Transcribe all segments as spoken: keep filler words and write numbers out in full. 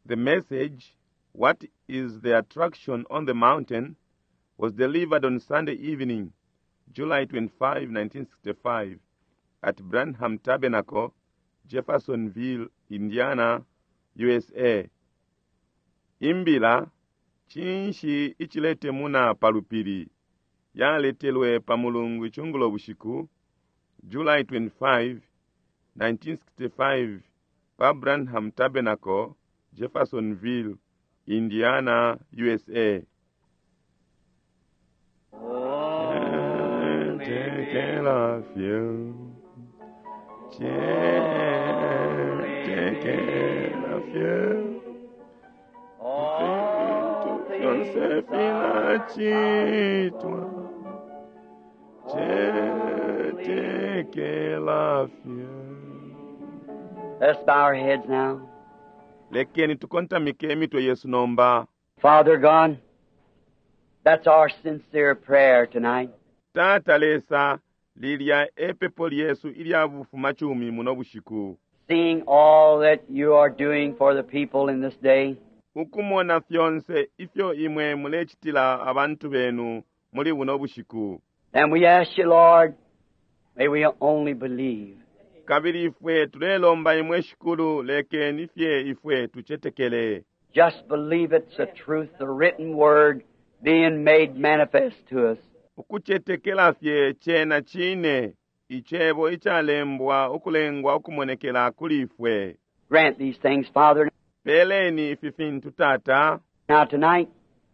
The message, What is the Attraction on the Mountain, was delivered on Sunday evening, July twenty-fifth, nineteen sixty-five, at Branham Tabernacle, Jeffersonville, Indiana, U S A. Imbila, chinshi ichilete muna palupiri, yaletelwe pamulungu chungulo bushiku, July twenty-fifth, nineteen sixty-five, pa Branham Tabernacle, Jeffersonville, Indiana, U S A. Oh, Take care of you. Take care of you. all Non things se fila chitwa. Take care of you. Let's bow our heads now. Lekeni tukontamike emitwe Yesu nomba. Father God, that's our sincere prayer tonight. Tata lesa lilya epepo Yesu ilya bufu machumi muno bushiku. Seeing all that you are doing for the people in this day, Ukumona fyonse ifyo imwe mulechitila abantu benu muli buno bushiku. and we ask you, Lord, may we only believe. Kabiri ifwe tulelomba imwe shikulu lekeni ifye ifwe tuchetekele. Just believe it's the truth, the written word being made manifest to us. Ukuchetekela fye chena chine ichebo ichalembwa ukulengwa ukumonekela kulifwe. Grant these things, Father. Peleni ififintu tata. Now tonight,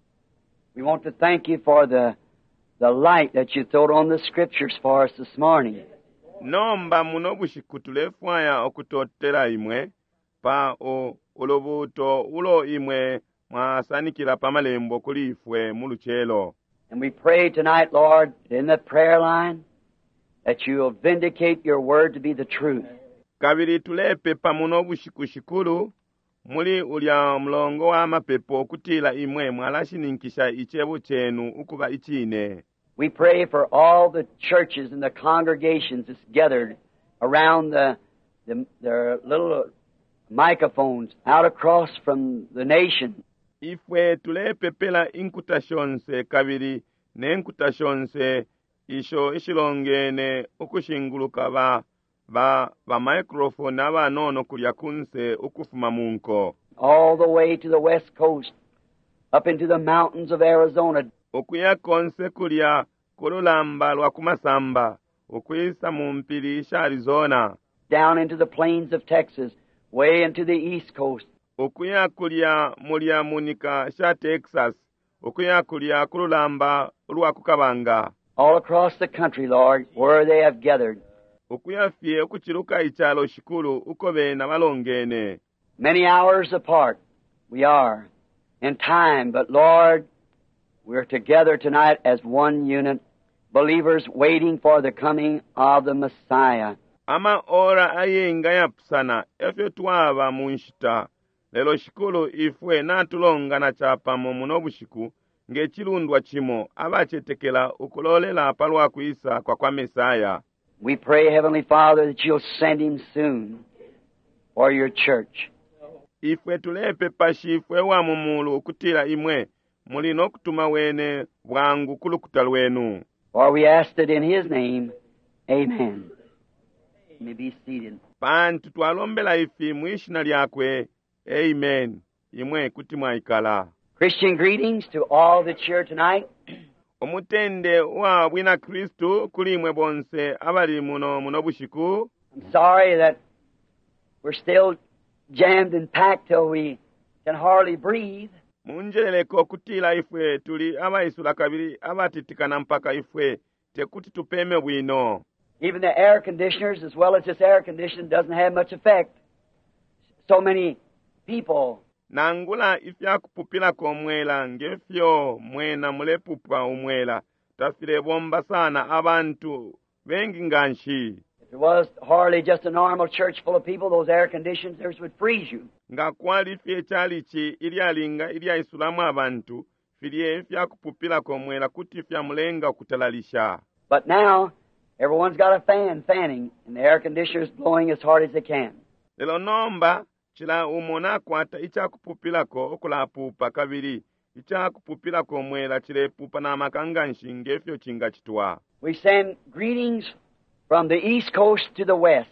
we want to thank you for the the light that you thrown on the scriptures for us this morning. Nomba muno bushiku tulefwaya okutotela imwe pa o olobuto ulo imwe mwasanikila pamalembo kulifwe muluchelo. And we pray tonight, Lord, in the prayer line, that you will vindicate your word to be the truth. Kabiri tulepe pa muno bushiku shikulu muli ulya mlongo wa mapepo okutila imwe mwalashininkisha ichebo chenu ukuba ichine. We pray for all the churches and the congregations that's gathered around the, the their little microphones out across from the nation. Ifwe tulepe pela inkutashonse kabiri ne inkutashonse isho ishilongene ukushinguluka ba ba ba microphone abanono kulya kunse ukufuma munko. All the way to the west coast, up into the mountains of Arizona, Okuya konse kulya kululamba lwa kumasamba okuyisa mu mpiri isha Arizona. down into the plains of Texas, way into the east coast, Okuya kulya mulya munika sha Texas okuya kulya kululamba lwa kukabanga. all across the country, Lord, where they have gathered. Okuya fye okuchiluka ichalo shikulu ukobe na balongene. Many hours apart we are in time, but Lord, we're together tonight as one unit, believers waiting for the coming of the Messiah. Ama ora ayenga yapsana efyo twaba munshita lelo shikulu ifwe natulonga na chapa mu muno bushiku ngechilundwa chimo abachetekela ukulolela palwa kuisa kwa kwa Mesaya. We pray, Heavenly Father, that you'll send him soon for your church. Ifwe tulepe pashifwe wa mumulu ukutila imwe mulino kutuma wene bwangu kulukuta lwenu. For we asked it in his name. Amen. You may be seated. Pantu twalombela ifi mwishina lyakwe. Amen. Imwe kuti mwaikala. Christian greetings to all that's here tonight. Omutende wa bwina Kristu kulimwe bonse abali muno muno bushiku. I'm sorry that we're still jammed and packed till we can hardly breathe. Munjeleleko kutila ifwe tuli abaisula kabiri abatitikana mpaka ifwe tekuti tupeme bwino. Even the air conditioners, as well as this air conditioning, doesn't have much effect. So many people. Nangula ifya kupupila komwela ngefyo mwena mulepupwa umwela tafile bomba sana abantu bengi nganshi. If there was hardly just a normal church full of people, those air conditioners would freeze you. Nga kwali fye chalichi ilyalinga ilyaisulamu abantu filye fya kupupila komwela kuti fya mulenga kutalalisha. But now, everyone's got a fan fanning, and the air conditioner's blowing as hard as they can. Lelo nomba chila umo nakwata ichakupupilako okulapupa kabiri ichakupupilako mwela chilepupa na makanganshi ngefyo chinga chitwa. We send greetings from the East Coast to the West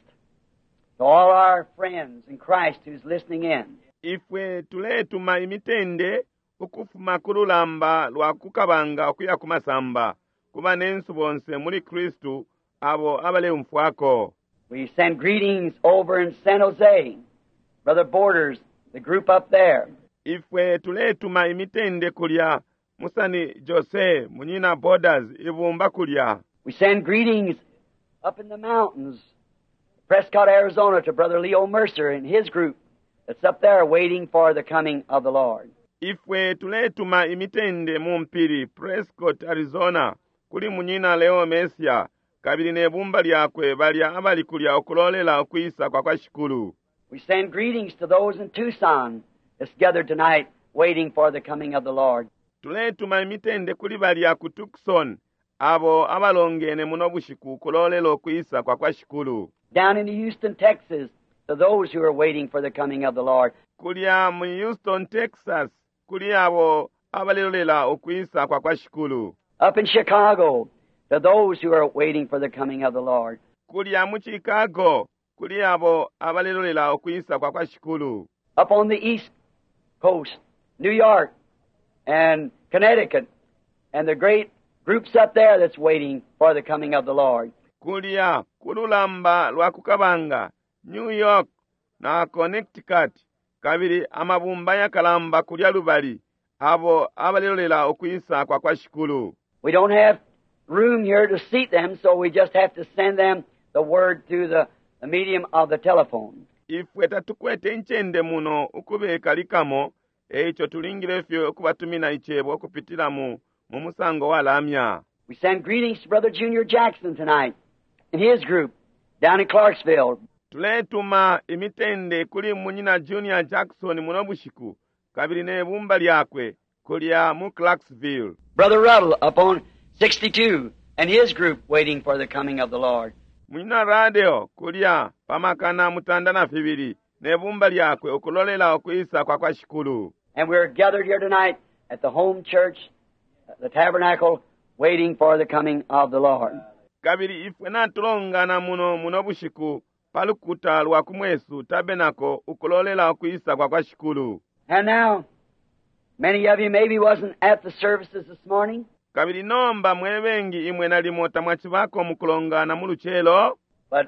to all our friends in Christ who's listening in. Ifwe tuletuma imitende okufuma kululamba lwa kukabanga okuya kumasamba kuba nensu bonse muri Kristu abo abale umfwako. We send greetings over in San Jose, Brother Borders, the group up there. Ifwe tuletuma imitende kulya musani Jose munyina Borders ibumba kulya. We send greetings up in the mountains, Prescott, Arizona, to Brother Leo Mercer and his group that's up there waiting for the coming of the Lord. Ifwe tuletuma imitende mumpiri Prescott, Arizona kuli munyina Leo Mercer kabili nebumba lyakwe balya abali kulya okulolela okwisa kwa kwa shikulu. We send greetings to those in Tucson that's gathered tonight waiting for the coming of the Lord. Tuletuma imitende kuli balya ku Tucson abo abalongene muno bushiku kulolela okwisa kwa kwa shikulu. Down in Houston, Texas, to those who are waiting for the coming of the Lord. Kulya mu Houston, Texas kuli abo abalelela okwisa kwa kwa shikulu. Up in Chicago, to those who are waiting for the coming of the Lord. Kulya mu Chicago kuli abo abalelela okwisa kwa kwa shikulu. Up on the East Coast, New York and Connecticut, and the great groups up there that's waiting for the coming of the Lord. Kulya kululamba lwa kukabanga New York na Connecticut kabiri amabumba ya kalamba kulya lubali abo abalelela okwisa kwa kwa shikulu. We don't have room here to seat them, so we just have to send them the word through the, the medium of the telephone. Ifwe tatukwete nchende muno ukubeka likamo echo tulingirefyo okubatumina ichebo okupitila mu mumusango walamya. We send greetings to Brother Junior Jackson tonight and his group down in Clarksville. Tuletuma imitende kuli munyina Junior Jackson muno bushiku kabili nebumba lyakwe kulya mu Clarksville. Brother Ruddle up on sixty-two and his group waiting for the coming of the Lord. Munyina radio kulya pamakana mutanda na fibiri nebumba lyakwe okulolela okwisa kwa kwa shikulu. And we're gathered here tonight at the home church, the tabernacle, waiting for the coming of the Lord. Kabiri ifwe natulongana muno muno bushiku palukuta lwa kumwesu tabenako ukulolela okwisa kwa kwa shikulu. And now, many of you maybe wasn't at the services this morning. Kabiri nomba mwebengi imwe nalimota mwachibako mukulongana muluchelo. But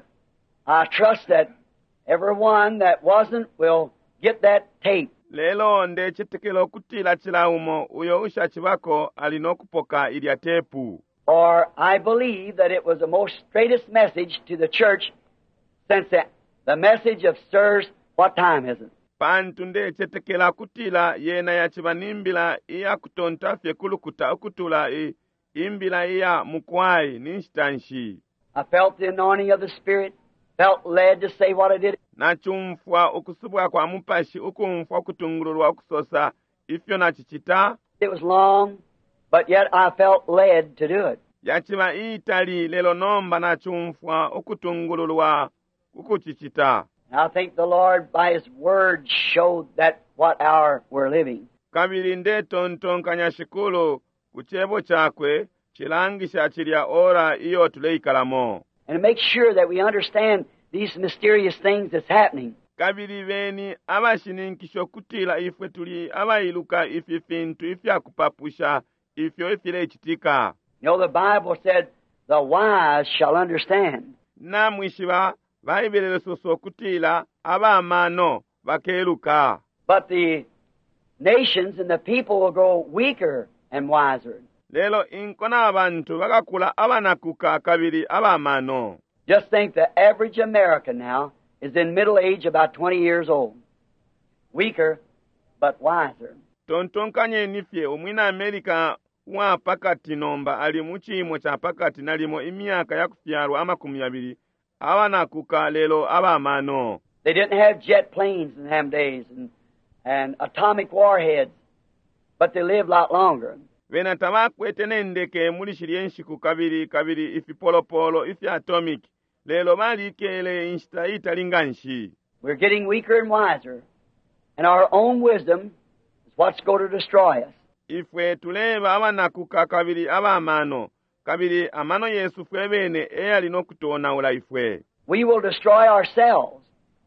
I trust that everyone that wasn't will get that tape. Lelo nde chitekelo kutila chilaumo uyo usha chibako alinokupoka ilya tepu. Or I believe that it was the most straightest message to the church since the, the message of sirs, what time is it? Pantu nde chitekela kutila yena ya chibanimbila iya kutontafye kulukuta okutula i, imbila iya mukwai ninshtanshi. I felt the anointing of the Spirit, felt led to say what I did. Na chumfwa okusubwa kwa mupashi ukumfwa kutungululwa okusosa ifyo na chichita. It was long, but yet I felt led to do it. Yachiba itali lelo nomba na chumfwa okutungululwa ukuchichita. I think the Lord by His Word showed that what hour we're living. Kabili nde tontonkanya shikulu kuchebo chakwe chilangisha chilya ora iyo tuleikalamo. And to make sure that we understand these mysterious things that's happening. Kabili beni abashininkisho kutila ifwe tuli abailuka ifi fintu ifya kupapusha ifyo ifile chitika. You know, the Bible said, the wise shall understand. Na mwishiba vaibelele soso kutila abamano bakeluka. But the nations and the people will grow weaker and wiser. Lelo inkona abantu bakakula abanakuka kabili abamano. Just think the average American now is in middle age, about twenty years old. Weaker, but wiser. Tontonkanye nifye umwina Amerika wa pakati nomba ali muchimo cha pakati nalimo imyaka ya kufyarwa amakumi abiri abanakuka lelo abamano. They didn't have jet planes in them days and, and atomic warheads, but they lived a lot longer. Vena tamakwete nendeke mulishiri enshiku kabiri kabiri ifi polo polo ifi atomic. Lelo mali kele inshita italinganshi. we're getting weaker and wiser, and our own wisdom is what's going to destroy us. Ifwe tuleba abanakuka kabiri abamano, kabiri amano Yesu fwe bene eyali n'okutoonawula ifwe. We will destroy ourselves.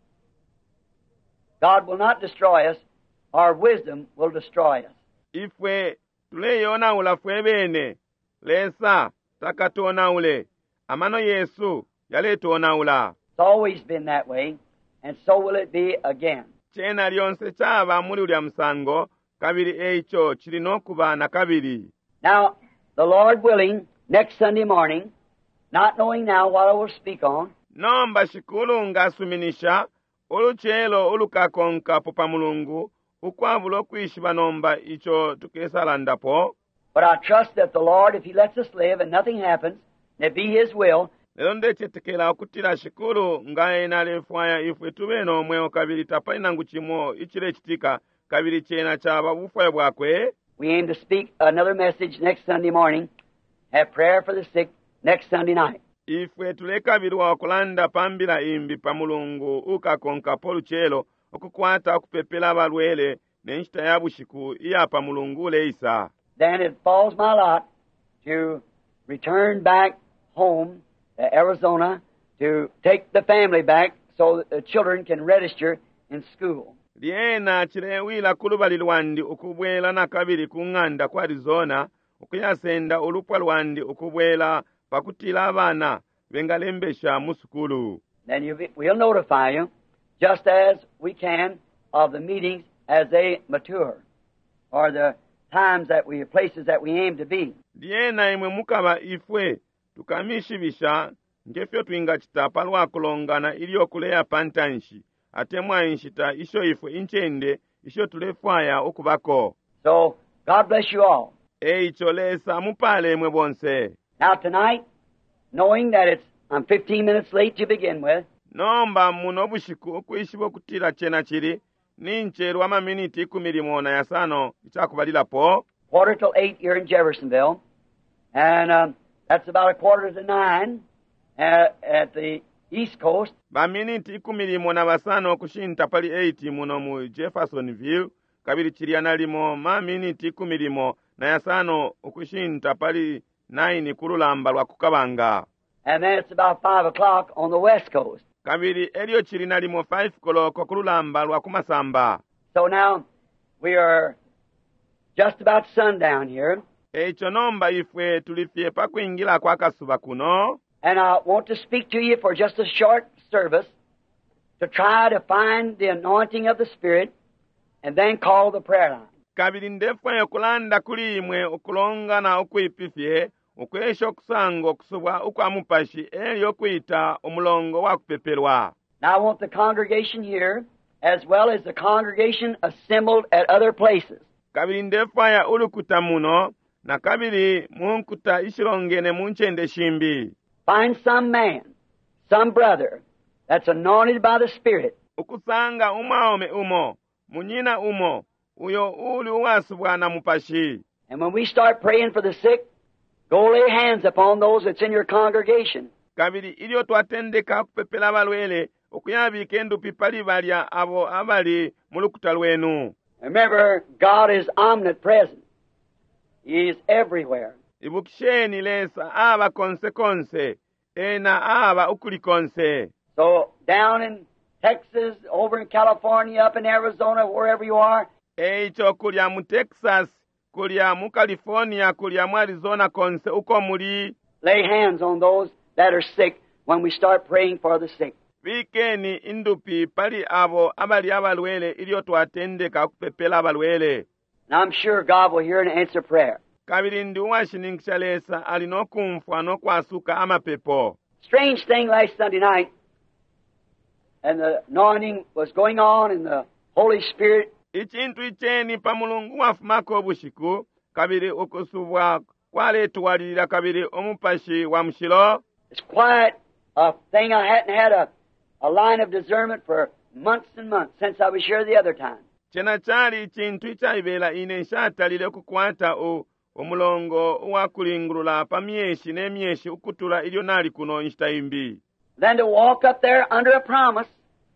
God will not destroy us. Our wisdom will destroy us. Ifwe tuleyoonawula fwe bene, lesa takatoonawule, amano Yesu yaletoonawula. It's always been that way, and so will it be again. Chena lyonse chaba muri ulya musango, kabiri eicho chilina okuba na kabiri. Now, the Lord willing, next Sunday morning, not knowing now what I will speak on, nomba shikulu ngasuminisha, oluchelo olukakonka popa mulungu, ukwabula okwishiba nomba icho tukesalandapo. but I trust that the Lord, if He lets us live and nothing happens, and it be His will, Lero ndechetekela okutira shikulu ngaye nalefwaya ifwe tube n'omwewo kabiri tapalina ngu chimo ichile chitika kabiri chena chaba bufaya bwakwe. we aim to speak another message next Sunday morning, have prayer for the sick next Sunday night. Ifwe tulekabirwa okulanda pambira imbi pa mulungu ukakonka poluchelo okukwata okupepela abalwele n'enshita ya bushiku iya pa mulungu leisa. Then it falls my lot to return back home to Arizona to take the family back so that the children can register in school. Liena chilewila kulubali lwandi ukubwela na kabiri kunganda kwa Arizona ukuyasenda ulupwa lwandi ukubwela pakutila abana bengalembesha musukulu. Then you be, we'll notify you just as we can of the meetings as they mature, or the times that we, places that we aim to be. Liena imwe mukaba ifwe tukamishibisha ngefyo twinga chitapa lwakulongana ili okuleya pantanshi ate mwainshita isho ifwe inchende isho tulefwaya okubako. So, God bless you all. Eicho lesa mupale mwe bonse. Now tonight, knowing that it's I'm fifteen minutes late to begin with, Nomba muno bushiku okwishiba okutira chena chiri nincheru ama miniti ikumi limona yasano ichakubalila po. quarter till eight here in Jeffersonville, and um, that's about a quarter to nine uh, at the East Coast. Ba miniti ikumi limona basano okushinta pali eight muno mu Jeffersonville, kabiri chiriana limo ma miniti ikumi limo na yasano okushinta pali nine kululamba lwa kukabanga. And then it's about five o'clock on the West Coast. Kabiri elio chirina limo five koloko kululamba lwa kumasamba. So now we are just about sundown here, Eicho nomba ifwe tulifye pakuingila kwa kasuba kuno. and I want to speak to you for just a short service to try to find the anointing of the Spirit and then call the prayer line. Kabiri ndefwe okulanda kulimwe okulongana okuipifye okwesha okusango okusubwa okwamupashi elio kwita omulongo wa kupepelwa. Now I want the congregation here, as well as the congregation assembled at other places, Kabiri ndefwaya ulukuta muno na kabiri munkuta ishilongene munchende shimbi. find some man, some brother that's anointed by the Spirit, Ukusanga umaome umo, munyina umo, uyo uli uwasubwa na mupashi. and when we start praying for the sick, go lay hands upon those that's in your congregation. Kabiri ilio twatendeka kupepela balwele okuyabika endupi pali balya abo abali mulukuta lwenu. Remember, God is omnipresent. He is everywhere. Ibukisheni lesa aba konse konse, ena aba ukuli konse. So down in Texas, over in California, up in Arizona, wherever you are, Eicho kulya mu Texas, kulya mu California, kulya mu Arizona konse uko muli. lay hands on those that are sick when we start praying for the sick. Vikeni indupi pali abo abali abalwele ilio twatendeka kupepela abalwele. And I'm sure God will hear and answer prayer. Kabiri ndi uwashiningisha lesa alinokumfwa nokwasuka amapepo. Strange thing last Sunday night, and the anointing was going on in the Holy Spirit. Ichintu icheni pa mulungu wafumako obushiku, kabiri okusubwa kwaletuwalira kabiri omupashi wa mshilo. It's quite a thing. I hadn't had a, a line of discernment for months and months since I was here the other time. Chena chali ichintu ichaibela ine nshatalile kukwata o omulongo wakulingulula pa myeshi ne myeshi ukutula ilio nali kuno nshitaimbi. Then to walk up there under a promise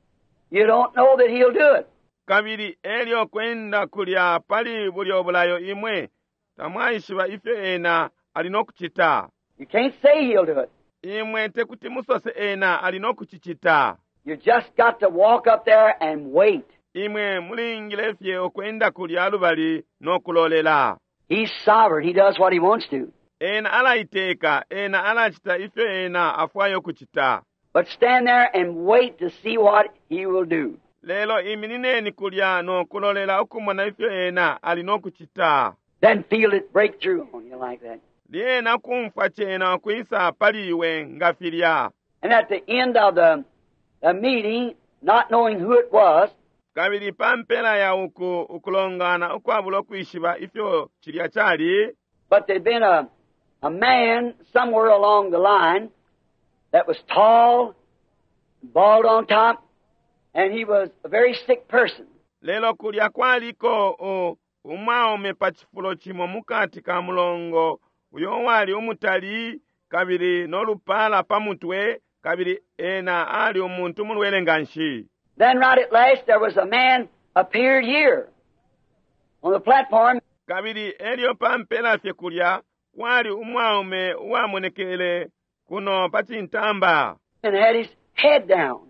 you don't know that he'll do it. kabiri elyo kwenda kulya pali buli obulayo imwe tamwayishiba ife ena alina okuchita. You can't say he'll do it. imwe tekuti musose ena alina okuchichita. You just got to walk up there and wait. imwe mulingile fye okwenda kulya lubali n'okulolela. He's sovereign. He does what he wants to. ena alayiteeka ena alachita ife ena afwayo kuchita. But stand there and wait to see what he will do. Lelo iminini kulya n'okulolela okumona ife ena alina okuchita. Then feel it break through on you like that. lyena kumfa chena kwisa paliwe ngafilya. And at the end of the, the meeting, not knowing who it was, kabiri pampela ya uku ukulongana ukwabula okwishiba ifyo chilya chali. but there'd been a, a man somewhere along the line that was tall, bald on top, and he was a very sick person. Lelo kulya kwaliko o umwaome pachifulo chimo mukati ka mulongo uyo wali umutali kabiri n'olupala pamutwe kabiri ena ali omuntu mulwelenganshi. Then right at last there was a man appeared here on the platform. kabiri elyo pampela fye kulya kwali umwaume wamonekele kuno pachintamba. And had his head down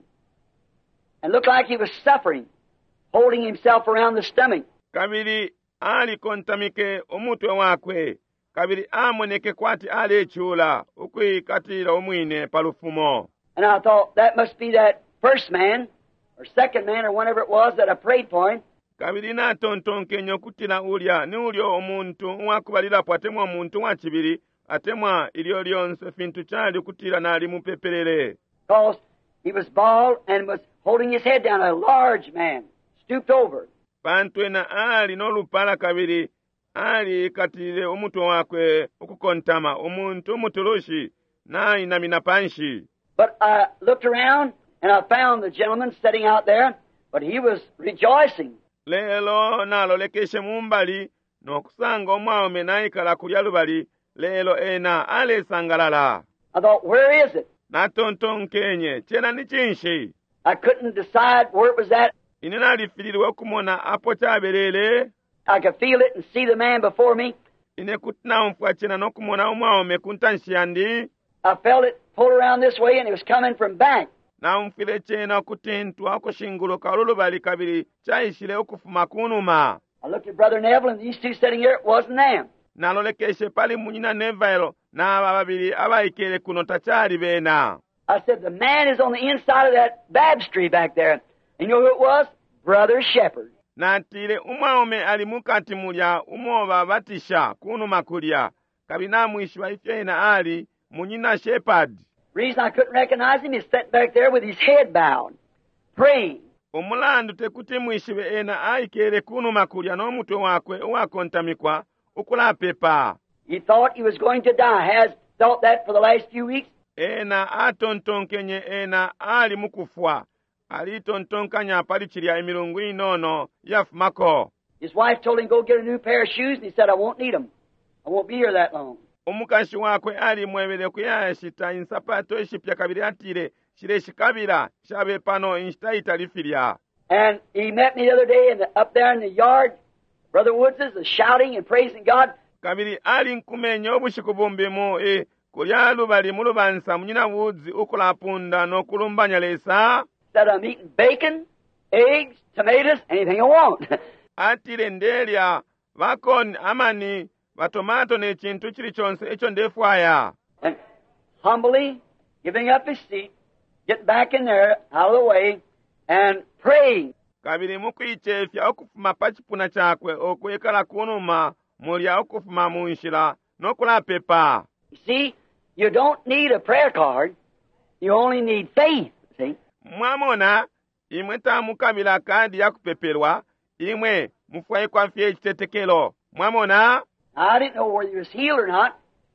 and looked like he was suffering, holding himself around the stomach. kabiri ali kontamike omutwe wakwe kabiri amoneke kwati ali echula ukwikatira omwine palufumo. And I thought that must be that first man or second man or whatever it was that I prayed for him. kabiri natontonkenyo kutila ulya ni ulyo omuntu wakubalirapo atemwa omuntu wachibiri atemwa ilyo lyonse fintu chali kutila nali mupepelele. Because he was bald and was holding his head down, a large man, stooped over. pantwena ali n'olupala kabiri ali katile omutwe wakwe okukontama omuntu omutulushi nayinamina panshi. But I looked around and I found the gentleman sitting out there, but he was rejoicing. Lelo nalolekeshe mumbali n'okusanga omwaume nayikala kulya lubali lelo ena alesangalala. I thought, where is it? natontonkenye chena ni chinshi. I couldn't decide where it was at. ine nalifililwe okumona apo chabelele. I could feel it and see the man before me. ine kutina umfwa chena n'okumona omwaume kuntanshiyandi. I felt it pull around this way and it was coming from back. na umfile chena okutintwa okushinguluka olulubali kabiri chayishile okufuma kunuma. I looked at Brother Neville and these two sitting here, it wasn't them. nalolekeshe pali munyina Neville n'aba babiri abayikele kuno tachali bena. I said, the man is on the inside of that baptistry back there. And you know who it was? Brother Shepherd. natile umwaume ali mukati mulya umoba batisha kunuma kulya kabina mwishwa ifyena ali munyina Shepherd. Reason I couldn't recognize him is sitting back there with his head bowed, praying. Omulandu tekuti mwishibe ena ayikele kunuma kulya n'omutwe wakwe owakontamikwa ukulapepa. He thought he was going to die. Has thought that for the last few weeks. ena atontonkenye ena ali mukufwa alitontonkanya pali chilya emilungu inono yafumako. His wife told him go get a new pair of shoes, and he said, I won't need them. I won't be here that long. omukashi wakwe ali mwebele kuyashita insapato eshipya kabiri atile shile shikabira shabe pano inshitaita lifilya. And he met me the other day in the, up there in the yard. Brother Woods is shouting and praising God. kabiri ali nkumenya obushiku bumbimu e kulya lubali mulubansa munyina Woods ukulapunda n'okulumbanya lesa. Said I'm eating bacon, eggs, tomatoes, anything I want. atile ndelya bakoni amani batomato n'ekintu kiri kyonse ekyo ndefwaya. And humbly giving up his seat, getting back in there out of the way, and praying. kabiri mukwichefya okufuma pachipuna chakwe okwekala kunuma mulya okufuma munshila n'okulapepa. You see, you don't need a prayer card. You only need faith, see? mwamona imwe tamukabila kadi yakupepelwa imwe mufwaye kwafye ekitetekelo mwamona. I didn't know whether he was healed or not.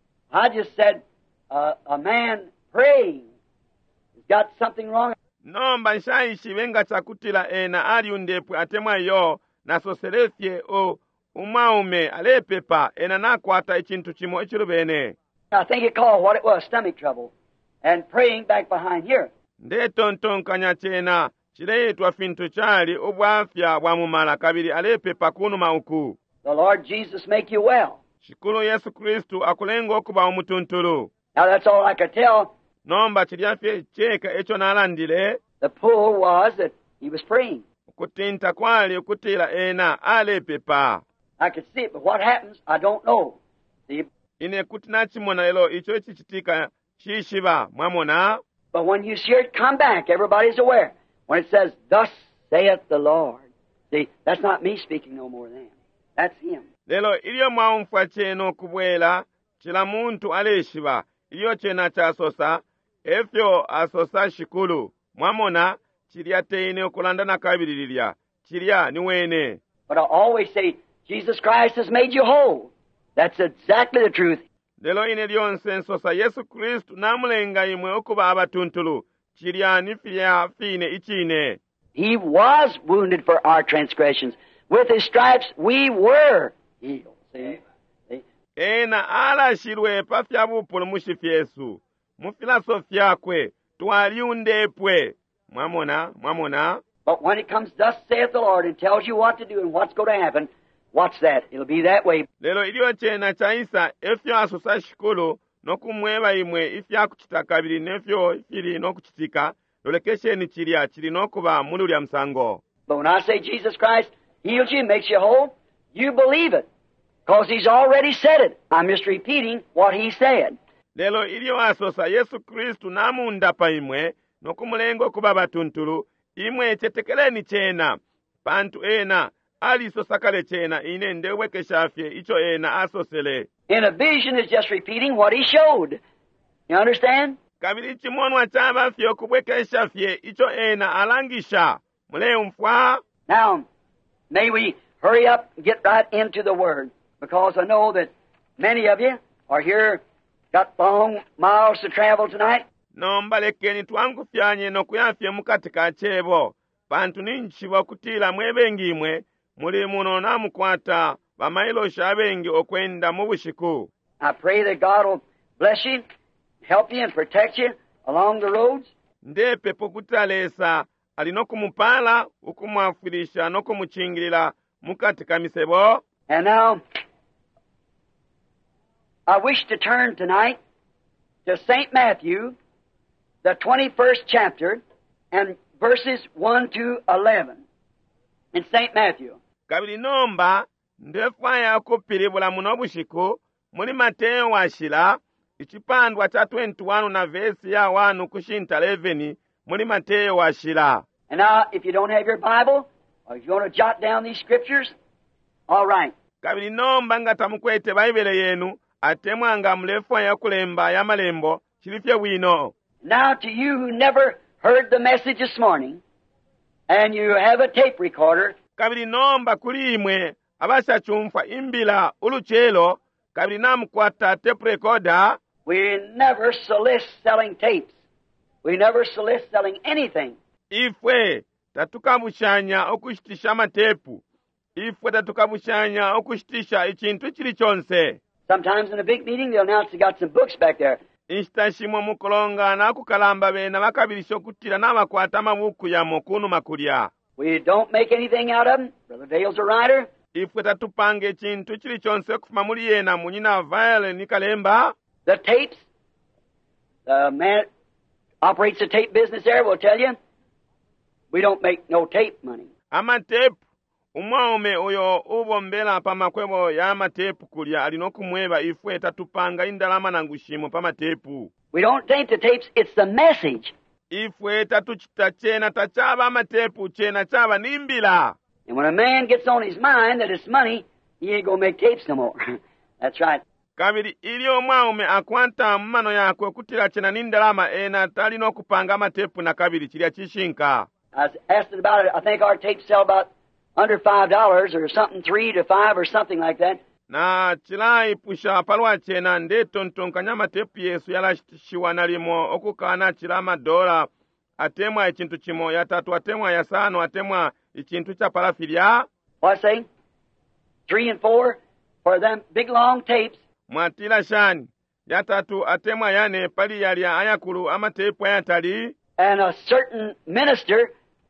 I just said, uh, a man praying has got something wrong. nomba nshayishibe nga chakutila ena aliundepwe atemwayo nasoselefye o umwaume alepepa ena nakwata ekintu kimo ekilubene. I think it called what it was, stomach trouble, and praying back behind here. ndetontonkanya chena chiletwa fintu chali ubwafya bwamumala kabili alepepa kunu mauku. The Lord Jesus make you well. Shikulu Yesu Kristu akulenga okuba omutuntulu. Now that's all I could tell. Nomba chilyafye cheka echo nalandile. The pull was that he was praying. Okutinta kwali okutila ena alepepa. I could see it, but what happens, I don't know. See? Ine kutina chimona lelo icho chichitika chishiba mwamona. But when you hear it come back, everybody's aware. When it says, "Thus saith the Lord," see, that's not me speaking no more then. That's him. Lelo iliyo mwaumfwa cheno kubwela, chila muntu aleshiba, iliyo chena chasosa, efyo asosa shikulu. Mwamona, chilia teine okulandana kabirilia, chilia niwene. But I always say, Jesus Christ has made you whole. That's exactly the truth. Lelo ine lyonse nsosa Yesu Kristu namulenga imwe okuba abatuntulu, chilia nifia fine ichine. He was wounded for our transgressions. With his stripes we were healed. See? See? Ena ala shirwe pafya bupulu mushifyesu. Mufilosofia kwe, tuwaliundepwe. Mwamona, mwamona. But when it comes, "Thus saith the Lord," and tells you what to do and what's going to happen, watch that. It'll be that way. Lelo iliyo chena chaisa, efyo asusa shikulu, nokumweba imwe, ifya kuchita kabili nefyo ifili nokuchitika, lolekesheni chilia, chili nokuba mulu ya msango. But when I say Jesus Christ heals you, makes you whole, you believe it. Because he's already said it. I'm just repeating what he said. Lelo iliyo asosa Yesu Kristu namundapa imwe, nokumulengo kuba batuntulu, imwe chetekeleni chena, pantu ena, alisosa kale chena, ine ndeweke shafye, icho ena asosele. In a vision is just repeating what he showed. You understand? Kabili chimonwa chaba fyo kubweke shafye, icho ena alangisha. Mule umfwa. Now, may we hurry up and get right into the Word, because I know that many of you are here, got long miles to travel tonight. Nomba lekeni twangu fyanye no kuyafye mukatika chebo. Pantu ninchiwa kutila mwebengimwe, muli muno namukwata, bamailo shabengi okwenda mubushiku. I pray that God will bless you, help you and protect you along the roads. Ndepe pokutalesa, alinokumupala, ukumwafilisha, nokumuchingilila, mukatika misebo. And now, I wish to turn tonight to Saint Matthew, the twenty-first chapter, and verses one to eleven. In Saint Matthew. Kabili nomba, ndefaya kupilibula munobushiku, muli Mateo washila, ichipandwa cha twenty-one na vesi ya wanu kushinta eleven, muli Mateo washila. And now, if you don't have your Bible, or if you want to jot down these scriptures, all right. Kabili nomba ngata mukwete Baibele yenu, atemwanga mlefu ya kulemba ya malembo, chilifya wino. Now to you who never heard the message this morning, and you have a tape recorder, kabili nomba kulimwe, abasha chumfa imbila uluchelo, kabili namukwata tape recorder. We never solicit selling tapes. We never solicit selling anything. Ifwe, tatukabushanya okushitisha matepu. Ifwe tatukabushanya okushitisha ichintu chili chonse. Sometimes in a big meeting they'll announce they got some books back there. Instashimo mukolonga na kukalamba bena bakabilisha okutira n'abakwata amabuku ya mukunu makulya. We don't make anything out of them. Brother Dale's a writer. Ifwe tatupange chintu chili chonse kufuma muli yena munyina vile ni kalemba. The tapes, the man operates the tape business there will tell you, we don't make no tape money. Amatepu, umwaume uyo ubombela pamakwebo ya amatepu kulya alinokumweba ifwe tatupanga indalama na ngushimo pamatepu. We don't take the tapes, it's the message. Ifwe tatuchita chena tachaba amatepu chena chaba nimbila. And when a man gets on his mind that it's money, he ain't gonna make tapes no more. That's right. Kabili ili omwaume akwanta mmano yako kutira chena nindalama ena tali no kupanga amatepu na kabili chilya chishinka. I was asked about it. I think our tapes sell about under five dollars or something, three to five or something like that. Na chilai pusha palwa chena nde tontonkanya matepu yesu yala shiwa nalimo okukana chilama dola atemwa ichintu chimo ya tatu atemwa ya sano atemwa ichintu cha parafilia. What I say? Three and four for them big long tapes. Mwatila shani ya tatu atemwa yane pali yali ayakulu amatepu ayatali. And a certain minister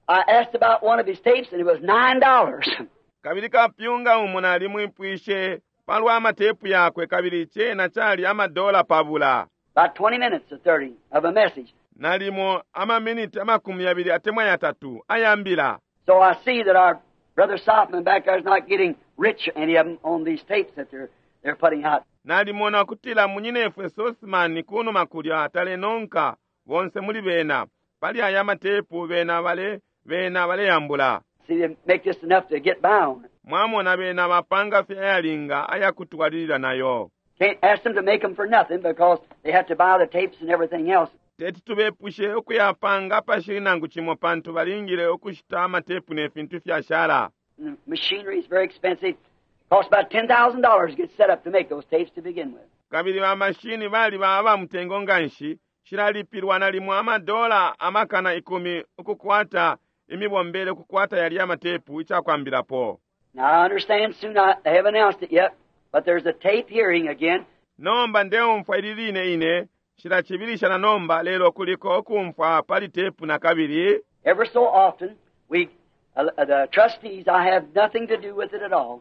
I asked about one of his tapes, and it was nine dollars. kabiri kapyunga umo nali mwipwishe palwa amatepu yakwe kabiri chena chali amadola pabula. About twenty minutes or thirty of a message. Nalimo amaminiti amakumi abiri atemwa yatatu ayambila. So I see that our brother Softman back there is not getting rich, any of them, on these tapes that they're they're putting out. Nalimona kutila munyinefwe Sosman kuno makulya atale nonka wonse muli bena pali aya matepu bena bale bena bale yambula. See, they make just enough to get by on it. Mwamona bena mapanga fya yalinga ayakutwalira nayo. Can't ask them to make them for nothing because they have to buy the tapes and everything else. Teti tubepushe okuyapanga pashirinangu chimo pantu balingire okushita amatepu nefintu fya shara. The machinery is very expensive. Costs about ten thousand dollars to get set up to make those tapes to begin with. Kabiri ba mashini bali baba mutengo nganshi shiralipirwa nalimu amadola amakana ikumi okukwata imibombele okukwata yali amatepu ichakwambirapo. Now I understand soon I, they haven't announced it yet, but there's a tape hearing again. Nomba ndeo mfwa ililine ine shirachibirisha na nomba lelo kuliko okumfwa pali tepu na kabiri. Ever so often we uh, the trustees, I have nothing to do with it at all.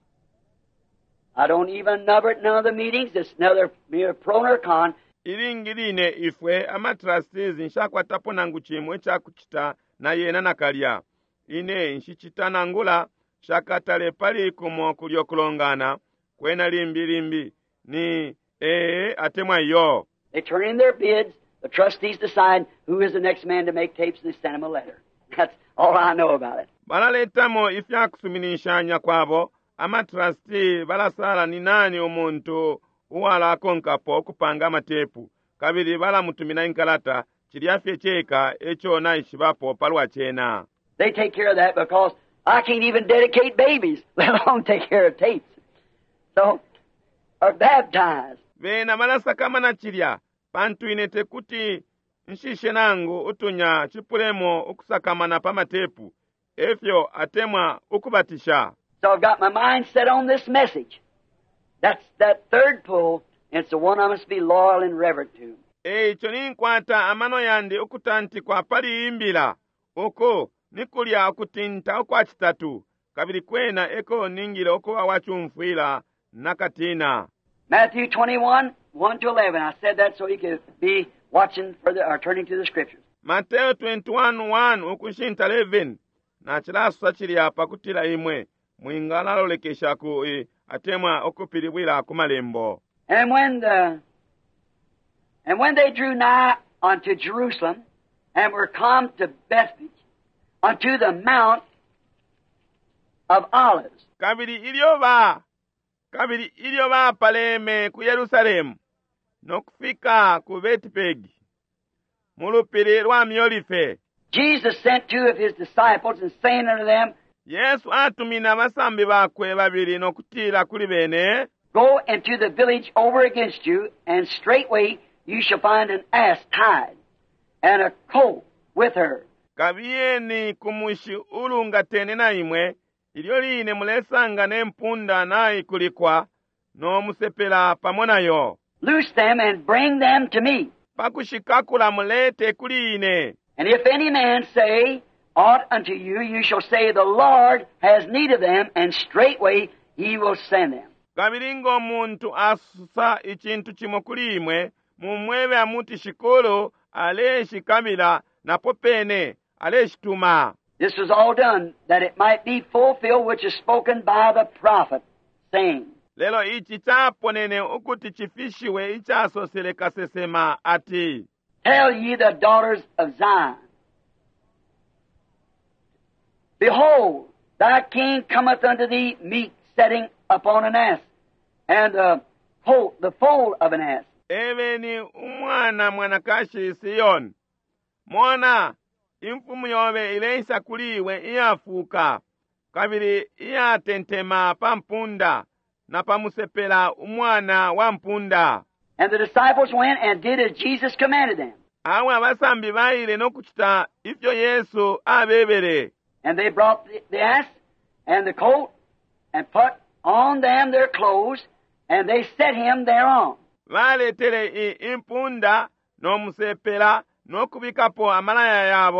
I don't even number it none of the meetings. It's another mere pro nor con. Ilingiline ifwe ama trustees nshakwatapo nangu chimwe chakuchita na yena nakalya. Ine nshichita nangula shakatale pali kumo kuliokulongana kwena limbi limbi ni ee atemwa yo. They turn in their bids. The trustees decide who is the next man to make tapes, and they send them a letter. That's all I know about it. Balaletamo ifya kusuminishanya kwabo ama trustee balasala ni nani omuntu uwala konkapo kupanga matepu kabiri bala mutumina inkalata chiliafye cheka echo na ishibapo palwa chena. They take care of that because I can't even dedicate babies, let alone take care of tapes. So, or baptize. Vena malasa kama na chilia pantu inete kuti nshishe nangu utunya chipulemo ukusakamana pa matepu efyo atemwa ukubatisha. So I've got my mind set on this message. That's that third pull, and it's the one I must be loyal and reverent to. E choninkwata amano yandi ukutanti kwa pali imbila. Oko nikulya okutinta okwa chitatu. Kabiri kwena eko ningile oko awachumfuila nakatina. Matthew twenty-one, one to eleven. I said that so you could be watching further or turning to the scriptures. Mateo twenty-one, one ukushinta eleven. Na chilasa chili apa kutila imwe. Mwingala lolekesha ku e, atemwa okupilibwila kumalembo. And when the and when they drew nigh unto Jerusalem, and were come to Bethphage, unto the Mount of Olives. Kabiri ilioba, kabiri ilioba paleme ku Yerusalemu, nokufika ku Betipegi, mulupili lwa myolife. Jesus sent two of his disciples, and saying unto them, Yesu atumina basambi bakwe babiri nokutila kuli bene. Go into the village over against you, and straightway you shall find an ass tied, and a colt with her. Kabiyeni kumushi ulunga tene na imwe, ilio line mulesanga nempunda nayi kulikwa, no musepela pamona yo. Loose them and bring them to me. Pakushikakula mulete kuline. And if any man say aught unto you, you shall say, The Lord has need of them, and straightway he will send them. Kabiringo muntu asusa ichintu chimokuli imwe, mumwebe amuti shikolo, ale shikamila, na popene, ale shituma. This was all done, that it might be fulfilled which is spoken by the prophet, saying, Lelo ichi chapo nene ukuti chifishiwe icha soseleka sesema ati. Tell ye the daughters of Zion, Behold, thy king cometh unto thee meek, sitting upon an ass, and the foal, the foal of an ass. Eveni umwana mwanakashi Sion. Mwana, imfumu yobe ileisa kuliwe iyafuka. Kabiri iya tentema pampunda, na pamusepela umwana wa mpunda. And the disciples went and did as Jesus commanded them. Awa basambi baile nokuchita ifyo Yesu abebere. And they brought the, the ass and the colt, and put on them their clothes, and they set him thereon. Valetere i impunda, no musepela, no kubikapo amalaya yabo,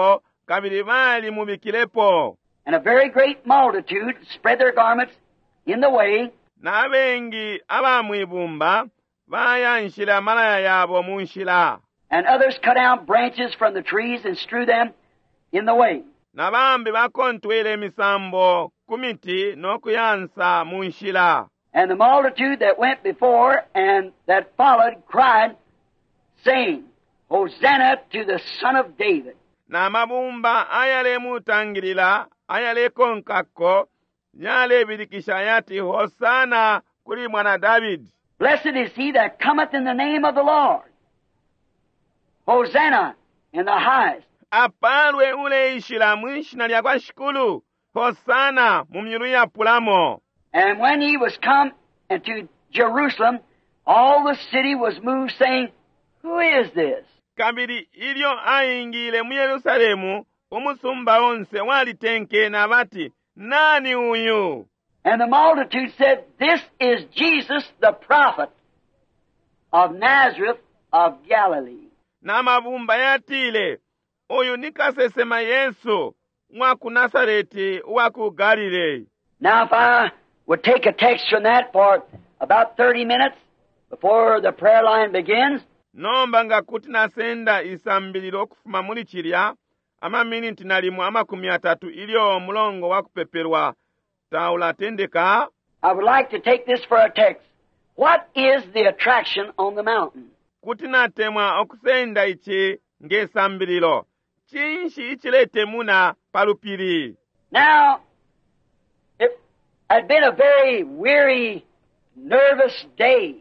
kabiri bali mubikirepo. And a very great multitude spread their garments in the way, N'abengi abamwibumba bayanshira malaya yabo mu nshira. and others cut down branches from the trees and strew them in the way. N'abambi bakontwera emisambo ku miti n'okuyansa mu nshira. And the multitude that went before and that followed cried, saying, Hosanna to the Son of David. N'amabumba ayalemutangirira ayalekonkako yalebirikisha yati Hosana kuli mwana David. Blessed is he that cometh in the name of the Lord. Hosanna in the highest. Apalwe ule ishila mwishina lya kwa shikulu. Hosana mu myulu ya pulamo. And when he was come into Jerusalem, all the city was moved, saying, Who is this? Kabiri ilyo ayingile mu Yerusalemu, omusumba onse walitenkena bati, nani uyu? And the multitude said, This is Jesus the prophet of Nazareth of Galilee. N'amabumba yatile, oyu nikasesema Yesu, mwaku Nazareti waku Galile. Now if I would take a text from that for about thirty minutes before the prayer line begins, Nomba nga kuti nasenda isambiriro okufuma muli kirya, ama miniti nalimu amakumi atatu ilyo omulongo wakupeperwa tawula tendeka. I would like to take this for a text. What is the attraction on the mountain? Kuti natemwa okusenda ichi ng'esambiriro. Chinshi ichilete muna palupiri. Now, it had been a very weary, nervous day.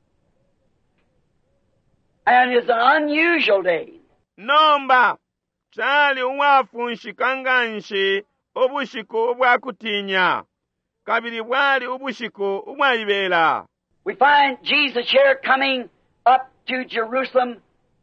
And it's an unusual day. Nomba, chali uwafu nshikanganshi, obushiku obwakutinya. Kabiri bwali ubushiku ubwalibela. We find Jesus here coming up to Jerusalem,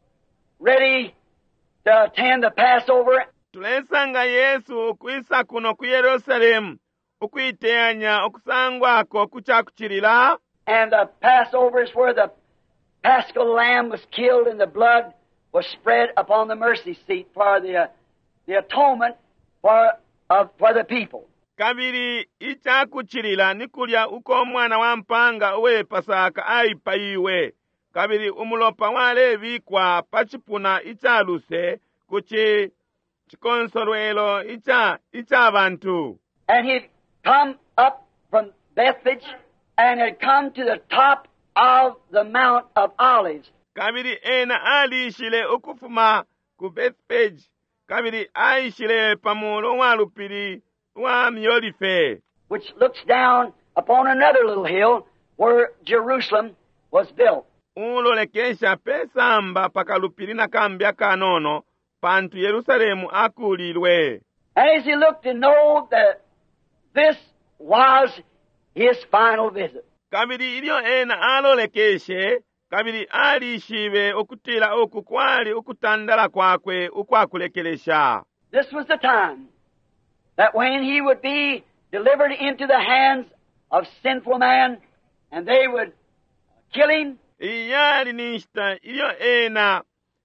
ready to attend the Passover. Tulesanga Yesu okwisa kuno ku Yerusalemu, okwiteanya okusangwako kuchakuchirira. And the Passover is where the Paschal lamb was killed and the blood was spread upon the mercy seat for the, uh, the atonement for, uh, for the people. Kabiri ichakuchirira nikulya uko mwana wa mpanga uwe pasaka aipa iwe. Kabiri umulopa wale vikwa pachipuna ichaluse kuchi chikonsolwelo icha icha abantu. And he'd come up from Bethphage and had come to the top of the Mount of Olives. Kabiri ena alishile okufuma ku Bethphage. Kabiri aishile pamulo wa lupiri wa Myolife, which looks down upon another little hill where Jerusalem was built. ulolekesha pesamba pakalupiri na kambya kanono pantu Yerusalemu akulilwe. And as he looked to know that this was his final visit. Kabiri ilyo ena alolekeshe, kabiri alishibe okutila oku kwali okutandala kwakwe ukwakulekelesha. This was the time that when he would be delivered into the hands of sinful man, and they would kill him. Iyali nishita ilyo ena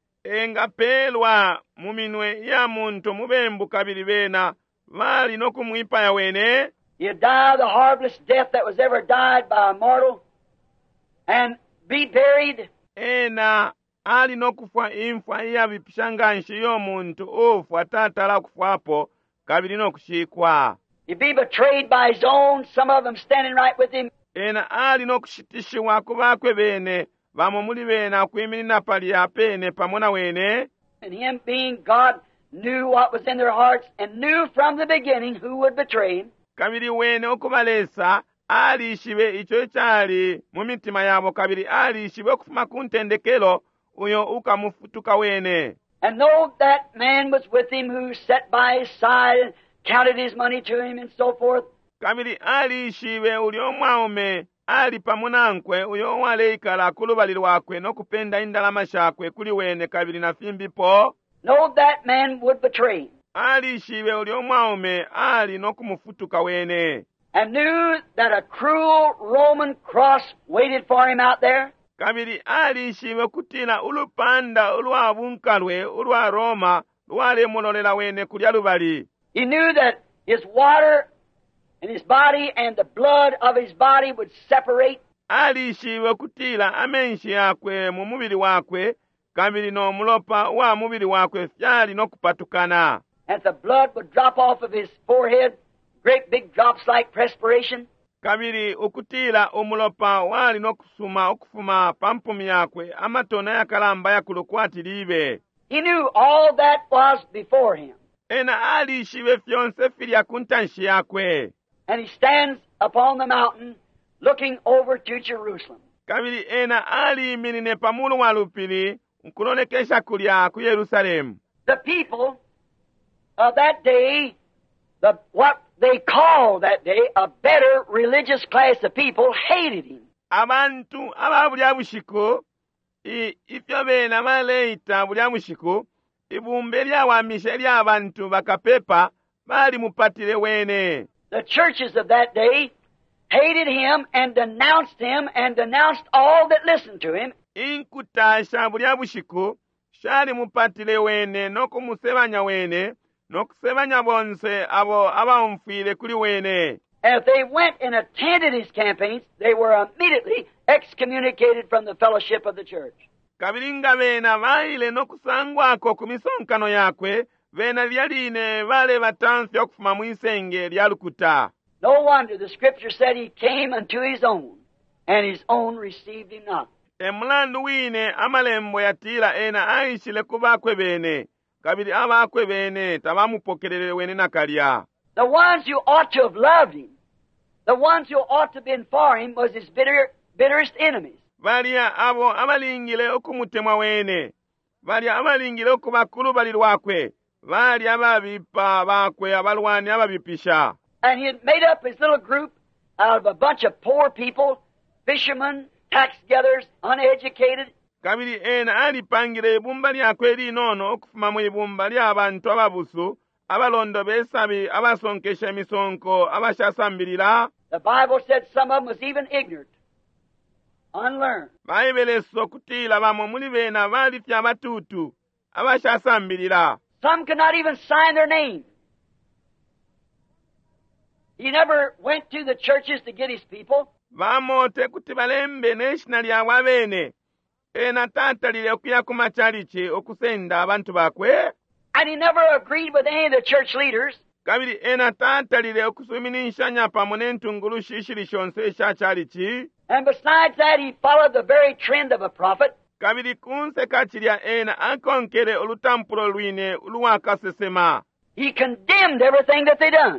engapelwa muminwe ya muntu mubembu kabiri bena vali nokumwipa ya wene. He'd die the horriblest death that was ever died by a mortal, and be buried. Ena ali nokufwa imfwa iya vipishanganshi yo muntu ofu atatala kufwapo kabiri nokushikwa. He'd be betrayed by his own, some of them standing right with him. Ena ali nokushitishiwa kubakwe bene vamo muli bena kwimilina pali ya pene pamona wene. And him being God knew what was in their hearts and knew from the beginning who would betray him. Kabiri wene okubalesa alishibe icho chali mu mitima yabo, kabiri alishibe okufuma kuntendekelo uyo ukamufutuka wene. And though that man was with him who sat by his side and counted his money to him and so forth. Kabiri alishibe uli omwaume ali pamunankwe uyo waleikala kulubalili wakwe nokupenda indalama shakwe kuli wene kabiri na fimbipo. Know that man would betray him. Alishibe uli omwaume ali nokumufutuka wene. And knew that a cruel Roman cross waited for him out there. Kabiri alishibe kutina ulupanda ulwa bunkalwe ulwa Roma lwalemulolera wene kulya lubali. He knew that his water in his body and the blood of his body would separate. Alishiwe okutiila amenshi yakwe mu mubiri wakwe, kabiri n'omulopa wa mubiri wakwe fyali n'okupatukana. And the blood would drop off of his forehead, great big drops like perspiration. Kabiri okutiila omulopa wali n'okusuma okufuma pampumi yakwe amatona yakalamba yakulukwatiriibe. He knew all that was before him. Ena alishiwe fyonse filya kuntanshi yakwe. And he stands upon the mountain looking over to Jerusalem. Kabiri ena aliyimirine pamulu wa lupili nkulonekesha kulya ku Yerusalemu. The people of that day, the what they called that day a better religious class of people, hated him. Abantu ababulya bushiko ifyo bena baleita bulya bushiko ibumbe lyawamisha ly'abantu bakapepa bali mupatire wene. The churches of that day hated him and denounced him and denounced all that listened to him. Inkutasha bulya bushiko shali mupatire wene n'okumusebanya wene n'okusebanya bonse abo abamufire kuli wene. And if they went and attended his campaigns, they were immediately excommunicated from the fellowship of the church. Kabiringa bena baile n'okusangwako ku misonkano yakwe bena lyaline bale batansi okufuma mu isenge lyalukuta. No wonder the scripture said he came unto his own, and his own received him not. Emulandu wine amalembo yatira ena aishile kubakwe bene, kabiri abakwe bene tabamupokerere wene nakalya. The ones who ought to have loved him, the ones who ought to have been for him, was his bitter, bitterest enemies. Balya abo abalingile okumutemwa wene, balya abalingile okubakulu balirwakwe, balya ababipa bakwe abalwani ababipisha. And he had made up his little group out of a bunch of poor people, fishermen, tax gatherers, uneducated. Kabiri ena alipangile ibumba lyakwe linono okufuma mu ibumba ly'abantu ababusu, abalondo besabi, abasonkesha emisonko, abashasambirira. The Bible said some of them was even ignorant, unlearned. Bayibeleso okutiila bamwe muli bena balifya abatuutu, abashasambirira. Some could not even sign their name. He never went to the churches to get his people. Bamote kuti balembe n'eshina lyabwe abene, ena tatalile okuya ku machalichi okusenda abantu bakwe. And he never agreed with any of the church leaders. Kabiri ena tatalile okusuminishanya pamwe n'entungulu shishiri shonse esha chalichi. And besides that, he followed the very trend of a prophet. Kabiri kunse kachilya ena akonkere olutampulo lwine luwakasesema. He condemned everything that they done,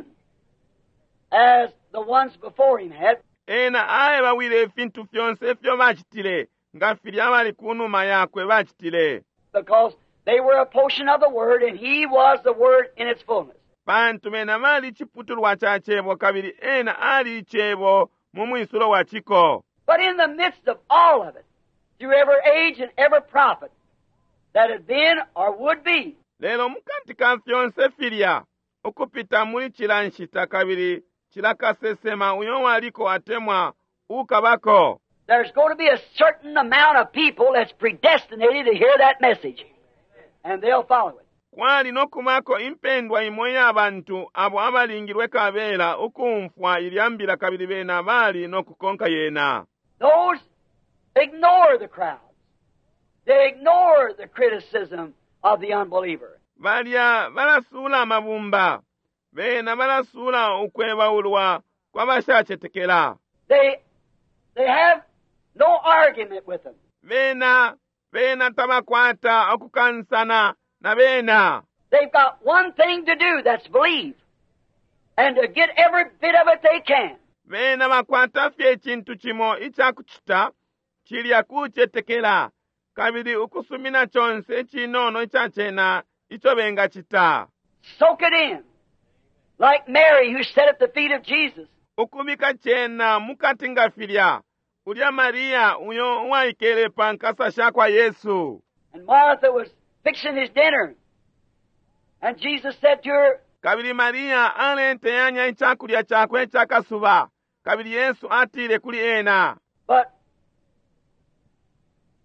as the ones before him had. Ena aye bawile efintu fyonse fyo bachitile, nga fili abali kunuma yakwe bachitile. Because they were a portion of the Word, and he was the Word in its fullness. Bantu mena mali chiputulwa cha chebo, kabiri ena ali chebo mumwisulo wa chiko. But in the midst of all of it, through every age and every prophet that had been or would be, lelo mukatika fyonse filya okupita muli chilanshita kabiri chilakasesema uyo waliko atemwa ukabako. There's going to be a certain amount of people that's predestinated to hear that message, and they'll follow it. Kwali nokumako impendwa imwe y'abantu abo abalingirwe kabeera okumfwa ilyambira kabiri bena bali n'okukonka yena. Those ignore the crowds. They ignore the criticism of the unbeliever. Balya balasula amabumba, bena balasula okwebawulwa kw'abashachetekera. They, they have no argument with them. Bena, bena tabakwata okukansana na bena. They've got one thing to do, that's believe, and to get every bit of it they can. Bena bakwata fye ekintu kimo ikyakuchita chilya kuchetekera, kabiri ukusumina chonse chinono ichachena icho benga chita. Soak it in, like Mary who sat at the feet of Jesus. Ukubika chena mukati nga filya, ulya Maria uyo waikele pankasa shakwa Yesu. And Martha was fixing his dinner, and Jesus said to her, kabiri Maria alenteanya ichakulya chakwe chakasuba, kabiri Yesu atile kuli ena. but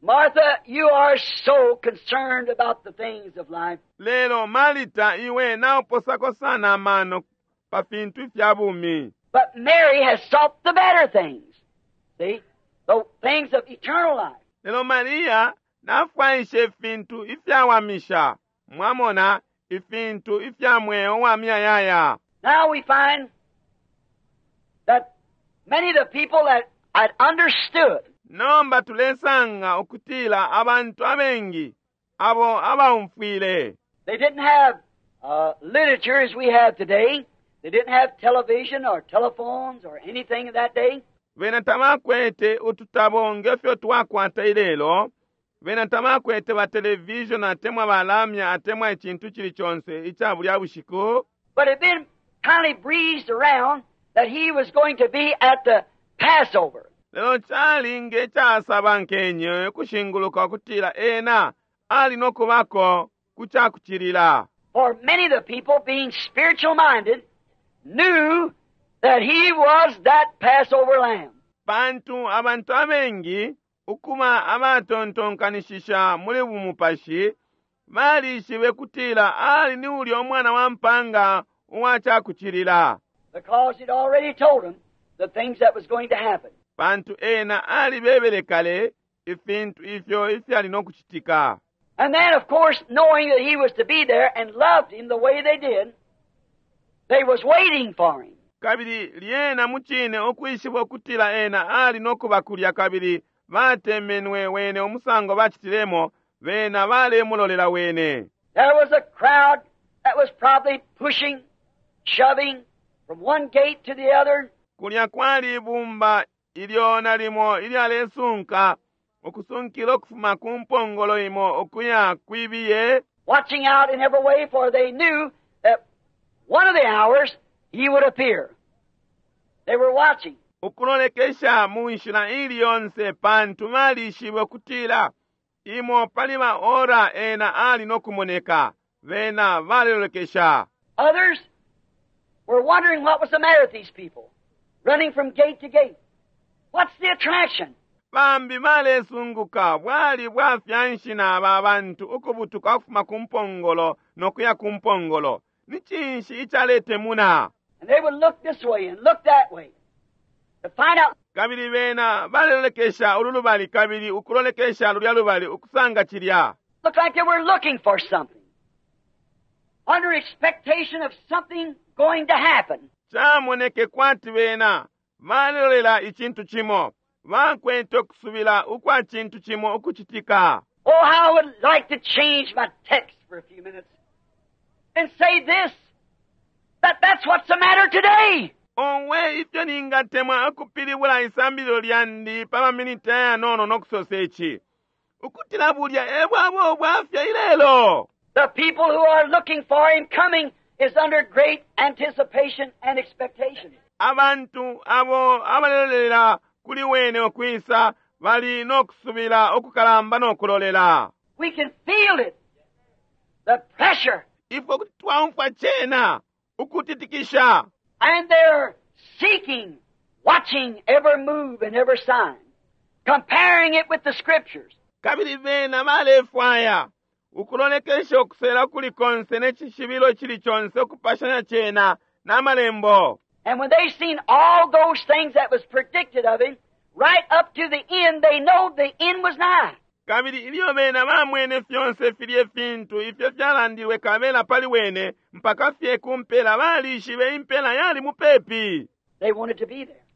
Martha, you are so concerned about the things of life. lero Marita iwe naoposako sana mano pa fintu fya bumi. But Mary has sought the better things. See? The things of eternal life. lero Maria nafwaishe fintu ifyawamisha mwamona ifintu ifyamweyo wamya yaya. Now we find that many of the people that had understood nomba tulesanga okutila abantu abengi abo abawumfwile. they didn't have uh, literature as we have today. They didn't have television or telephones or anything of that day. Vena tamakwete ututabo ngefyo twakwata ilelo. Vena tamakwete ba television atemwa balamya atemwa echintu chili chonse ichabu lya bushiku. But it had been kind of breezed around that he was going to be at the Passover. Lelo chali ngechasaba nkenyo kushinguluka kutila ena ali nokubako kuchakuchilila. For many of the people, being spiritual minded, knew that he was that Passover lamb. Bantu abantu abengi ukuma abatontonkanishisha muli bumupashi balishibe kutila ali ni uli omwana wa mpanga uwachakuchilila. Because he'd already told them the things that was going to happen. Bantu ena ali bebele kale ifintu ifyo ifyali nokuchitika. And then, of course, knowing that he was to be there and loved him the way they did, they was waiting for him. Kabili liena muchine okuishibwa kutila ena ali nokubakulya kabili batemenwe wene omusango bachitilemo vena bale mulolela wene. There was a crowd that was probably pushing, shoving from one gate to the other. Kulya kwali bumba iliona limo ilyalesunka okusunkila okufuma kumpongolo imo okuya kwibiye. Watching out in every way, for they knew that one of the hours he would appear. They were watching. Ukulolekesha munshila ili yonse pantu malishibwe kutila imo palima ora ena ali nokumoneka vena valolekesha. Others were wondering what was the matter with these people, running from gate to gate. What's the attraction? Bambi malesunguka bwali bwafyanshina aba abantu ukubutuka kufuma kumpongolo nokuya kumpongolo nichinshi ichalete muna. And they would look this way and look that way to find out. Kabili vena balolekesha ululubali kabili ukulolekesha lulya lubali ukusanga chilya. Looked like they were looking for something, under expectation of something going to happen. Chamoneke kwati vena balolela ichintu chimo bakwete okusubila ukwa chintu chimo okuchitika. Oh, how I would like to change my text for a few minutes and say this, that that's what's the matter today. Onwe ifyo ningatemwa okupilibula isambilo lyandi pama minita ya nono nokusosechi. Ukutila bulya ebwabo bwafya ilelo. The people who are looking for him coming is under great anticipation and expectation. Abantu abo abalolera kuli wene okwisa bali nokusubila okukalamba nokulolela. We can feel it, the pressure. Ifo kutwamfa chena ukutitikisha. And they're seeking, watching every move and every sign, comparing it with the Scriptures. Kabili vena malefwaya ukulolekesha okusera kuli konse nechishibilo chili chonse okupashanya chena n'amalembo. And when they've seen all those things that was predicted of him, right up to the end, they know the end was nigh. Kabili iliyo vena mamwene fyonse filye fintu ifyo fyalandiwe kabela pali wene mpaka fye kumpela balishibe impela yali mupepi. They wanted to be there.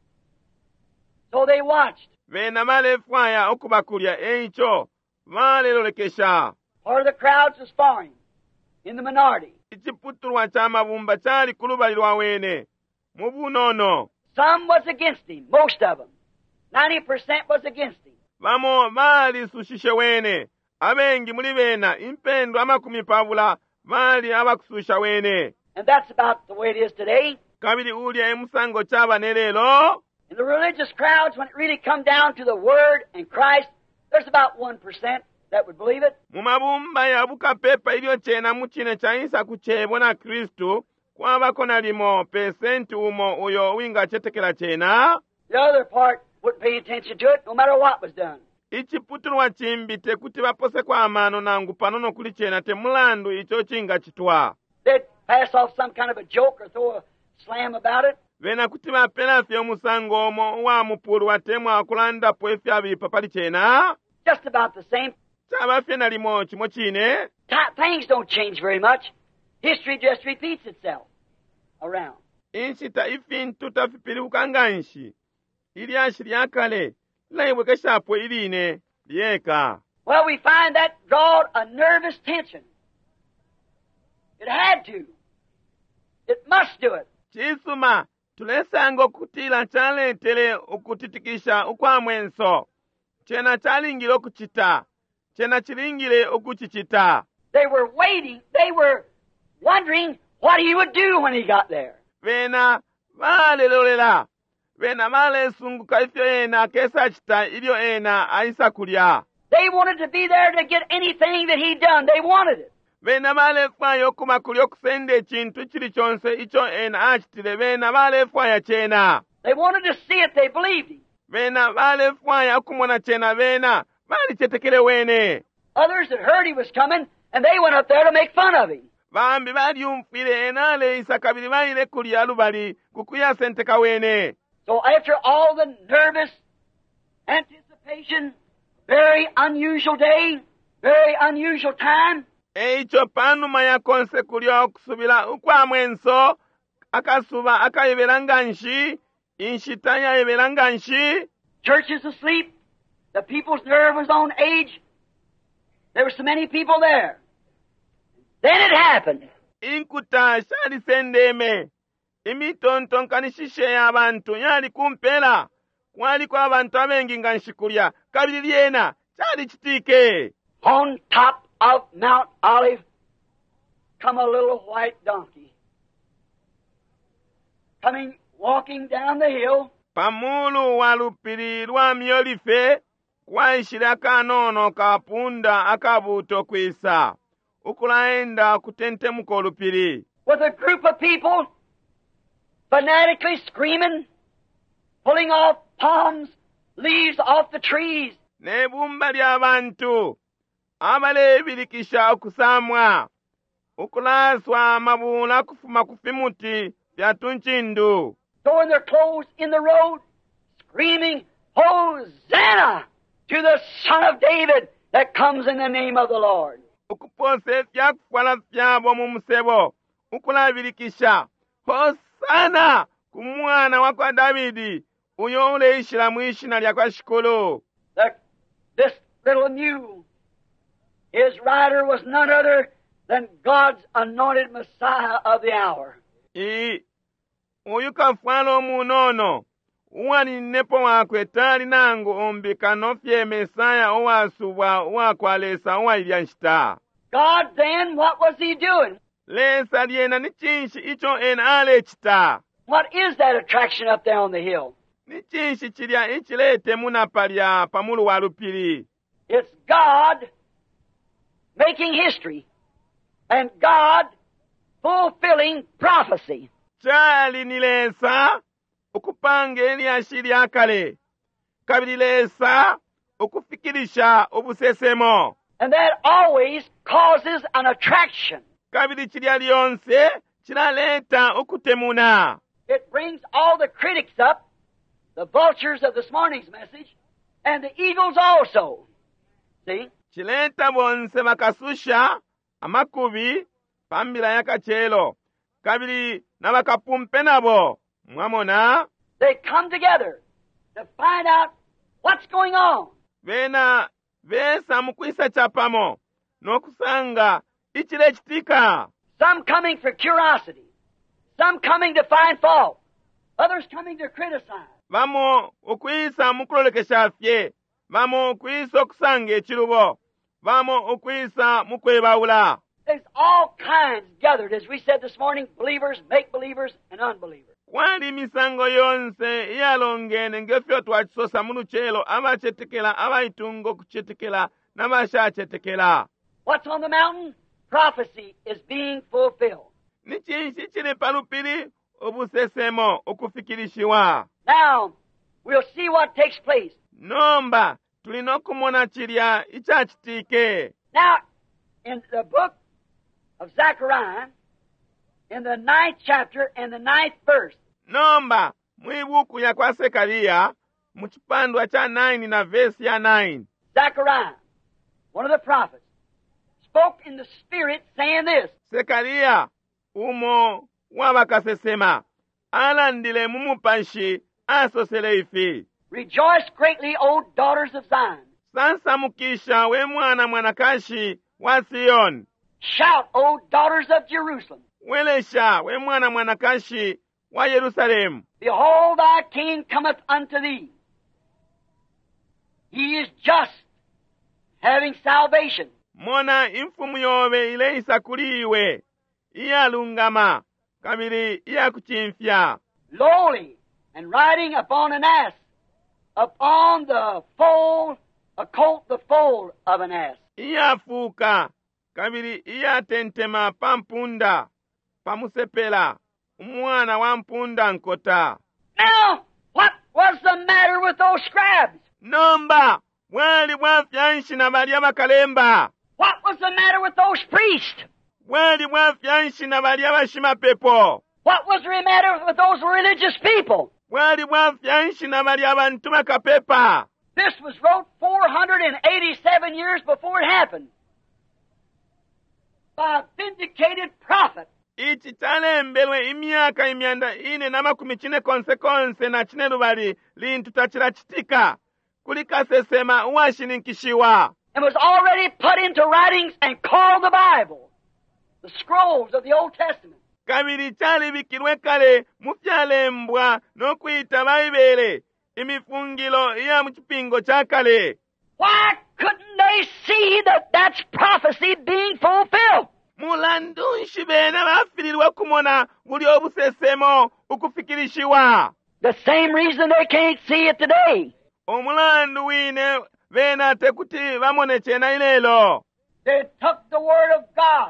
So they watched. Vena malefwaya okubakulya eicho malelolekesha. Part of the crowds was for him, in the minority. Ichiputulwa cha mabumba chali kulubalirwa wene mubunono. Some was against him, most of them. Ninety percent was against him. Vamo mali sushishe wene abengi muli vena impendo amakumi pavula mali abakususha wene. And that's about the way it is today. Kabili ulya emusango chaba nelelo. In the religious crowds, when it really come down to the Word and Christ, there's about one percent that would believe it. Mumabumba ya buka pepa ilio chena muchine cha isa kuchebo na Kristu kwa bako na limo pesenti umo uyo winga chetekela chena. The other part wouldn't pay attention to it, no matter what was done. iciputulwa cimbite kuti bapose kwa amano nangu panono kuli cena temulandu icho cinga citwa. They'd pass off some kind of a joke or throw a slam about it. Vena kuti bapela fye omusango omo wa mupulu watemu akulanda pwefi abipa pali cena. Just about the same. Chaba fye na limo chimo chine. Things don't change very much. History just repeats itself around. Inchi ta ifintu tafipili ukanganshi. Ili ashi liakale. Laiweke shapo iline. Lieka. Well, we find that drawed a nervous tension. It had to. It must do it. Chisuma. Tulesango kutila chale tele ukutitikisha ukwamwenso. Chena chalingile okuchita. Chena chilingile okuchichita. They were waiting. They were wondering what he would do when he got there. Vena vale lolela. Vena vale sunguka ifyo ena kesa chita ilio ena aisa kulia. They wanted to be there to get anything that he'd done. They wanted it. Vena vale fwayo kumakulio kusende chintu chili chonse icho ena achitile. Vena vale fwaya chena. They wanted to see it. They believed him. Vena vale fwaya kumona chena vena. Vali chetekele wene. Others had heard he was coming, and they went up there to make fun of him. Vambi vali umfile enale isakabili vaile kulia lubali kukuya senteka wene. So after all the nervous anticipation, very unusual day, very unusual time. Eicho panuma ya konse kulia okusubila ukwa mwenso, akasuba akayebelanganshi, inshitanya yebelanganshi. Church is asleep. The people's nerve was on edge. There were so many people there. Then it happened. Inkuta shali sendeme. Imitonton kanishishe ya abantu yali kumpela. Kwali kwa abantu abengi nganshikulia. Kabili yena shali chitike. On top of Mount Olive come a little white donkey. Coming, walking down the hill. Pamulu walupiri lwa miolife. Kwa ishira kanono kapunda akabuto kwisa. Ukulaenda kutente mukolupiri. With a group of people fanatically screaming, pulling off palms, leaves off the trees. Nebumba lya bantu abalebilikisha okusamwa ukulaswa mabula kufuma kufimuti bya tunchindu. Throwing their clothes in the road, screaming, Hosanna to the Son of David that comes in the name of the Lord. Ukupose fya kufwala fyabo mu musebo ukulabilikisha Hosana kumwana wa kwa Davidi uyo uleishila mwishina lya kwa shikolo. This little mule, his rider was none other than God's anointed Messiah of the hour. I uyu kafwala omunono uwani nepo wakwe tali nangu ombika nofye Mesaya owasubwa owakwalesa owailyashita. God then, what was he doing? Lesa liena ni chinshi icho ena alechita. What is that attraction up there on the hill? Ni chinshi chilya ichilete munapalya pamulu walupili. It's God making history and God fulfilling prophecy. Chali nilesa ukupange elyashili akale. Kabili lesa ukufikirisha obusesemo. And that always causes an attraction. Kabili chilya lyonse chilaleta okutemuna. It brings all the critics up, the vultures of this morning's message, and the eagles also. See? Chileta bonse bakasusha amakubi pambila yakachelo. Kabili na bakapumpe nabo. Mwamona? They come together to find out what's going on. Vena vesa mukwisa chapamo nokusanga ichile chitika. Some coming for curiosity, some coming to find fault, others coming to criticize. Vamo ukwisa mukulolekesha fye, vamo ukwisa okusanga echilubo, vamo ukwisa mukwebaula. There's all kinds gathered, as we said this morning, believers, make-believers, and unbelievers. Kwali misango yonse iyalongene ngefyo twachisosa munu chelo abachetekela abaitungo kuchetekela nabashachetekela. What's on the mountain? Prophecy is being fulfilled. Ni chinshi chili palupili obusesemo okufikirishiwa. Now, we'll see what takes place. Nomba tulina okumona chilya ichachitike. Now, in the book of Zechariah, in the ninth chapter and the ninth verse, nomba mwibuku ya kwa Sekariya mu chipandwa cha nine na verse ya nine. Zechariah, one of the prophets, spoke in the Spirit saying this, Sekariya umo wabakasesema alandile mumupanshi asosele ifi. Rejoice greatly, O daughters of Zion. Sansamukisha we mwana mwanakashi wa Siyoni. Shout, O daughters of Jerusalem. Welesha we mwana mwanakashi wa Yerusalemu. Behold, thy king cometh unto thee. He is just, having salvation. Mona imfumu yobe ile isakuliwe. Iyalungama, kabili iyakuchimfya. Lowly, and riding upon an ass, upon the foal, a colt the foal of an ass. Iyafuka, kabili iyatentema pampunda, pamusepela, umwana wa mpunda nkota. Now, what was the matter with those scribes? Nomba, wali bwafyanshi na balya bakalemba. What was the matter with those priests? Wali bwafyanshi na balya bashimapepo. What was the matter with those religious people? Wali bwafyanshi na balya bantu bakapepa. This was wrote four hundred eighty-seven years before it happened by a vindicated prophet. Ichi chalembelwe imyaka imyanda ine na makumi chine konse konse na chine lubali lintu tachila chitika. Kulikasesema uwashininkishiwa. And was already put into writings and called the Bible, the scrolls of the Old Testament. Kabili chali bikirwe kale mufyalembwa no kuita Baibele imifungilo iya mchipingo chakale. Why couldn't they see that that's prophecy being fulfilled? Mulandunshi bena bafililwa kumona buli obusesemo ukufikirishiwa. The same reason they can't see it today. Omulandu wine bena tekuti bamone chena ilelo. They took the Word of God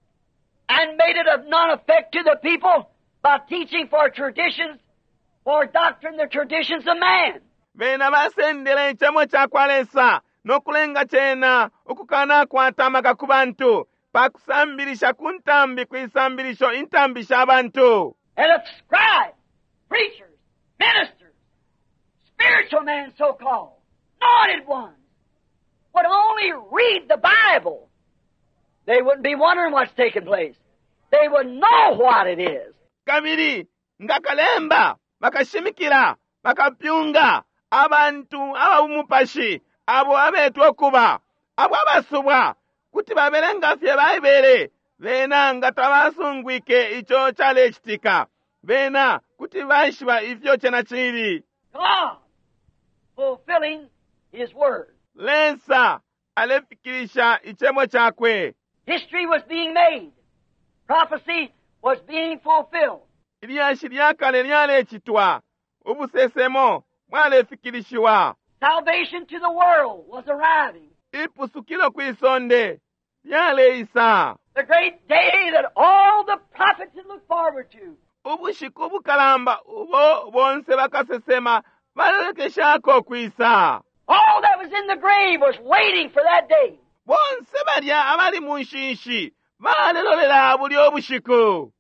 and made it of none effect to the people by teaching for traditions, for doctrine, the traditions of man. Bena basendele ichamo chakwalesa nokulenga chena ukukana kwatamaka kubantu pakusambirisha kuntambi kwisambirisho intambisha abantu. And if scribes, preachers, ministers, spiritual men so-called, anointed ones, would only read the Bible, they wouldn't be wondering what's taking place. They would know what it is. Kabiri, ngakalemba, bakashimikira, bakapyunga, abantu, abawumupashi, abo abetu okuba, abo abasubwa, kuti babelenga fye Baibele, bena ngatabasungwike icho chale chitika, bena kuti baishiba ifyo chena chiri. God, fulfilling His Word. Lensa, alefikirisha ichemo chakwe. History was being made. Prophecy was being fulfilled. Ilyashi lyakale lyale chitwa, ubusesemo, mwalefikirishiwa. Salvation to the world was arriving. Ipusukilo kwisonde, lyale isa. The great day that all the prophets had looked forward to. Ubushiku bukalamba, ubo bonse bakasesema, balekeshako kwisa. All that was in the grave was waiting for that day. Bonse balya abali munshinshi, balelolela buli obushiku.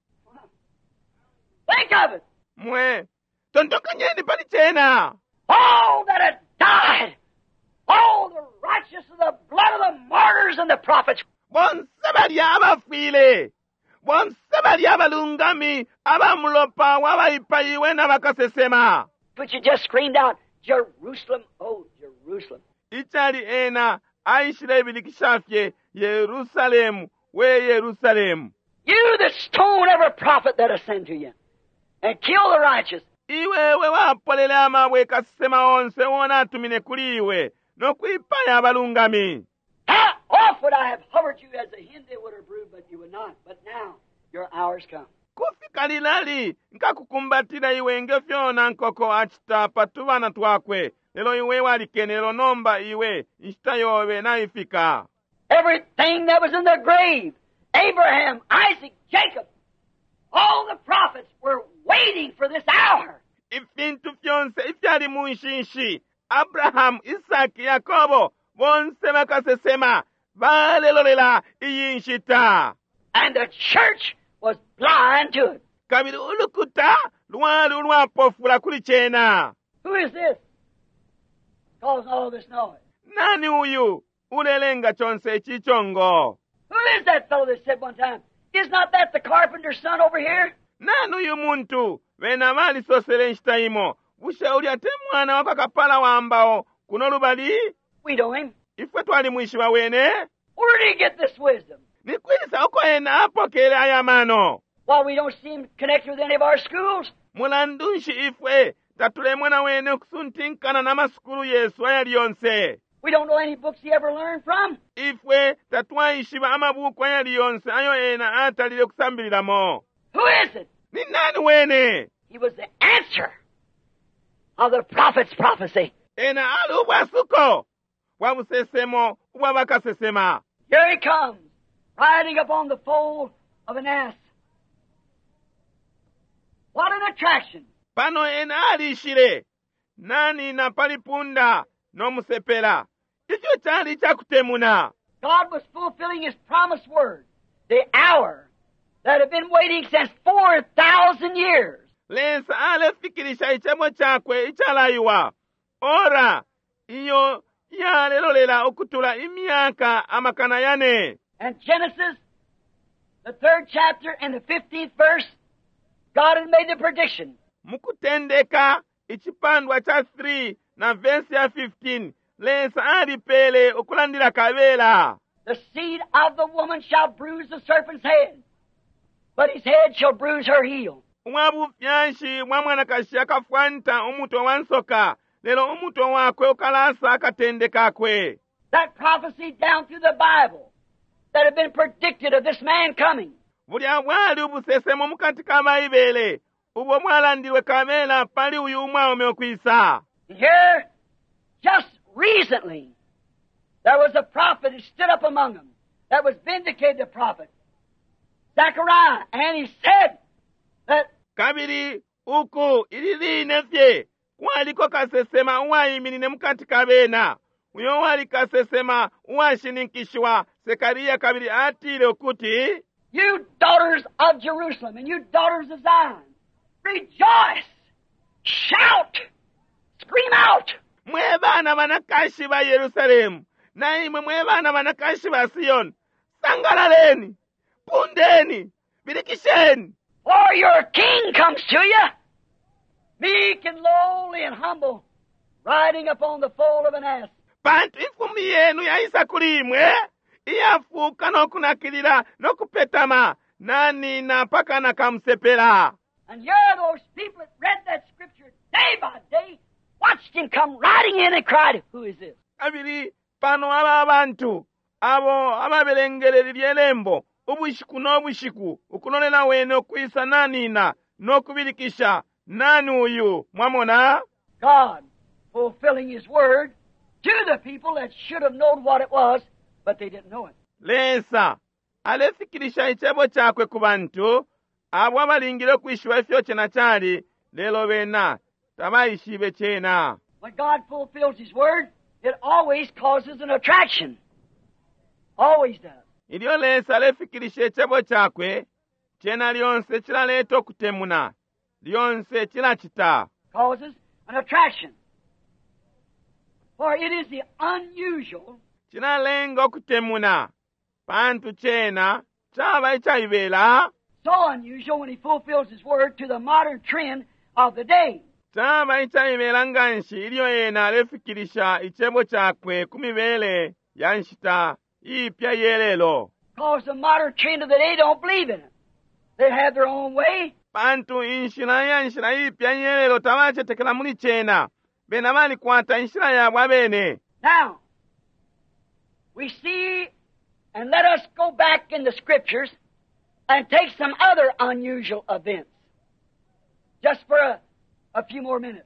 Think of it. Mwe, tontokanyeni pali chena. All that had died. All the righteous of the blood of the martyrs and the prophets. Bonse balya abafile. Bonse balya abalungami, abamulopa wabayipayiwe na bakasesema. But you just screamed out, Jerusalem, oh, Jerusalem. Ichali ena, aishile bilikishafye, Yerusalemu, we Yerusalemu. You that stone every prophet that ascend to you, and kill the righteous. Iwewe wapolele amabwe kasema onse wona atumine kuliwe, no kuipaya abalungami. How oft would I have hovered you as a hen that would have brood, but you would not. But now, your hour's come. Kufika lilali, nkakukumbatira iwe ngefyona nkoko achita patuvana twakwe. Lelo iwe walikene, lelo nomba iwe, nshita yowe na ifika. Everything that was in the grave, Abraham, Isaac, Jacob, all the prophets were waiting for this hour. Ifintu fyonse ifyali munshinshi, Abrahamu, Isaki, Yakobo bonse bakasesema balelolera iyi nshita. And the church was blind to it. Kabiri ulukuta lwali lwapofula kuli chena. Who is this causing all this noise? Nani uyu ulelenga chonse chichongo? Who is that fellow that said one time, is not that the carpenter's son over here? Nani uyu muntu wena mali sosele nshitaimo ushauri ate mwana wako kapala wambao kuno lubali? We know him. Ifwe twali mwishi wa wene? Where did he get this wisdom? Ni kwisa uko ena apokele ayamano. Well, we don't see him connected with any of our schools. Mulandunshi ifwe tatule mwana wene kusuntinkana na maskulu Yesu aya liyonse. We don't know any books he ever learned from. Ifwe tatwaishiba amabuku aya liyonse ayo ena atalile kusambililamo. Who is it? Ni nani wene? He was the answer of the prophet's prophecy. Ena alu ubwasuko wabusesemo ubwabakasesema. Here he comes, riding upon the foal of an ass. What an attraction! Pano ena alishire nani na palipunda no musepela. Icho chali chakutemuna. God was fulfilling his promised word, the hour that had been waiting since four thousand years. Lensa alefikirisha ichamo chakwe ichalaiwa. Ora iyo yalelolela okutula imyaka amakana yane. And Genesis, the third chapter and the fifteenth verse, God had made the prediction. Mukutendeka ichipandwa cha three na verse ya fifteen. Lensa alipele okulandila kabela. The seed of the woman shall bruise the serpent's head, but his head shall bruise her heel. Umwabu fyanshi mwamwana kashi akafwanta umuto wansoka. Lelo umuto wakwe ukalasa akatendeka kwe. That prophecy down through the Bible that had been predicted of this man coming. Buli abwali ubusesemo mukatika Baibele. Ubo mwalandiwe kamela pali uyu umwaume okwisa. Here, just recently, there was a prophet who stood up among them that was vindicated, the prophet, Zechariah, and he said that kabiri uku ilili nefye waliko kasesema uwayiminine mukatika bena. Uyo wali kasesema uwashininkishwa Zekaria kabiri atile okuti, you daughters of Jerusalem and you daughters of Zion, rejoice, shout, scream out. Mwe bana banakashi ba Yerusalemu, na imwe mwe bana banakashi ba Sion, sangalaleni, pundeni, birikisheni. For your king comes to you, meek and lowly and humble, riding upon the foal of an ass. Pantu ifumi yenu yaisa kulimwe, iyafuka nokunakilila nokupetama, nani na paka na kamsepela. And here those people that read that scripture day by day watched him come riding in and cried, who is this? Abiri pano aba abantu, abo ababelengereri lyelembo, ubushiku n'obushiku, ukunonela wene okwisa nanina, n'okubirikisha, nani uyu, mwamona? God fulfilling his word to the people that should have known what it was, but they didn't know it. Lensa, alefikirisha ichebo chakwe ku bantu, abo abalingire okwishiwa efyo chena chali, lelo bena, tabayishibe chena. When God fulfills his word, it always causes an attraction. Always does. Ilyo lensa alefikirisha ichebo chakwe, chena lyonse chilaleeta okutemuna, lyonse chilachita. Causes an attraction. For it is the unusual, chinalenga okutemuna, pantu chena, chaba ichaibela, so unusual when he fulfills his word to the modern trend of the day. chaba ichaibela nganshi ilyo yena alefikirisha ichebo chakwe kumibele yanshita ipya yelelo. Because the modern trend of the day don't believe in it. They have their own way. Pantu inshira yanshira ipya yelelo tabachetekela muli chena, bena bali kwata inshira yabwa bene. Now, we see, and let us go back in the scriptures and take some other unusual events. Just for a, a few more minutes.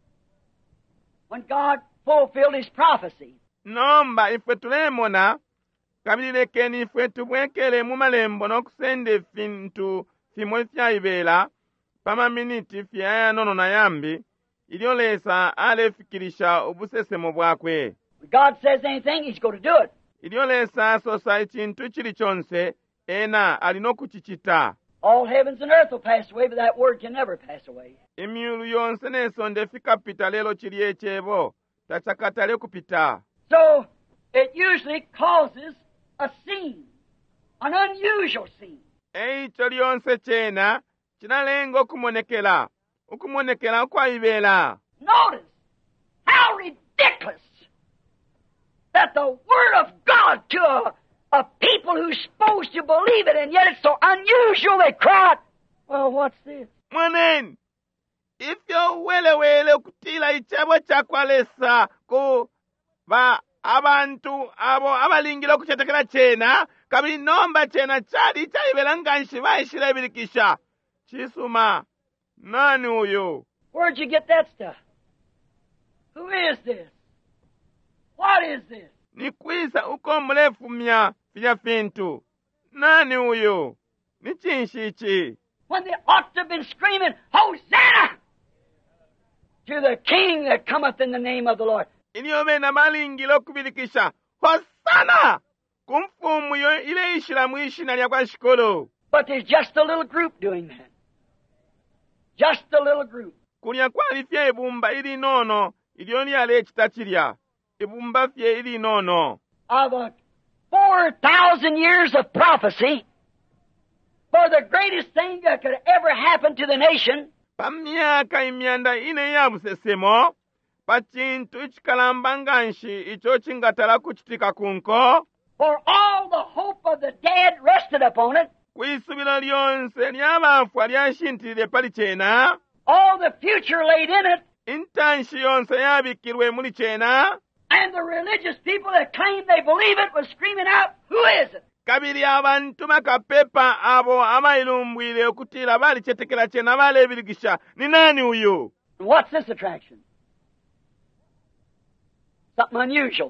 When God fulfilled his prophecy. Nomba ife tulemona, kabililekeni ife tubwekele mu malembo n'okusenda fintu fimwe fyaibela, pama miniti fyaya nono na yambi, ilyolesa alefikirisha obusesemo bwakwe. When God says anything, He's going to do it. Ilyolesa asosa ekintu kiri kyonse ena alina okukichita. All heavens and earth will pass away, but that word can never pass away. Emyulu yonse n'ensonda efikapita leero kiri ekyebo takyakatale kupita. So, it usually causes a scene, an unusual scene. Ekyo lyonse kyena kinalenga okumonekera okumonekera okwayibeera. Notice how ridiculous that the Word of God to a, a people who's supposed to believe it, and yet it's so unusual they cry out, well, what's this? Mwaneni, ifyo welewele okutiila ikyabo kyakwalesa ku ba abantu abo abalingira okukyetekera kyena kabiri nomba kyena kyali kyayibeera nga nshibashira ebirikisha kisuma. Nani uyo? Where'd you get that stuff? Who is this? What is this? Nikwisa uko mulefumya vya fintu. Nani uyo? Ni chinshi ichi? When they ought to have been screaming, Hosanna to the King that cometh in the name of the Lord. Iliyobe na malingilo kubilikisha Hosanna kumfumu yo ile ishira mwishina lya kwa shikolo. But there's just a little group doing that. Just a little group. Kulia kwali fye ibumba ili nono iliyoni ale chitachirya. Ibumba fye ili nono. Of a four thousand years of prophecy for the greatest thing that could ever happen to the nation. Pamyaka imyanda ine ya busesemo pachintu ichikalambanganshi icho chingatala kuchitika kunko. For all the hope of the dead rested upon it. Kwisubila lyonse lyabafu alyashintilile pali chena. All the future laid in it. Intanshi yonse yabikirwe muli chena. And the religious people that claimed they believe it was screaming out, who is it? Kabiri abantu makapepa abo amailumbwile okutila bali chetekela chena bale ebirigisha. Ni nani uyu? And what's this attraction? Something unusual.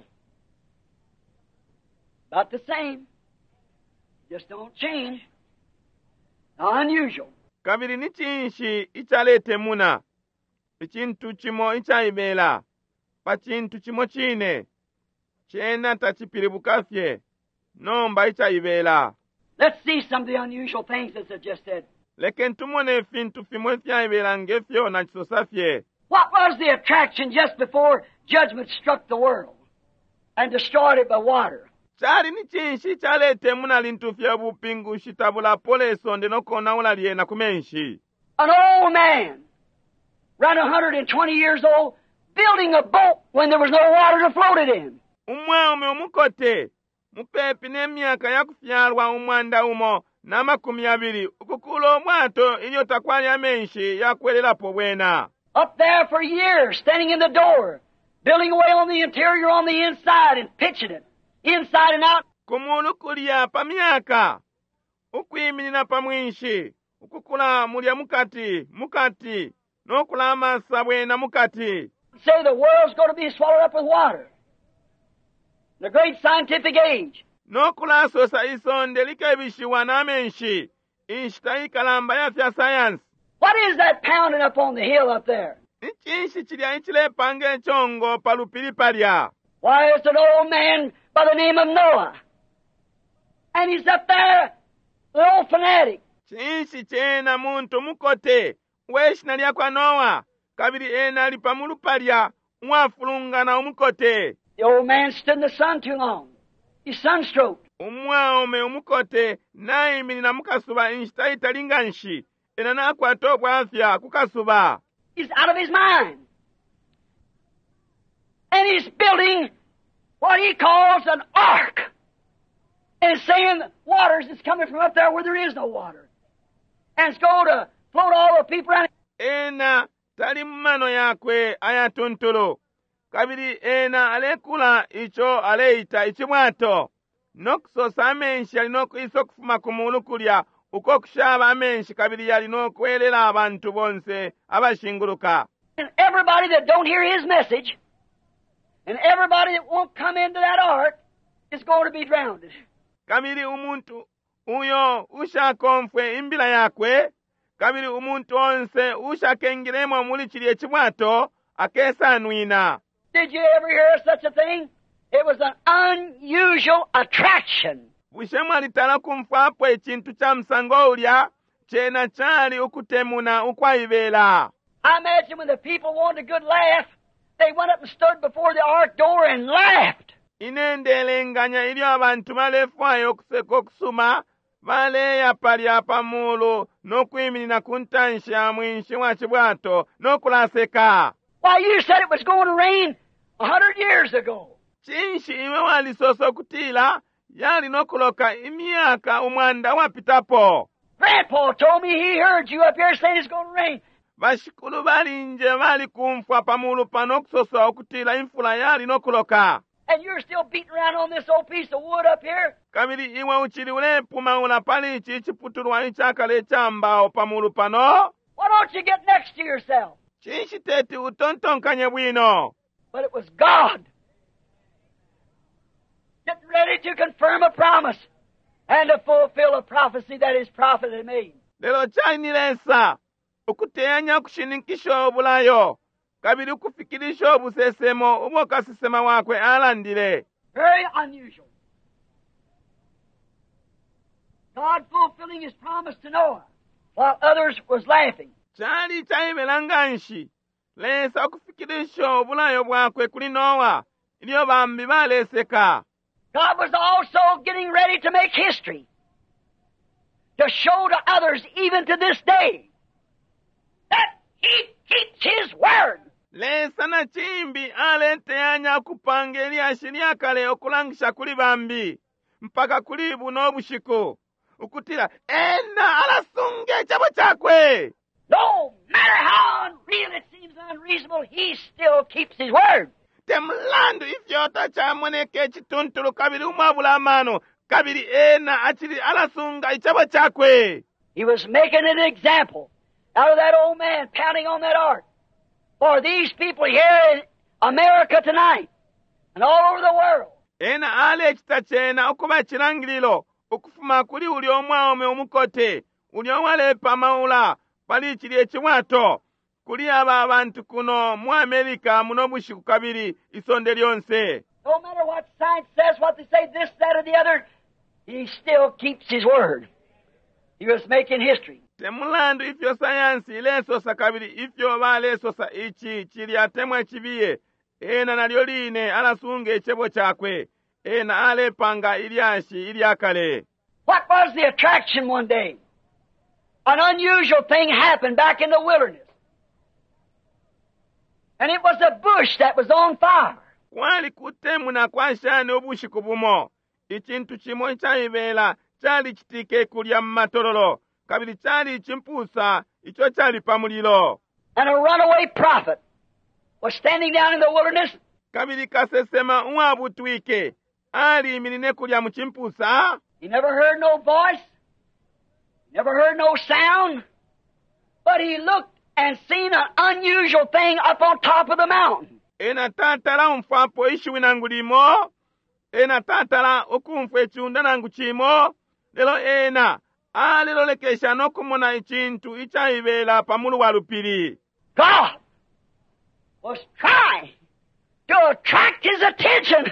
About the same. Just don't change. Unusual. Kabiri ni chinshi ichalete muna. Ichintu chimo ichaibela. Pachintu chimo chine. Chena tachipiribukafye. Nomba ichaibela. Let's see some of the unusual things as I just said. Leken tumone fintu fimwe fyaibela ngefyo na chisosafye. What was the attraction just before judgment struck the world and destroyed it by water? Chali ni chinshi chalete muna lintu fya bupingu shitabula pole sonde no kona ula liena kumenshi. An old man, around one hundred twenty years old, building a boat when there was no water to float it in. Umwaume umukote, mupepi n'emyaka yakufyalwa umwanda umo n'amakumi abiri ukukula omwato ilyotakwali amenshi yakwelelapo bwena. Up there for years, standing in the door, building away on the interior, on the inside, and pitching it, inside and out. Kumulukulya pa myaka, ukwiminina pa mwinshi, ukukula mulya mukati, mukati, n'okula amasa bwena mukati. Say the world's going to be swallowed up with water. The great scientific age. N'okula asosa isonde likebishiwa n'amenshi, inshita ikalamba yafya science. What is that pounding up on the hill up there? Ichinshi chilya ichilepanga echongo palupili palya. Why, it's an old man by the name of Noah. And he's up there, the old fanatic. Chinshi chena muntu mukote, weshina lya kwa Noa, kabiri ena lipamulu palya, mwafulungana umukote. The old man stood in the sun too long. He's sunstroked. Umwaume umukote, naimini na mukasuba inshita italinganshi, ena nakwata bwafya kukasuba. He's out of his mind. And he's building what he calls an ark. And saying waters is coming from up there where there is no water. And it's going to float all the people around. Ena tali mmano yakwe ayatuntulu. Kabiri ena alekula icho aleita ichimwato. Nokusosa amenshi alinoku iso kufuma kumulukulya. Uko kushaba amenshi kabiri yalinokwelela abantu bonse abashinguluka. And everybody that don't hear his message, and everybody that won't come into that ark, is going to be drowned. Kabiri umuntu uyo ushakomfwe imbila yakwe, kabiri umuntu onse ushakengiremo muli chili echibwato akesanwina. Did you ever hear of such a thing? It was an unusual attraction. Bwishe mwalitala kumfapo echintu cha msango ulya chena chali ukutemuna ukwayibela. I imagine when the people wanted a good laugh, they went up and stood before the ark door and laughed. Inendelenganya ilyo abantu balefwayo okuseka okusuma baleya pali apamulu n'okwimirira ku ntansha mwinshi wa kibwato n'okulaseka. Why, you said it was going to rain a hundred years ago. Chinshi iwe walisoso kutila yali n'okuloka imyaka umwanda wapitapo. Grandpa told me he heard you up here saying it's going to rain. Bashikulu balinje bali kumfwa pamulu pano okusoso okutila infula yali n'okuloka. And you're still beating around on this old piece of wood up here? Kabiri iwe uchili ulepuma ula pali ichi chiputulwa ichakale chambao pamulu pano. Why don't you get next to yourself? Chinshi teti utontonkanye bwino. But it was God getting ready to confirm a promise and to fulfill a prophecy that his prophet had made. Lelo chainilesa ukuteyanya kushinikisha obulayo. Kabiri ukufikirisha obusesemo ubokasisema wakwe alandile. Very unusual. God fulfilling his promise to Noah while others was laughing. Chali chaibelanganshi lesa ukufikirisha obulayo bwakwe kuli Nowa ilyo bambi baleseka. God was also getting ready to make history, to show to others even to this day that he keeps his word. Lesa na chimbi alenteyanya kupangelia shiria kale okulangisha kuli bambi mpaka kuli buno bushiku ukutila ena alasunge chabo chakwe. No matter how unreal it seems unreasonable, he still keeps his word. Temlandu ifyota chamoneke chituntulu kabiri umabula amano kabiri ena achiri alasunga ichabo chakwe. He was making an example out of that old man pounding on that ark for these people here in America tonight and all over the world. Ena ale chitachena okuba chirangililo okufuma kuli uli omwaome omukote uli omwalepa maula pali chili echiwato kuli aba abantu kuno mu America muno bushiku kabiri isonde lyonse. No matter what science says, what they say, this, that, or the other, he still keeps his word. He was making history. Temulandu ifyo sayansi ilesosa kabiri ifyo balesosa ichi chili atemwa chibiye ena nalyo line alasunga echebo chakwe ena alepanga ilyashi ilyakale. What was the attraction one day? An unusual thing happened back in the wilderness. And it was a bush that was on fire. Kwali kutemuna kwa shani obushiku bumo ichintu chimo chaibela chali chitike kulya matololo kabili chali chimpusa icho chali pamulilo. And a runaway prophet was standing down in the wilderness. Kabili kasesema uwabutwike ali miline kulya mchimpusa. He never heard no voice, never heard no sound, but he looked and seen an unusual thing up on top of the mountain. Ena tatala umfapo ishi winangulimo, ena tatala okumfu echunda nangu chimo, lelo ena alelo lekesha nokumona ichintu ichaibela pamulu walupiri. God was trying to attract his attention.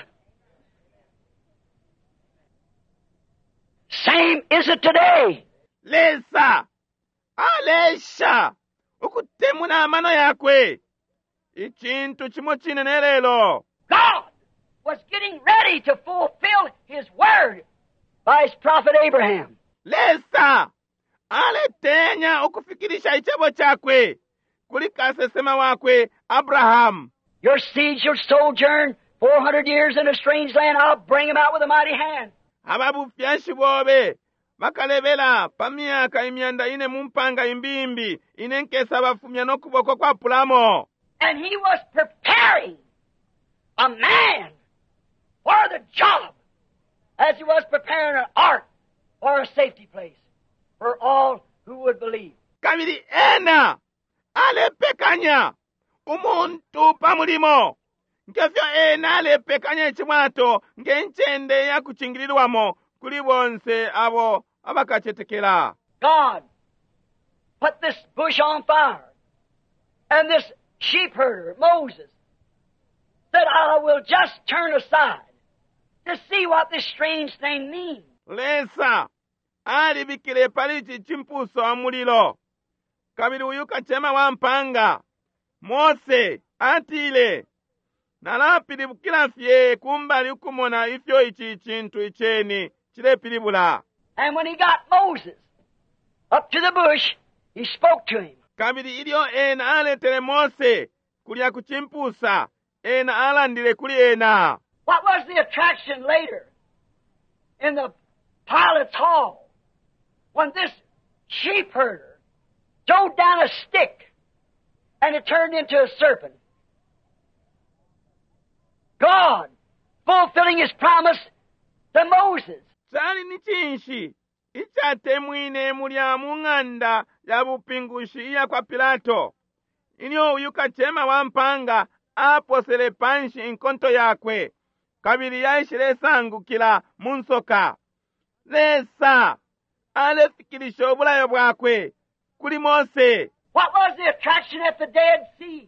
Same is it today. Lesa, alesha, ukutemuna amano yakwe, ichintu chimo chinene lelo. God was getting ready to fulfill his word by his prophet Abraham. Lesa, aletenya ukufikirisha ichebo chakwe, kulikasesema wakwe Abraham. Your seed shall sojourn four hundred years in a strange land. I'll bring them out with a mighty hand. Ababu fyashi bobe, bakalebela pamiaka imyanda ine mumpanga imbimbi, inenkesa bafumya nokuboko kwa pulamo. And he was preparing a man for the job as he was preparing an ark for a safety place for all who would believe. Kabili ena, alepekanya, umuntu pamulimo. Nkefyo ena alepekanya ichimato, ngenchende ya kuchingililwamo, kuli bonse abo abakachetekela. God put this bush on fire. And this sheep herder, Moses, said, I will just turn aside to see what this strange thing means. lesa alibikile palichi chimpuso wa mulilo kabili uyuka chema wa mpanga Mose atile nalapili bukila fye kumbali ukumona ifyo ichi chintu icheni chilepilibula. And when he got Moses up to the bush, he spoke to him. kabili ilio ena aletele Mose kulia kuchimpusa ena alandile kuli ena. What was the attraction later in the pilot's hall when this sheep herder threw down a stick and it turned into a serpent? God fulfilling his promise to Moses. Chali ni chinshi ichate mwine mulya mung'anda ya bupingushi iya kwa Pilato inyo uyuka chema wa mpanga aposele panshi inkonto yakwe kabili yaishile sangu kila munsoka lesa alefikilisha obulayo bwakwe kuli Mose. What was the attraction at the Dead Sea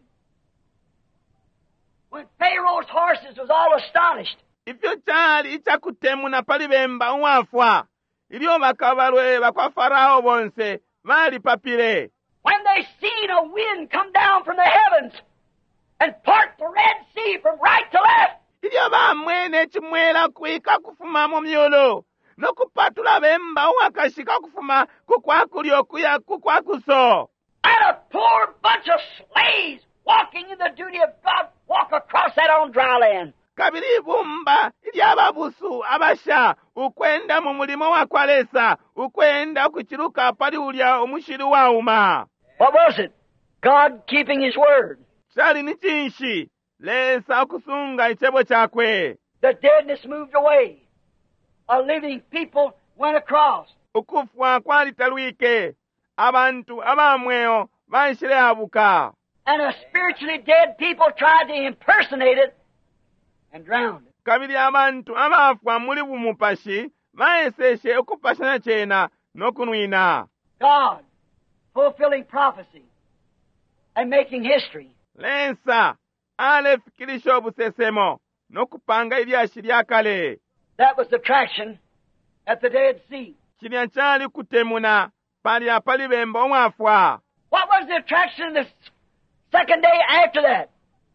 when Pharaoh's horses was all astonished? Ifyo chali ichakutemuna pali bemba uwafwa ilio bakabalwe bakwa Farao bonse bali papile. When they seen a wind come down from the heavens and part the Red Sea from right to left. Ilio bamwene chimwela kuika kufuma mu myolo nokupatula bemba uwakashika kufuma kukwakulyo kuya kukwakuso. And a poor bunch of slaves walking in the duty of God walk across that on dry land. Kabili bumba ilyababusu abasha ukwenda mu mulimo wa kwalesa ukwenda kuchiruka pali ulya omushiri wa uma. What was it? God keeping his word. Chali ni chinshi lesa okusunga ichebo chakwe. The deadness moved away. A living people went across. Ukufwa kwali talwike abantu abamweo banshire abuka. And a spiritually dead people tried to impersonate it and drowned it. Kabili abantu abafwa muli bumupashi baeseshe okupashana chena nokunwina. God fulfilling prophecy and making history. Lensa alefikilisha obusesemo nokupanga ilyashi lyakale. That was the attraction at the Dead Sea. Chilya chali kutemuna pali apali bemba omwafwa. What was the attraction the second day after that?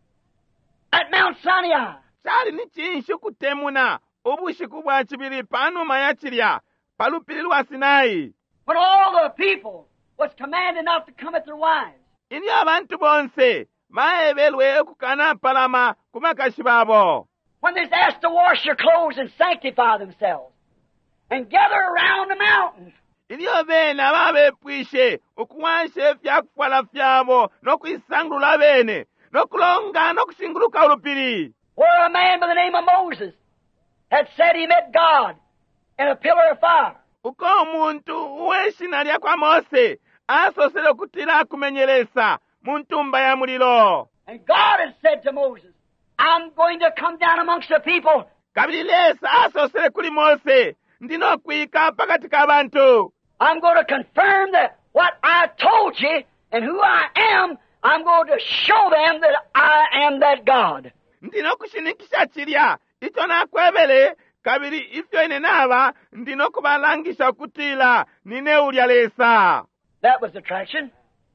At Mount Sinai. Chali ni chinshi kutemuna obushiku bwa chibili panuma ya chilya palupili lwa Sinai. When all the people was commanded not to come at their wives. Ili abantu bonse maebelwe okukana palama kumakashi babo. When they're asked to wash their clothes and sanctify themselves and gather around the mountains. Ilio bena babepwishe okuwanshe fyakufwala fyabo nokwisangulula bene nokulonga nokushinguluka ulupili. Where a man by the name of Moses had said he met God in a pillar of fire. Uko omuntu uweshina lya kwa Mose asosele okutila kumenyelesa muntumba ya mulilo. And God had said to Moses, I'm going to come down amongst the people. Kabili lesa asosele kuli Mose ndino kwika pakati k'abantu. I'm going to confirm that what I told you and who I am, I'm going to show them that I am that God. Ndino kushinikisha chilya icho nakwebele kabili ifyo ine naba ndino kubalangisha kutila nine ulya lesa. That was the attraction.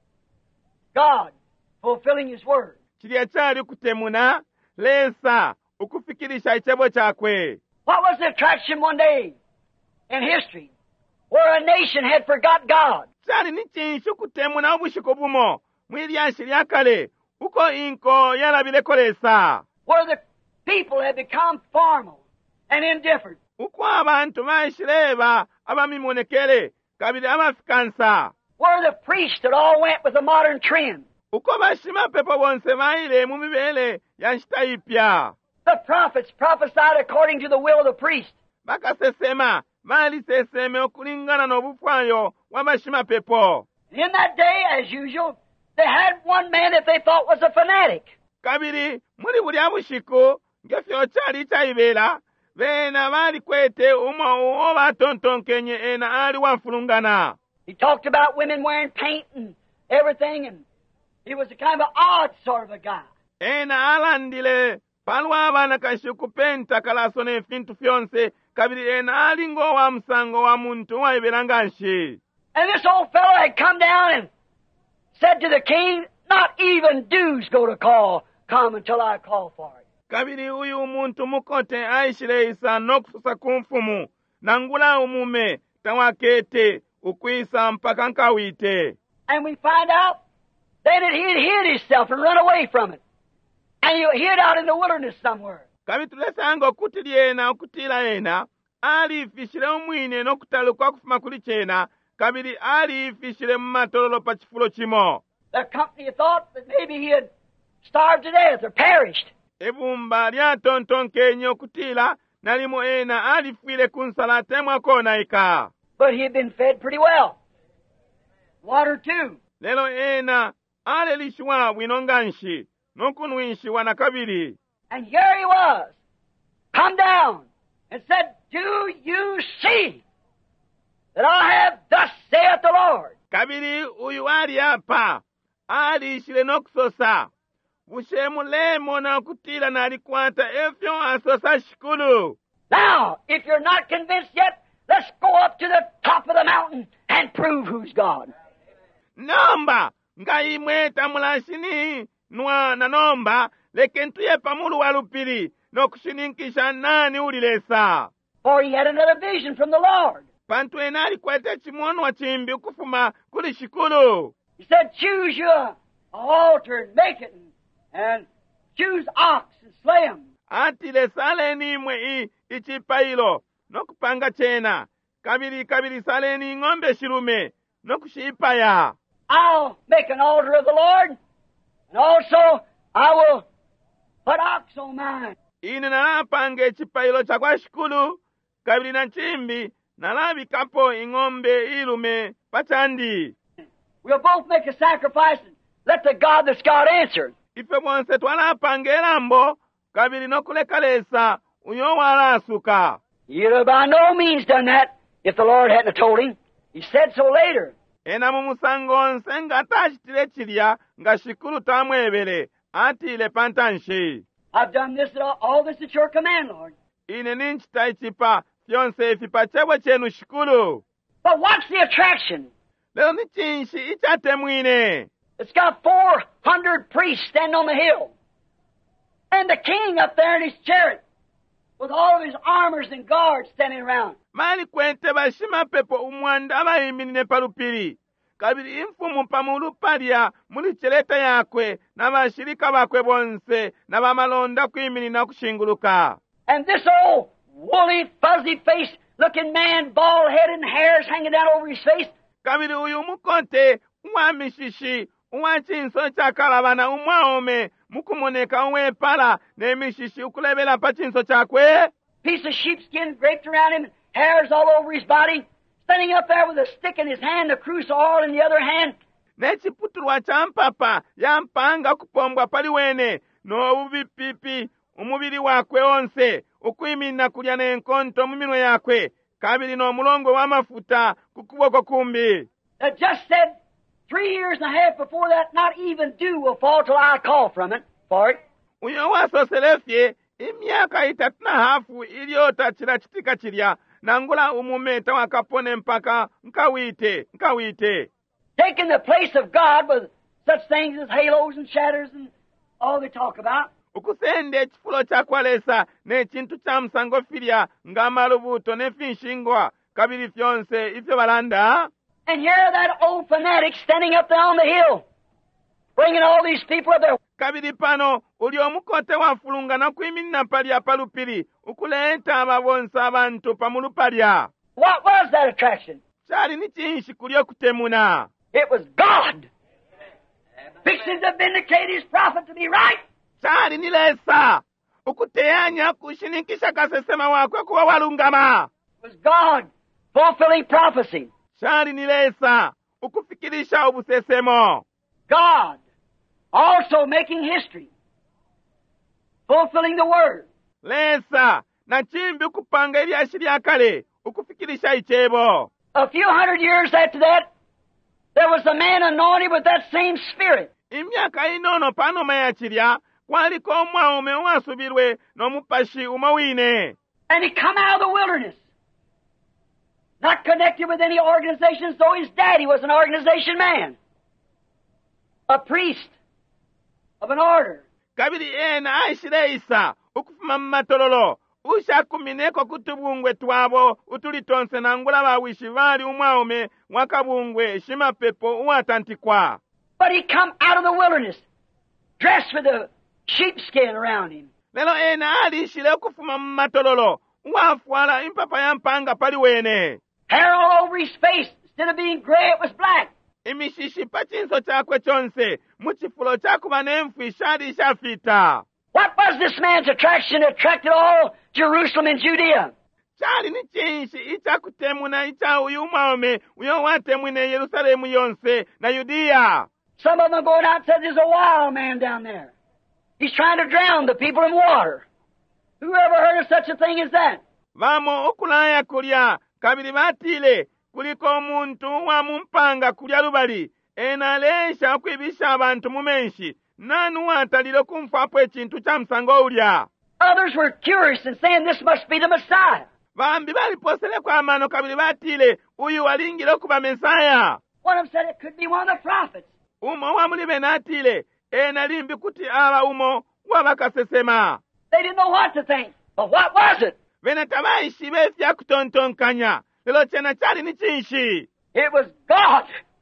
God fulfilling his word. Chilya chali kutemuna lesa ukufikirisha ichebo chakwe. What was the attraction one day in history where a nation had forgot God? Chali ni chinshi kutemuna obushiko bumo mwilyashi lyakale uko inko yalabileko lesa. Where the people had become formal and indifferent. Uko abantu baishileba abamimonekele kabili amafikansa. Where the priests had all went with the modern trend. Uko bashima pepo bonse maile mu mibele ya nshitaipya. The prophets prophesied according to the will of the priest. Bakasesema mali seseme okulingana n'obufwayo wa bashima pepo. In that day, as usual, they had one man that they thought was a fanatic. Kabili muli buli abushiku ngefyo chali chaibela bena bali kwete umo oba tontonkenye ena ali wafulungana. He talked about women wearing paint and everything, and he was a kind of an odd sort of a guy. ena alandile palwava nakashi kupenta kalaso ne fintu fyonse kabiri ena alingo wa msango wa muntu waiberanganshi. And this old fellow had come down and said to the king, not even dues go to call, come until I call for it. Kabiri uyu muntu mukote aishire isa nokususa kumfumu nangula umume tawakete ukwisa mpaka nkawite. And we find out then that he had hid himself and run away from it. And he hid out in the wilderness somewhere. Kabiri tulesango kutili ena okutila ena ali fishire umwine nokutaluka kufuma kuli chena kabiri ali fishire mmatololo pa chifulo chimo. The company thought that maybe he had starved to death or perished. Ebumba lya tontonkenye okutila nalimo ena alifwile kunsala temwa kona ika. But he had been fed pretty well. Water too. Lelo ena alelishwa winonganshi nokunwishiwa na kabiri. And here he was, come down and said, do you see that I have thus saith the Lord? Kabiri uyu ali apa alishile nokusosa bushemu lemo na kutila na alikwata efyo asosa shikulu. Now, if you're not convinced yet, let's go up to the top of the mountain and prove who's God. Nomba nga imwe tamulashini nwa na nomba lekentuye pamulu walupiri nokushininkisha nani ulilesa. For he had another vision from the Lord. Pantu ena alikwete chimono wa chimbi ukufuma kuli shikulu. He said, choose you an altar and make it, and, and choose ox and slay them. Ati lesaleni imwe i ichipailo nokupanga chena kabiri kabiri saleni ng'ombe shirume nokushipaya. I'll make an altar of the Lord, and also I will put ox on mine. Ine nalapange chipailo cha kwa shikulu kabiri na chimbi nalabikapo ing'ombe ilume pachandi. We'll both make a sacrifice and let the God that's God answer. Ife bonse twalapange elambo kabiri nokulekalesa uyo walasuka. He'd have by no means done that if the Lord hadn't told him. He said so later. Ena mumusango nse nga tashitile chilya nga shikulu tamwebele atile pantanshi. I've done this, all, all this at your command, Lord. Ine ninchita ichipa fyonse ifipa chebwe chenu shikulu. But what's the attraction? Leo ni chinshi ichate mwine. It's got four hundred priests standing on the hill. And the king up there in his chariot with all of his armors and guards standing around. Mali kwente bashima pepo umwanda abayiminine palupiri. Kabiri imfumu pamulu palya muli cheleta yakwe na bashirika bakwe bonse na bamalonda kwimini na kushinguluka. And this old woolly, fuzzy-faced looking man, bald-headed and hairs hanging down over his face. Kabiri uyu mukonte uwa mishishi uwa chinso cha kalabana umwaome mukumoneka uwe pala ne mishishi ukulebela pa chinso chakwe. Piece of sheepskin draped around him, hairs all over his body, standing up there with a stick in his hand, a cruse of oil in the other hand. Nechiputulwa cha mpapa ya mpanga kupombwa pali wene no ubipipi umubiri wakwe onse ukwimina kulya n'enkonto mu minwe yakwe kabiri n'omulongo w'amafuta ku kuboko kumbi. That just said three years and a half before that, not even dew will fall till I call from it for it. Uyo wasoselefye imyaka itatu na hafu iliyota chila chitika chilya nangula umumeta wakapone mpaka nkawite nkawite. Taking the place of God with such things as halos and shadows and all they talk about. Ukusende echifulo chakwalesa n'echintu cha msango filya ng'amalubuto n'efinshingwa kabiri fyonse ifyo balanda. And here that old fanatic standing up there on the hill, bringing all these people up there. Kabiri pano uli omukote wafulunga na kwimina palya palupiri ukuleta ababonsa abantu pamulu palya. What was that attraction? Chali ni chinshi kulyo kutemuna. It was God fixing to vindicate his prophet to be right. Chali ni lesa ukuteyanya kushinikisha kasesema wakwe kuwa walungama. It was God fulfilling prophecy. Chali ni lesa ukufikirisha ubusesemo. God also making history, fulfilling the word. Lesa na chimbi ukupanga ili ashiri akale ukufikirisha ichebo. A few hundred years after that, there was a man anointed with that same spirit. imyaka inono pano mayachirya kwaliko omwaume wasubirwe n'omupashi umawine. And he come out of the wilderness. Not connected with any organizations, though his daddy was an organization man. A priest of an order. Kabiri ena aishireisa ukufuma mmatololo ushakumineko kutubungwe twabo utulitonse nangula bawishi bali umwaume wakabungwe shimapepo uwatantikwa. But he come out of the wilderness, dressed with a sheepskin around him. Lelo ena alishile okufuma mmatololo uwafwala impapa ya mpanga pali wene. Hair all over his face. Instead of being gray, it was black. Imishishi pachinso chakwe chonse muchifulo chakuba nemfu ishali ishafita. What was this man's attraction that attracted all Jerusalem and Judea? Chali ni chinshi ichakutemuna icha uyu umwaume uyo watemune Yerusalemu yonse na Yudea. Some of them going out and said there's a wild man down there. He's trying to drown the people in water. Who ever heard of such a thing as that? Vamo okulaya kulya kabiri batile kuliko omuntu wa mumpanga kulya lubali enalesha okwibisha abantu mumenshi nanu watalile kumfapo ekintu kya musango ulya. Others were curious and saying this must be the Messiah. Bambi baliposele kwa amano kabiri batile uyu walingile okuba Mesaya. One of them said it could be one of the prophets. Umo wamulibe natile enalimbi kuti aba umo wabakasesema. They didn't know what to think. But what was it? Venatabayishi befya kutontonkanya lelo chena chali ni chinshi. It was God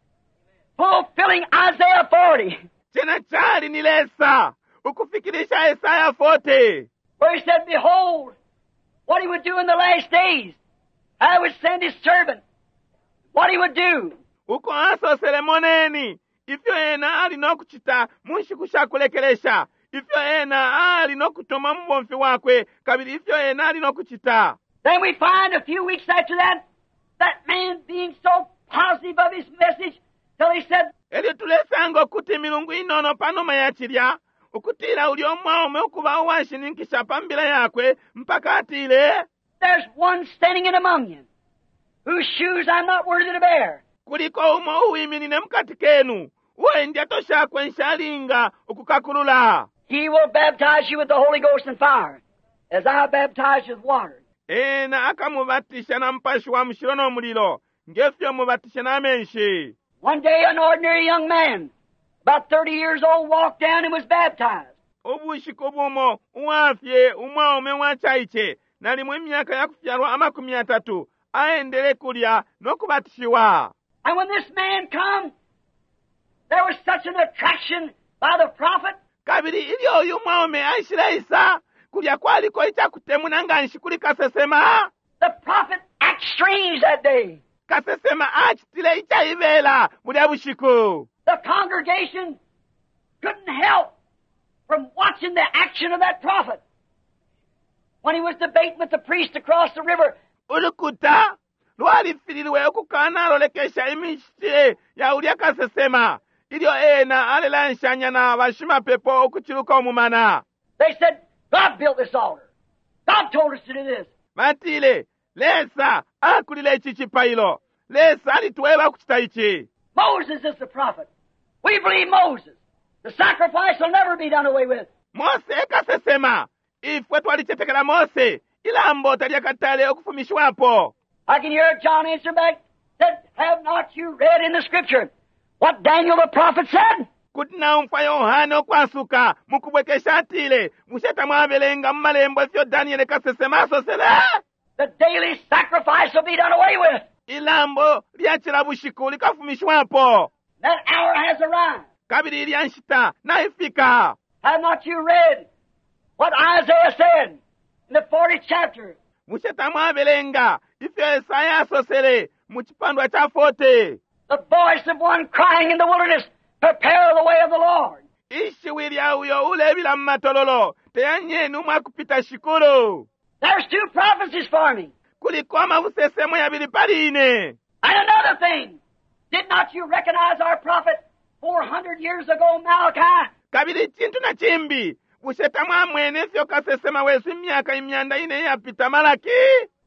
fulfilling Isaiah forty. Chena chali ni lesa ukufikirisha Isaiah forty. Where he said, behold, what he would do in the last days. I would send his servant. What he would do. Uko aso selemoneni. Ifyo ena ali nokuchita munshi kushakulekelesha. Ifyo ena ali nokutoma mbomfi wakwe kabiri ifyo ena ali nokuchita. Then we find a few weeks after that, that man being so positive of his message, till he said, Eli tulesango kuti milungu inono pano mayachirya, ukutira uli omwaume ukuba uwashininkisha pambila yakwe, mpaka atile, there's one standing in among you, whose shoes I'm not worthy to bear. Kuliko umo uwiminine mkati kenu, uendya tosha kwenshalinga ukukakulula. He will baptize you with the Holy Ghost and fire, as I baptize you with water. Ena akamubatisha na mpashi wa mshiro no mulilo, ngefyo mubatisha na menshi. One day an ordinary young man, about thirty years old, walked down and was baptized. Obushiko bumo, uwafye, umwaume wachaiche, nalimwe myaka ya kufyarwa amakumi atatu, aendele kulya nokubatishiwa. And when this man come, there was such an attraction by the prophet. Kabiri ilio uyu mwaume aishireisa, kulya kwaliko icha kutemuna nganshi kuli kasesema. The prophet acted strange that day. Kasesema achitile icha ivela, mulya bushiku. The congregation couldn't help from watching the action of that prophet. When he was debating with the priest across the river, Ulukuta, lwalifililwe okukana lolekesha imishite ya ulya kasesema. Ilio ena alelanshanya na bashima pepo okuchiluka omumana. they said, God built this altar. God told us to do this. Matile, lesa, akulile chichipailo. Lesa alituweba kuchita ichi. Moses is the prophet. We believe Moses. The sacrifice will never be done away with. Mose kasesema, ifwe twalichetekela Mose, ilambo talyakatale okufumishwapo. I can hear John answer back, said, have not you read in the scripture what Daniel the prophet said? Kutina umfa Yohane okwasuka, mukubwekesha atile, musheta mwabelenga mmalembo syo Daniel kasesema sosele. The daily sacrifice will be done away with. Ilambo lyachila bushiku likafumishwapo. That hour has arrived. Kabiri lyanshita na ifika. Have not you read what Isaiah said in the fortieth chapter? Musheta mwabelenga, ifyo Isaya sosele, muchipandwa cha forty. The voice of one crying in the wilderness, prepare the way of the Lord. Ishi wilya uyo ulebila mmatololo, teyanyenu mwakupita shikulu. There's two prophecies for me. Kulikoma busesemo ya bilipaline. And another thing, did not you recognize our prophet four hundred years ago, Malachi? Kabili chintu na chimbi, busheta mwamwene syo kasesema wesu myaka imyanda ine yapita Malaki.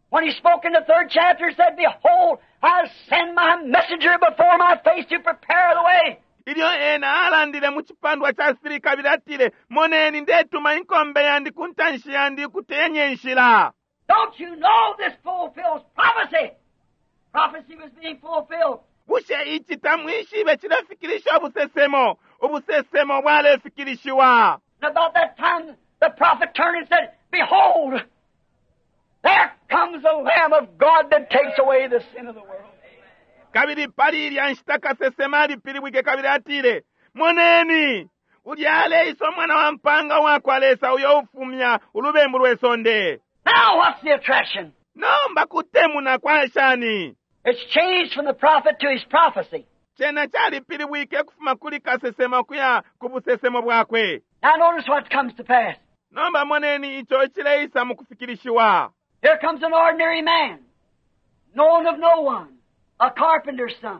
When he spoke in the third chapter, he said, Behold, I send my messenger before my face to prepare the way. Ilyo ena alandile mu chipandwa cha siri kabiri atile, moneni ndetuma inkombe yandi kuntanshi yandi kutenye nshila. Don't you know this fulfills prophecy? Prophecy was being fulfilled. Bushe ichi tamwishibe chilefikirisha obusesemo, obusesemo bwalefikirishiwa. And about that time, the prophet turned and said, Behold, there comes the Lamb of God that takes away the sin of the world. Kabiri paliri anshitaka sesemali piliwike kabiri atile, moneni, udyale iso mwana wa mpanga wako alesa uyo ufumya ulubembu lwesonde. Now what's the attraction? Nomba kutemu na kwa shani. It's changed from the prophet to his prophecy. Chena chali piliwike kufuma kulika sesema kuya kubusesemo bwakwe. Now notice what comes to pass. Nomba moneni icho chileisa mukufikirishiwa. Here comes an ordinary man, known of no one, a carpenter's son.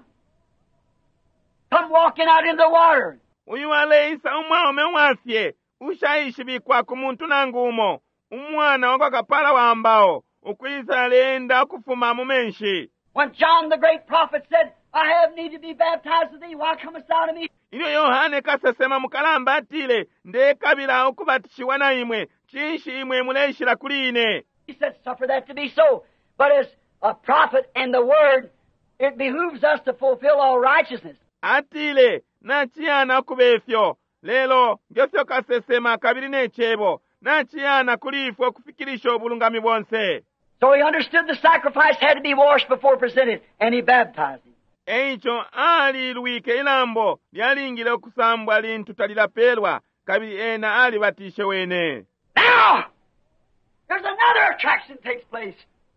Come walking out in the water. Uyu aleisa umwaume wafye, ushaishibikwa kumuntu nangumo, umwana wako kapala wa ambao, ukuisa alenda kufuma mumenshi. When John the great prophet said, I have need to be baptized with thee, why comest thou to me? Iyo Yohane kasesema mukalamba atile, nde kabila ukubatishiwa na imwe, chinshi imwe muleshila kuline. He said, suffer that to be so. But as a prophet and the word, it behooves us to fulfill all righteousness. Atile, na chiana kubefyo, lelo, gesyo kasesema kabili nechebo, na chiana kulifo kufikirisho obulungami bonse. So he understood the sacrifice had to be washed before presented, and he baptized him. Eicho ali luike ilambo, lyalingile okusambwa lintu talilapelwa, kabili ena ali batishe wene. Now, there's another attraction takes place.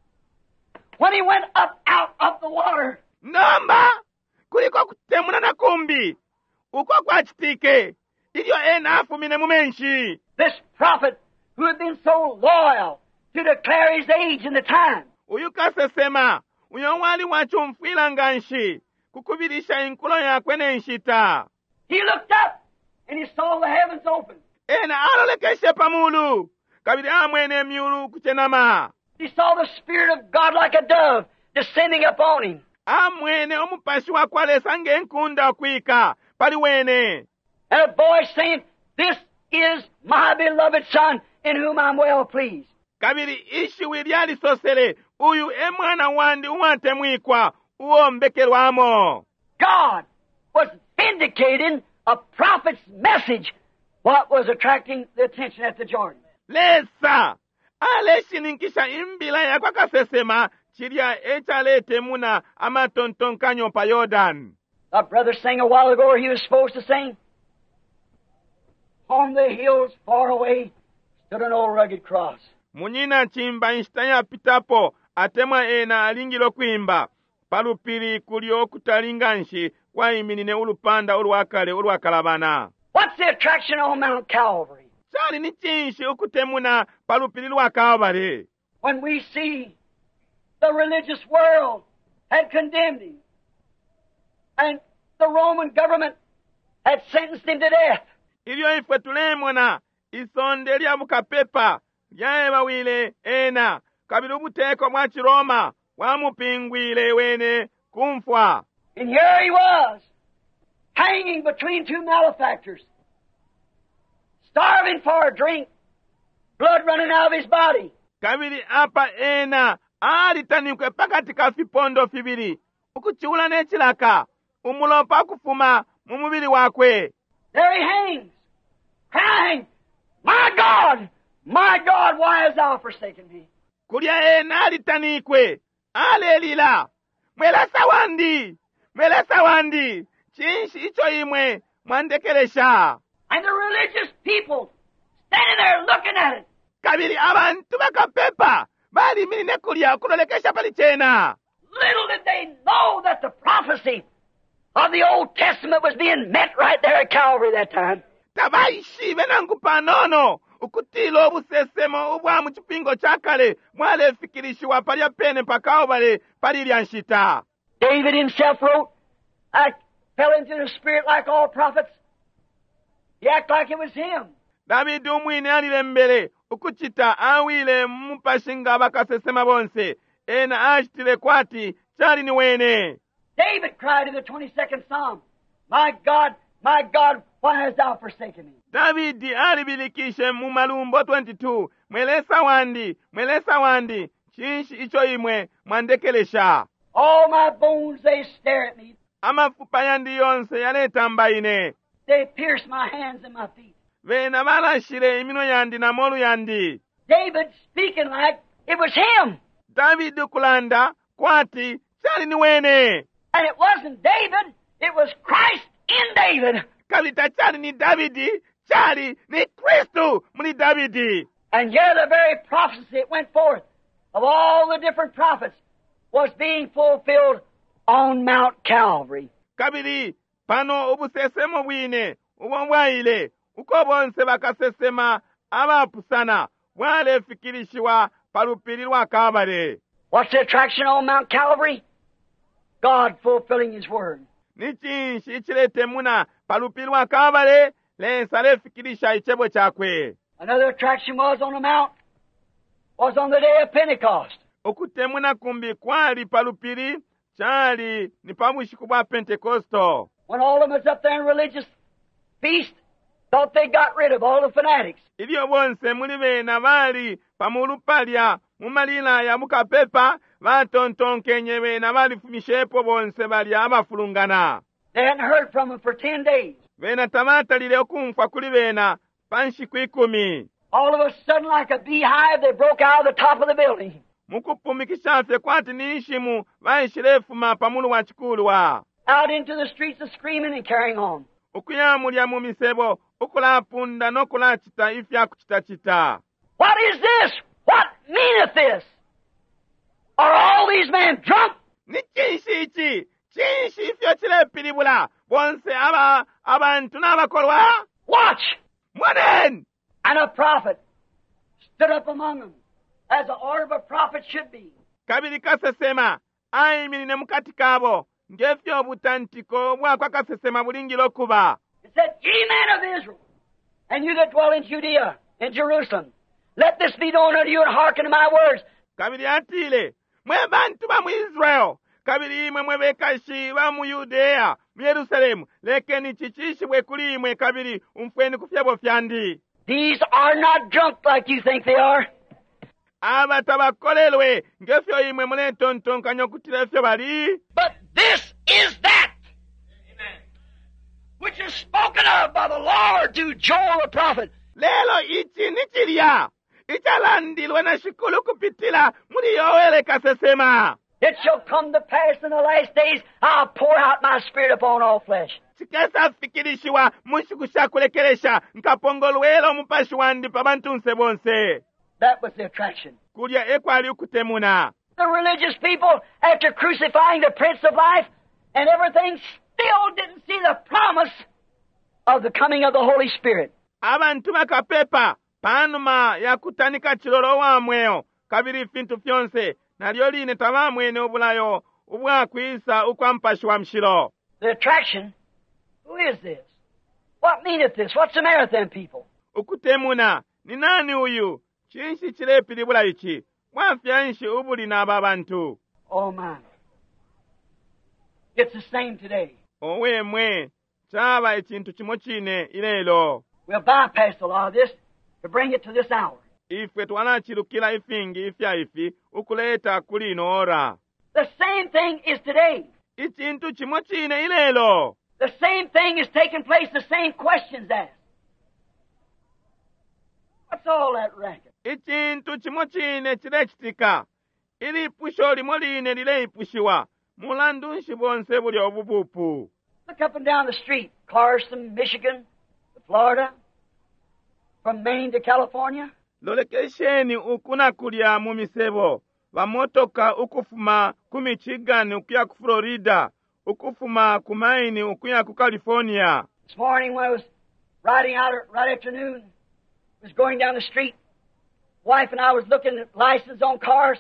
When he went up out of the water. Nomba, kuliko kutemuna na kumbi, uko kwa chitike, ilyo ena afumine mumenshi. This prophet, who had been so loyal to declare his age and the time. Uyu kasesema, uyo wali wacho mfwila nganshi, kukubirisha inkulo yakwe nenshita. He looked up, and he saw the heavens open. Ena alolekeshe pamulu, kabili amwene miulu kuchenama. He saw the Spirit of God like a dove descending upon him. Amwene omupashi wakwale sange nkunda kwika, paliwene. And a voice saying, This is my beloved Son, in whom I'm well pleased. Kabili ishi wiliali sosele, uyu emwana wandi uwante mwikwa, uo mbekelwamo. God was vindicating a prophet's message, what was attracting the attention at the Jordan. Lesa, aleshi ninkisha imbila ya kwa kasesema, chiria echalete muna ama tontonkanyo pa Yordan. Our brother sang a while ago where he was supposed to sing, On the hills far away stood an old rugged cross. Munyina chimba instanya pitapo, atema ena alingilo kuimba, palupiri kulio kutalinganshi, kwa iminine ulupanda uluwakale uluwakalabana. What's the attraction on Mount Calvary? Chali ni chinshi ukutemuna palupiri luwa Calvary. When we see the religious world had condemned him, and the Roman government had sentenced him to death. Ilyo ifwe tulemona, isonde lya mukapepa, lya wile ena, kabili ubuteko mwa Chiroma, wamupingwile wene kumfwa. And here he was, hanging between two malefactors, starving for a drink, blood running out of his body. Kabili apa ena, alitanikwe pakati ka fipondo fibili, ukuchula nechilaka, umulopa kufuma mumubili wakwe. There he hangs, crying, My God, my God, why hast thou forsaken me? Kulya ena alitanikwe, alelila, mwelasa wandi, mwelasa wandi, chinshi icho imwe, mwandekelesha. And the religious people standing there looking at it. Kabili abantu bakapepa, bali mine kulya kulolekesha pali chena. Little did they know that the prophecy of the Old Testament was being met right there at Calvary that time. Tabaishi benangu panono, ukutilo obusesemo ubwa mu chipingo chakale, mwale fikirishiwa pali apene pa Calvary pali lyanshita. David himself wrote, I fell into the Spirit like all prophets. He acted like it was him. davidi umwini alile mbele ukuchita awile mupashinga bakasesema bonse ena achitile kwati chali ni wene. David cried in the twenty-second Psalm, My God, my God, why hast thou forsaken me? davidi alibilikishe mu malumbo twenty-two, mwelesa wandi mwelesa wandi chinshi icho imwe mwandekelesha. All my bones, they stare at me. Amafupa yandi yonse yaletamba ine. They pierce my hands and my feet. Vena balashire imino yandi na molu yandi. David speaking like it was him. Davidi kulanda kwati chali ni wene. And it wasn't David, it was Christ in David. Kalita chali ni Davidi, chali ni Kristu muli Davidi. And here the very prophecy that went forth of all the different prophets was being fulfilled on Mount Calvary. Kabili pano ubusesemo bwine ubomwaile uko bonse bakasesema abapusana wale fikirishiwa palupiri lwa Kalvary. What's the attraction on Mount Calvary? God fulfilling His word. Ni chinshi ichilete muna palupiri lwa Kalvary lensa lefikirisha ichebo chakwe. Another attraction was on the mount, was on the day of Pentecost. Okutemuna kumbi kwali palupiri chali ni pabushiku bwa Pentecosto. When all of them was up there in religious feast, thought they got rid of all the fanatics. Ilio bonse muli bena bali pamulupalya mumalila ya mukapepa batontonkenye bena bali fumishepo bonse bali abafulungana. They hadn't heard from them for ten days. Bena tamatalile okumfa kuli bena panshiku ikumi. All of a sudden, like a beehive, they broke out of the top of the building. Mukupumikishafe kwati nishimu vaishilefuma pamulu wa chikulu wa. Out into the streets of screaming and carrying on. Ukuyamulya mu misebo ukulapunda nokulachita ifya kuchita-chita. What is this? What meaneth this? Are all these men drunk? Ni chinshi ichi, chinshi ifyo chilepilibula, bonse aba, abantu n'abakolwa. Watch! Mwanen! And a prophet stood up among them, as the order of a prophet should be. Kabili kasesema, ayimirine mukati kabo, ngefyo obutantiko bwakwa kasesema bulingilo kuba. It said, Ye men of Israel, and you that dwell in Judea, in Jerusalem, let this be known unto you, and hearken to my words. Kabili atile, mwe bantu ba mu Israel, kabili imwe mwe bekashi ba mu Yudea, mu Yerusalemu, lekeni chichishi bwe kuli imwe kabili umfweni kufyabo fyandi. These are not drunk like you think they are. Abatabakolelwe, ngefyo imwe mune tontonkanyo kutile fyo bali. But this is that Amen. Which is spoken of by the Lord to Joel the prophet. Lelo ichi nichilia, ichalandilwe na shikulu kupitila, muri Yoeli kasesema. It shall come to pass in the last days, I'll pour out my spirit upon all flesh. Chikesa fikirishiwa, mushikusha kulekelesha, nkapongolwelo mupashi wandi pabantu nse bonse. That was the attraction. Kulya ekwali ukutemuna. The religious people, after crucifying the Prince of Life and everything, still didn't see the promise of the coming of the Holy Spirit. Abantu bakapepa, panuma ya kutanika chilolo wamweo, kabiri fintu fyonse, na lyoline tabamwene obulayo, ubwa kuisa ukwa mpashi wa mshilo. The attraction, who is this? What meaneth this? What's the matter with them people? Ukutemuna, ni nani uyu? Chinshi chilepili bula ichi, mwafya nshi ubuli na babantu. Oh my. It's the same today. Owe mwe, chaba ichintu chimochine ilelo. We'll bypass a lot of this to bring it to this hour. Ifwe twanachilukila ifingi ifya ifi, ukuleta kulino ora. The same thing is today. Ichintu chimochine ilelo. The same thing is taking place, the same questions asked. What's all that racket? Ichintu chimochine chilechitika. Ili pusho limoline lile ipushiwa. Mulandu nshibonse buli obubupu. Look up and down the street. Carson, Michigan, Florida, from Maine to California. Lolekesheni ukuna kulya mu misebo. Bamotoka ukufuma ku Michigan ukuya ku Florida. Ukufuma ku Maine ukuya ku California. This morning when I was riding out right afternoon, I was going down the street. Wife and I was looking at license on cars.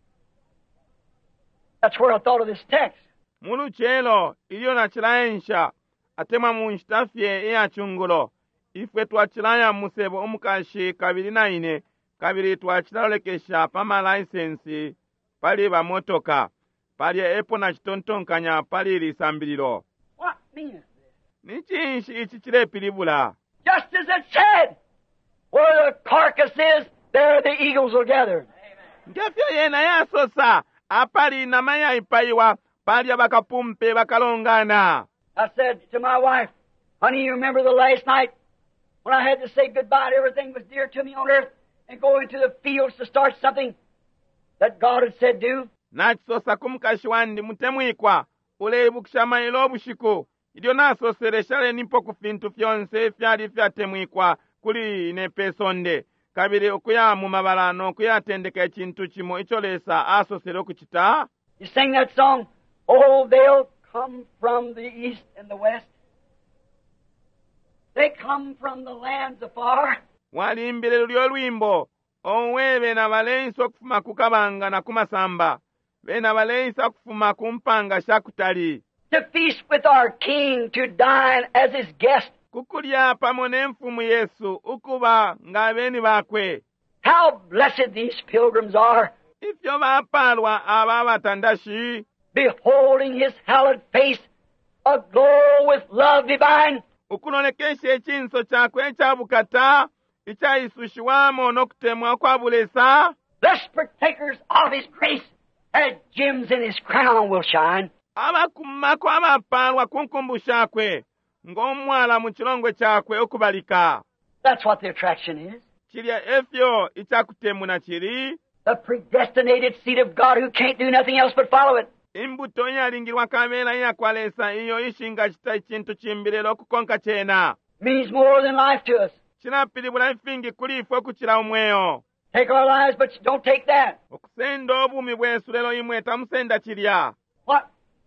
That's where I thought of this text. Mulu chelo, iyo na chilaensha, atema munstafye ea chungulo. ifwe twachilaya musebo omukashi kabiri na ine kabiri twachilolekesha pama license pali ba motoka pali epo na chitontonkanya pali lisambiliro. What meaneth this? Nichinshi ichi chilepilibula. Just as it said, where the carcass is, there the eagles will gather. Ngefyo yena yasosa apali na maya ipaiwa pali abakapumpe bakalongana. I said to my wife, honey, you remember the last night when I had to say goodbye to everything that was dear to me on earth and go into the fields to start something that God had said do? Nachisosa kumukashi wandi mutemwikwa ulebukisha mailo bushiku. Idio nasoseleshale nipo kufintu fyonse fyali fyatemwikwa kuli nepesonde. Kabiri okuya mu mabalano okuyatendeka ekintu kimo icholesa asosele okuchita. You sing that song, oh, they'll come from the east and the west. They come from the lands afar. Walimbile lulyo lwimbo onwe bena balenso okufuma kukabanga na kumasamba. Bena balenso okufuma kumpanga shakutali. To feast with our King, to dine as his guest. Kukulya pamone mfumu Yesu ukuba ngabeni bakwe. How blessed these pilgrims are, Ifyo bapalwa aba batandashi. beholding his hallowed face, aglow with love divine. Ukunolekesha echinso chakwe echabukata ichaisushiwamo n'okutemwa kwa bulesa. Blessed partakers of his grace, as gems in his crown will shine. Abakumako abapalwa kunkumbusha kwe ng'omwala mu chilongwe chakwe okubalika. That's what the attraction is. Chilya efyo ichakutemuna chiri. The predestinated seed of God who can't do nothing else but follow it. Imbuto yalingirwa kamera yakwalesa iyo ishinga chita chintu chimbilelo okukonka chena. Means more than life to us. Chinapilibula ifingi kulifwe kuchila umweyo. Take our lives, but don't take that. Okusenda obumi bwesu lelo imwe tamusenda chilya. What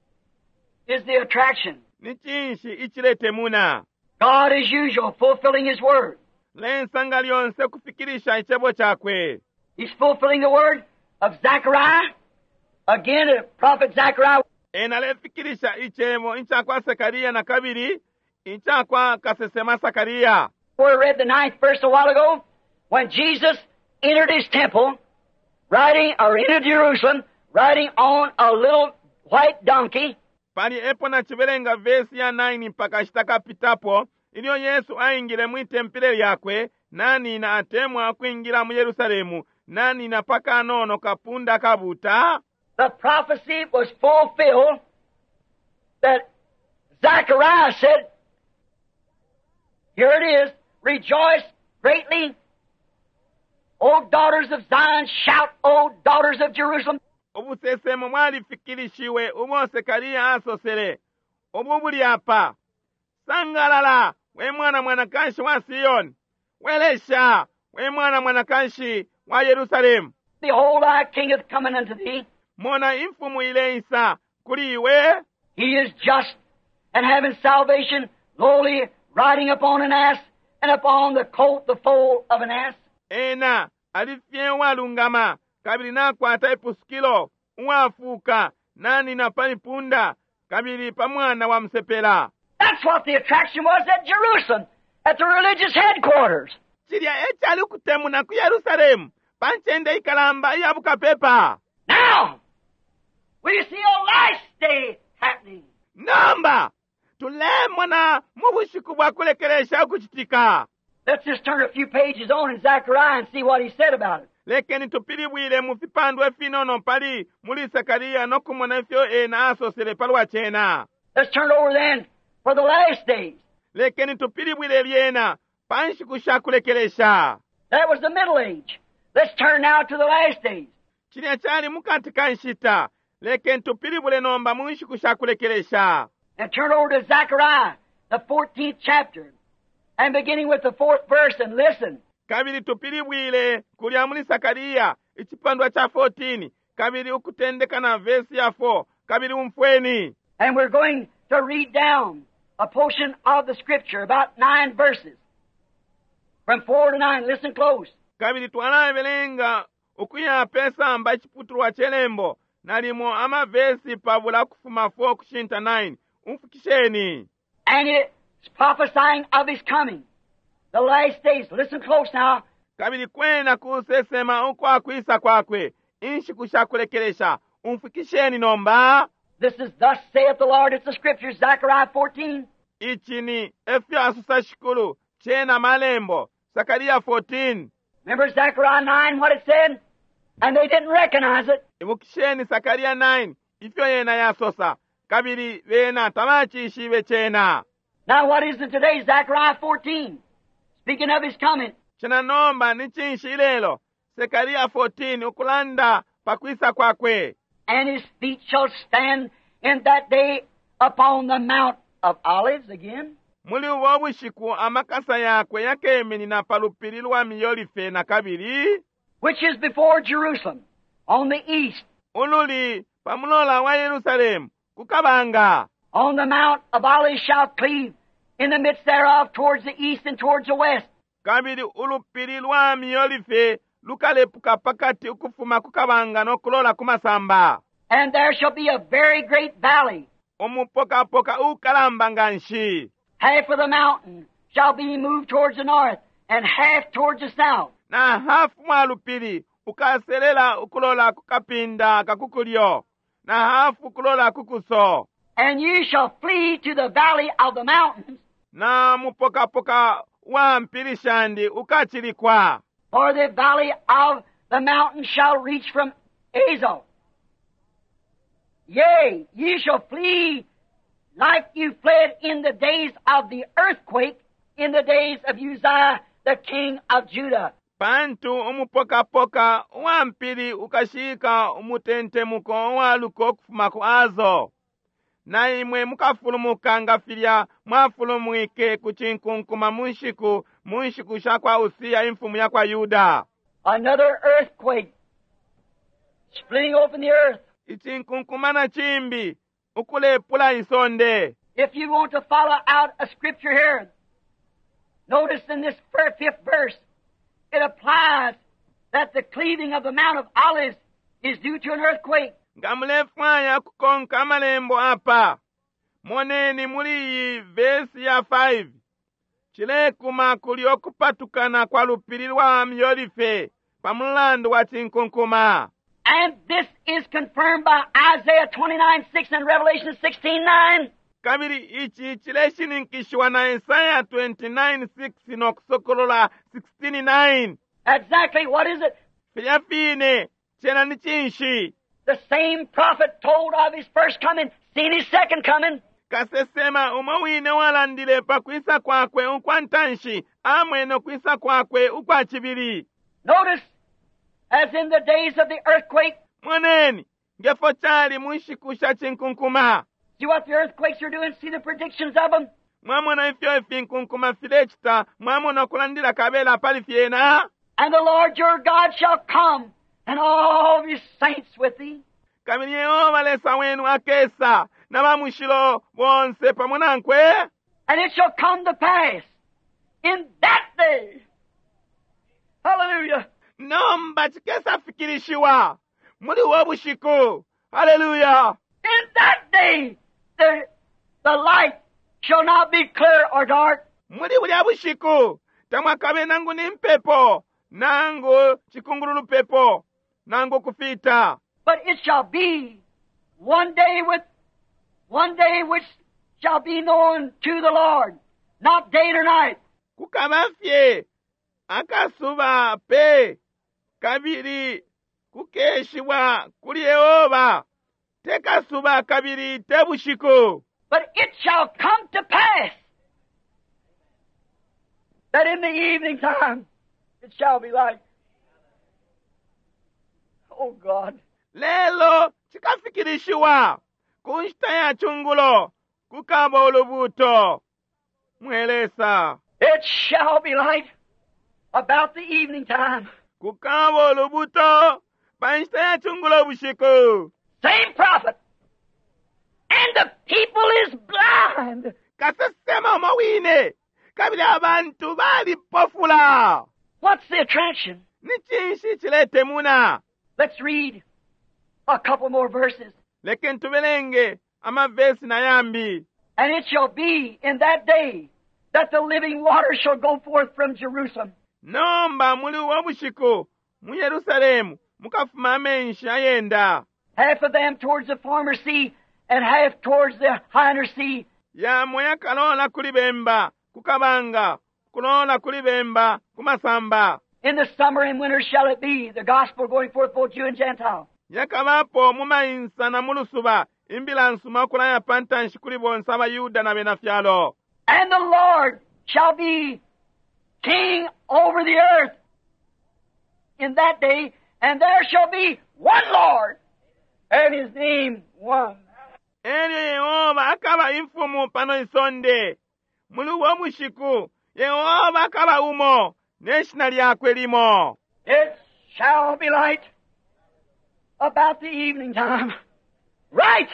is the attraction? Nichinshi ichiletemuna. God, as usual, fulfilling his word. Lensanga lyonse kufikirisha ichebo chakwe. He's fulfilling the word of Zechariah. Again, the prophet Zechariah. Ena lefikirisha ichemo inchakwa Sekaria na kabiri inchakwa kasesema Sakaria. We read the ninth verse a while ago, when Jesus entered his temple, riding, or entered Jerusalem, riding on a little white donkey. Pali epo na chivelenga vesi ya nine mpaka shitaka pitapo, ilio Yesu aingile mwitempile yakwe, nani na atemwa kuingira mu Yerusalemu, nani na paka nono kapunda kabuta. The prophecy was fulfilled that Zechariah said, here it is, rejoice greatly, O daughters of Zion, shout, O daughters of Jerusalem. Obusesemo mwali fikirishiwe umo Sekaria asosele. Obubuli apa. Sangalala, we mwana mwanakanshi wa Sion. Welesha, we mwana mwanakanshi wa Yerusalemu. Behold, thy king is coming unto thee. Mona infumu ile isa kuliwe. He is just and having salvation, lowly, riding upon an ass, and upon the colt, the foal of an ass. Ena, alifye walungama, kabili na kwa taipuskilo, uwafuka, nani na palipunda, kabili pamwana wa msepela. That's what the attraction was at Jerusalem, at the religious headquarters. Chiria echa alukutemu na ku Yerusalemu, panchende ikalamba yabuka pepa. Now, we see a last day happening. Namba, tulemwa na mubushiku bwa kulekelesha kuchitika. Let's just turn a few pages on in Zechariah and see what he said about it. Lekeni tupilibwile mu vipandwe finono pali muli Sakaria nokumona ifyo ena asosele palwa chena. Let's turn over then for the last days. Lekeni tupilibwile lyena panshikusha kulekelesha. That was the middle age. Let's turn now to the last days. Chilia chali mukati kanshita. Lekeni tupilibwile nomba munshikusha kulekelesha. And turn over to Zechariah, the fourteenth chapter. And beginning with the fourth verse, and listen. Kabili tupilibwile kulya muli Sakaria ichipandwa cha fourteen. Kabili ukutendeka na verse ya four. Kabili umfweni. And we're going to read down a portion of the scripture, about nine verses. From four to nine. Listen close. Kabili tuwala belenga ukuya pesa amba chiputruwa chelembo. Nalimo ama verse pabula kufuma four kushinta nine. Umfukisheni. And it's prophesying of his coming. The last days. Listen close now. kabiri kwena kusesema ukwakwisa kwakwe inshiku shakulekelesha umfikisheni nomba. This is thus saith the Lord. It's the scripture, Zechariah fourteen. Ichi ni efyo asusa shikulu chena malembo Zakaria fourteen. Remember Zechariah nine, what it said? And they didn't recognize it. Ibukisheni Zakaria nine ifyo yena yasosa kabiri vena tamachishive chena. Now what is it today? Zechariah fourteen. Speaking of his coming. Chena nomba ni chinshi lelo Zakaria fourteen ukulanda pakwisa kwakwe. And his feet shall stand in that day upon the Mount of Olives again. Muli wobushiku amakasa yakwe yakemeni na palupililwa miyolife na kabiri. Which is before Jerusalem, on the east. Ululi pamulola wa Yerusalemu kukabanga. On the Mount of Olives shall cleave in the midst thereof towards the east and towards the west. Kabiri ulupililwa miyolife lukalepuka pakati ukufuma kukabanga nokulola kumasamba. And there shall be a very great valley. Omupoka poka ukalamba nganshi. Half of the mountain shall be moved towards the north, and half towards the south. Na hafu mwalupili ukaselela ukulola kukapinda kakukulyo. Na hafu kulola kukuso. And you shall flee to the valley of the mountains. Na mupoka poka wa mpilishandi ukachilikwa. For the valley of the mountains shall reach from Azal. Yea, ye shall flee like you fled in the days of the earthquake, in the days of Uzziah, the king of Judah. Pantu umupoka-poka wampili ukashika umutentemuko waluko kufuma kuazo. Na imwe mukafulumuka ngafilya mwafulumwike kuchinkunkuma munshiku munshiku shakwa Usia imfumu yakwa Yuda. Another earthquake splitting open the earth. Ichinkunkumana chimbi ukulepula isonde. If you want to follow out a scripture here, notice in this fifth verse, it applies that the cleaving of the Mount of Olives is due to an earthquake. Ngamulefanya kukonka malembo apa. Moneni muliyi vesi ya five. Chilekuma kuliokupatukana kwa lupililwa miyolife pamulandu wa chinkunkuma. And this is confirmed by Isaiah twenty-nine six and Revelation sixteen nine. Kabiri ichi chileshininkishwa na Isaiah twenty-nine six nokusokolola sixteen nine. Exactly, what is it? Filafine, chena ni chinshi. The same prophet told of his first coming, seen his second coming. Kasesema umawine walandile pa kwisa kwakwe ukwantanshi, amweno kwisa kwakwe ukwachibiri. Notice, as in the days of the earthquake. Mwaneni, ngefo chali munshikusha chinkunkuma. See what the earthquakes are doing? See the predictions of them? Mwamona ifyo ifinkunkuma filechita, mwamona kulandila kabela palifiena. And the Lord your God shall come, and all his saints with thee. Kamini Yehova lesa wenu akesa, na mamushilo wonse pamonankwe. And it shall come to pass in that day. Hallelujah. Nomba chikesa fikirishiwa. Muli wabushiku. Hallelujah. In that day, the, the light shall not be clear or dark. Muli wuli abushiku. Tamwakabe nangu ni mpepo. Nangu chikungurulu pepo. Nangu kufita. But it shall be one day with, one day which shall be known to the Lord, not day nor night. Kukabafye. Akasuba pe. Kabiri. Kukeshiwa. Kuli Yehova. Tekasuba kabiri tebushiku. But it shall come to pass that in the evening time it shall be light. Oh God. Lelo chikafikirishiwa. Kunshitaya chungulo. Kukaba ulubuto. Mwelesa. It shall be light about the evening time. Kukaba ulubuto. Panshitaya chungulo bushiku. Same prophet. And the people is blind. Kasesema mawine. Kabili abantu bali pofula. What's the attraction? Nichinshi chilete muna. Let's read a couple more verses. Leken tubelenge ama vesi na yambi. And it shall be in that day that the living water shall go forth from Jerusalem. nomba muli wobushiku mu Yerusalemu mukafuma amenshi ayenda Half of them towards the former sea, and half towards the hinder sea. yamwe yakaloola kulibemba kukabanga kuloola kulibemba kumasamba In the summer and winter shall it be, the gospel going forth both Jew and Gentile. yakabapo mumayinsa na mulusuba imbilansuma okulaya pantanshi kuli bonse abayuda na benafyalo And the Lord shall be king over the earth in that day, and there shall be one Lord, and his name one. eryo yehova akaba imfumu pano isonde muli wobushiku yehova akaba umo neshina lyakwe limo It shall be light about the evening time. Right!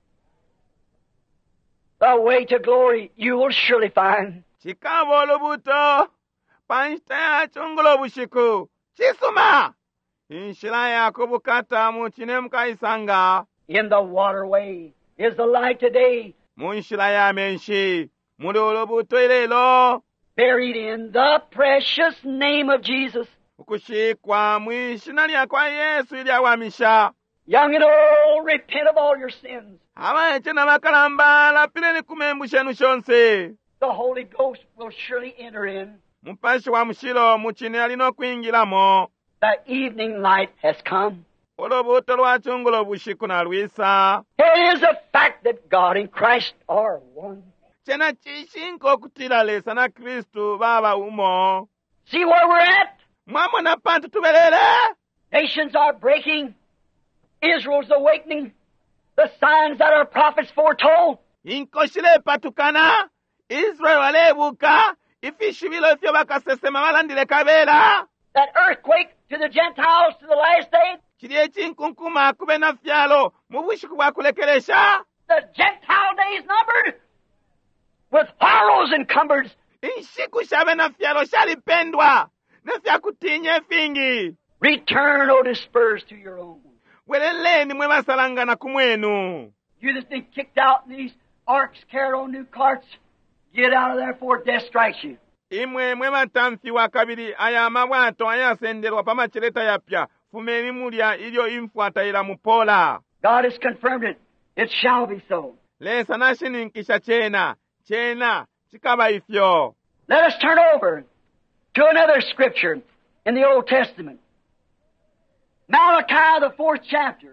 The way to glory you will surely find. chikaba olubuto panshita yachungula obushiku chisuma inshila yako bukata muchine mukayisanga In the waterway is the light today, mu nshila yamenshi muli olubuto ilelo buried in the precious name of Jesus. ukushikwa mwishina lyakwa yesu ilyawamisha Young and old, repent of all your sins. abaeche na bakalambala pileni kumembu shenu shonse The Holy Ghost will surely enter in. mupashi wa mushilo muchine alina okwingilamo The evening light has come. olubuto lwachungula obushiku na lwisa It is a fact that God and Christ are one. chena chishinka okutila lesa na kristu baba umo See where we're at? mwamona pantu tubelele Nations are breaking. Israel's awakening. The signs that our prophets foretold. inkoshile patukana israeli walebuka ifishibilo ifyo bakasesema balandile kabela That earthquake to the Gentiles to the last day. chili echinkunkuma kube na fyalo mu bushiku bwa kulekelesha The Gentile days numbered with horrors encumbered. inshiku shabe na fyalo shalipendwa nefyakutinya efingi Return, O dispersed, to your own. weleleni mwe basalangana kumwenu You that's been kicked out in these arks carried on new carts, get out of there before death strikes you. imwe mwe batamfiwa kabiri aya mabwato ayasenderwa pamachileta yapya fumeni mulya ilyo imfuatayila mupola God has confirmed it. It shall be so. lesa nashininkisha chena chena chikaba ifyo Let us turn over to another scripture in the Old Testament. Malachi, the fourth chapter.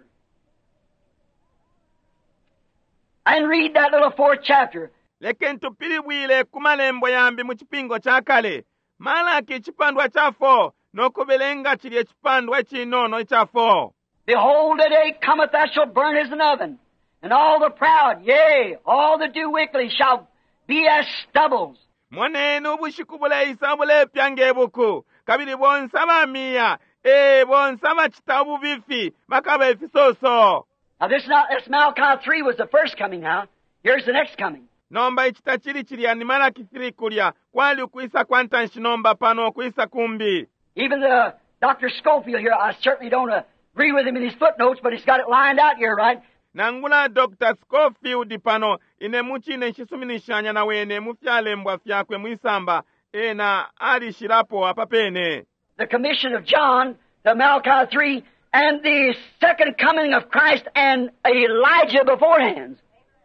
And read that little fourth chapter. leke ntupilibwile kumalembo yambi mu chipingo cha kale malaki chipandwa chafo nokubelenga chili echipandwa echinono chafo Behold, the day cometh that shall burn as an oven, and all the proud, yea, all that do wickedly shall be as stubbles. monene ubushiku buleisa bulepya ngebuku kabili bonsa bamiya e bonsa bachita obubifi bakaba efisoso Now this, not, this Malachi three was the first coming now. Here's the next coming. nomba ichita chili chili ani malaki three kulya kwali ukuisa kwantanshi nomba pano okuisa kumbi Even the Doctor Schofield here, I certainly don't agree with him in his footnotes, but he's got it lined out here, right? nangula Doctor Schofield pano ine muchine nchisuminishanya na wene mufyalembwa fyakwe mwisamba ena alishirapo apapene The commission of John, the Malachi three, and the second coming of Christ and Elijah beforehand.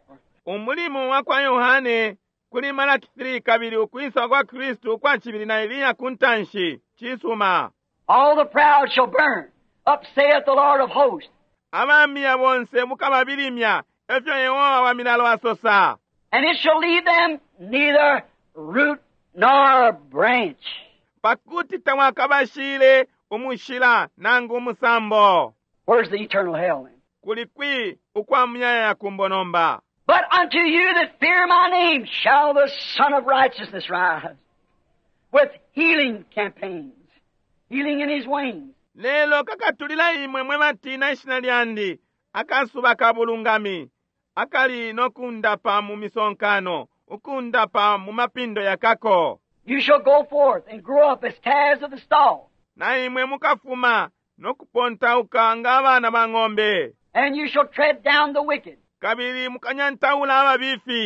umulimu wa kwa Yohane kuli malaki three kabili ukuisa kwa Kristu kwa chibili na Eliya kuntanshi chisuma All the proud shall burn. Up saith the Lord of hosts. abamiya bonse mukama bilimya efyo Yehova wa milalo asosa And it shall leave them neither root nor branch. pakuti tawakabashile umushila nangu umusambo Where's the eternal hell then? kulikwi ukwa mnyaya ya kumbonomba But unto you that fear my name shall the Son of Righteousness rise, with healing campaigns, healing in his wings. lelo kakatulila imwe mwe matina ishina lyandi akasuba kabulungami akali nokundapa mu misonkano ukundapa mu mapindo yakako You shall go forth and grow up as calves of the stall, na imwe mukafuma nokupontauka ng'abana ba ng'ombe and you shall tread down the wicked. kabili mukanyantawula ababifi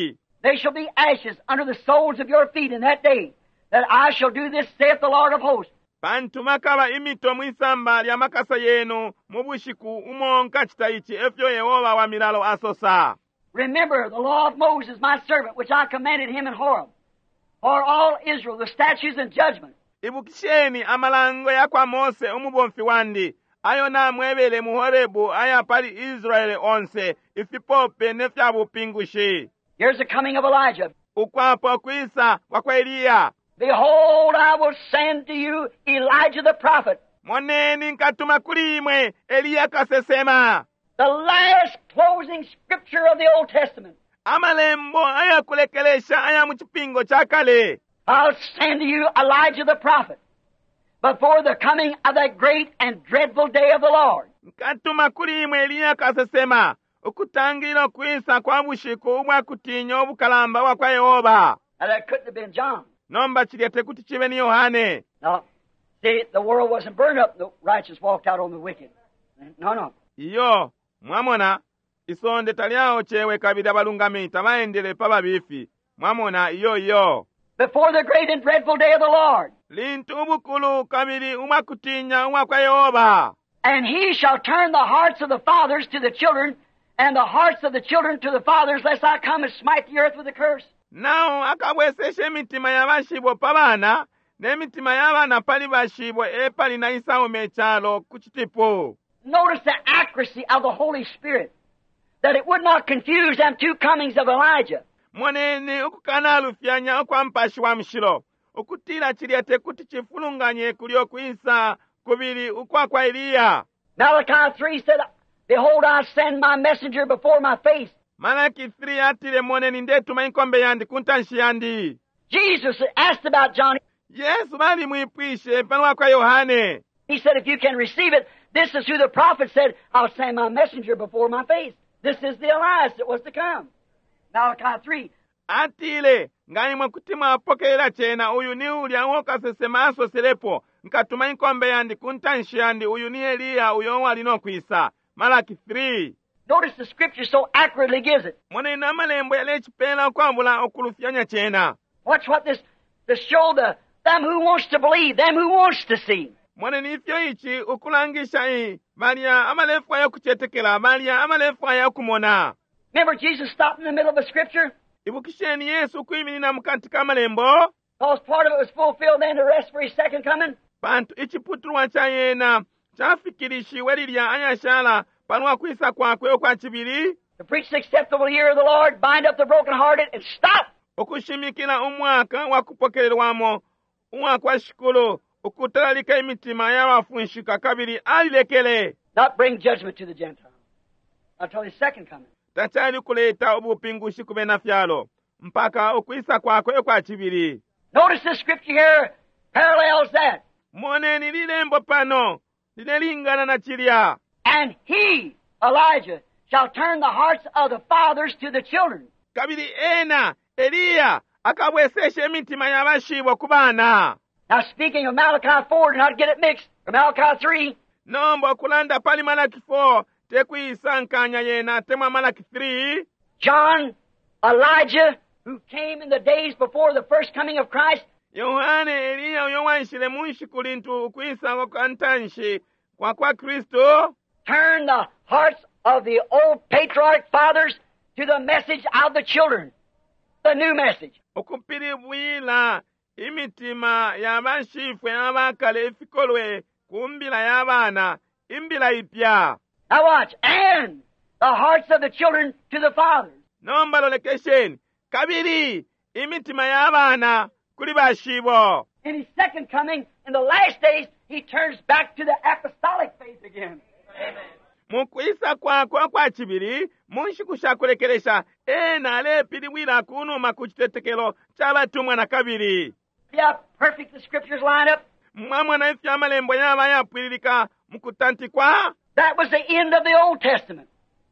they shall be ashes under the soles of your feet in that day, that I shall do this, saith the Lord of hosts. Pantu makaba imito mwisamba lya makasa yenu mubushiku umonka chitaichi efyo Yehova wa milalo asosa. Remember the law of Moses, my servant, which I commanded him in Horeb, for all Israel, the statutes and judgments. Ibukisheni amalango ya kwa Mose umubomfi wandi, ayo na mwebele muhorebu aya pali Israeli onse, ifipope nefyabu pingushi. Here's the coming of Elijah. Ukwapo kuisa kwa kwa Eliya. Behold, I will send to you Elijah the prophet. Moneni nkatuma kulimwe Eliya kasesema. The last closing scripture of the Old Testament. Amalembo aya kulekelesha aya muchipingo chakale. I'll send to you Elijah the prophet before the coming of that great and dreadful day of the Lord. Nkatuma kulimwe Eliya kasesema. Ukutangiro kuisa kwa bushiku umwa kutinyo obukalamba wa kwa Yehova. Now that couldn't have been John. Nomba chilete kuti chive ni Yohane. No, see, the world wasn't burned up, the righteous walked out on the wicked. No, no. Iyo, mwamona, isonde taliao chewe kabida balungami, tamaendele paba bifi. Mwamona, iyo iyo. Before the great and dreadful day of the Lord. Lintu ubukulu kabili umwa kutinya umwa kwa Yehova. And he shall turn the hearts of the fathers to the children, and the hearts of the children to the fathers, lest I come and smite the earth with a curse. Nao akabweseshe mitima ya bashibo pabana, ne mitima ya bana pali bashibo epali na isa omechalo kuchitipo. Notice the accuracy of the Holy Spirit, that it would not confuse them two comings of Elijah. Moneni ukukana lufyanya okwa mpashi wa mshilo. Ukutila chiliate kuti chifulunganye kulio kuisa kubili ukwa kwa Eliya. Malachi three said, Behold, I send my messenger before my face. Malaki three atile moneni ndetu mainkombe yandi kuntanshi yandi. Jesus asked about John. Yesu bali muipwishe panwa kwa Yohane. He said, if you can receive it, this is who the prophet said, I'll send my messenger before my face. This is the Elias that was to come. Malachi three. Atile, ngani mwakutima apokelela chena, uyu ni uli awoka sesemaso selepo, nkatuma inkombe yandi kuntanshi yandi, uyu ni Eliya, uyu walino kuisa. Malaki three. Notice the scripture so accurately gives it. Mwane na malembo yale chipela kwambula okulufyanya chena. Watch what this, to show the, them who wants to believe, them who wants to see. Mwane nifyo ichi, ukulangisha hii, malia amalefwa ya kuchetekela, malia amalefwa ya kumona. Remember Jesus stopped in the middle of a scripture? Ibukisheni Yesu kuimini na mkatika malembo. Because part of it was fulfilled then, the rest for his second coming. Pantu ichi putruwa cha yena, chafikirishi welilia ayashala, panwa kuisa kwa kweo kwa chibili. To preach the acceptable year of the Lord, bind up the brokenhearted, and stop. Okushimikila umwaka wakupokelelwamo, umwaka wa shikulu, ukutalika imitima ya wafunshika kabili alilekele. Not bring judgment to the Gentiles until his second coming. Tachali kuleta obupingushi kubena fyalo, mpaka okuisa kwa kweo kwa chibili. Notice the scripture here parallels that. Moneni lilembo pano, linelingana na chilia. And he, Elijah, shall turn the hearts of the fathers to the children. Kabili ena, Eliya, akabweseshe mitima ya bashibo kubana. Now speaking of Malachi four, do not get it mixed, or Malachi three. Nombo kulanda pali Malaki four, tekuisa nkanya yena, temwa Malaki three. John, Elijah, who came in the days before the first coming of Christ. Yohane Eliya uyowanshile munshi kulintu ukuisa wakantanshi kwa kwa Kristo. Turn the hearts of the old patriarch fathers to the message of the children, the new message. Okupiri bwila imitima ya bashifwe abakale ifikolwe kumbila ya bana imbila ipya. Now watch. And the hearts of the children to the fathers. Nomba lolekesheni kabiri imitima ya bana kuli bashibo. In his second coming, in the last days, he turns back to the apostolic faith again. Amen. Mukwisa kwa kwa kwa chibiri, munshi kushakulekelesha, ena lepili wila kunuma kuchitetekelo, chabatumwa na kabiri. See how perfect the scriptures line up? Mwamwa na ifya malembo yaba ya pwilika mkutanti kwa. That was the end of the Old Testament.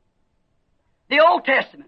The Old Testament.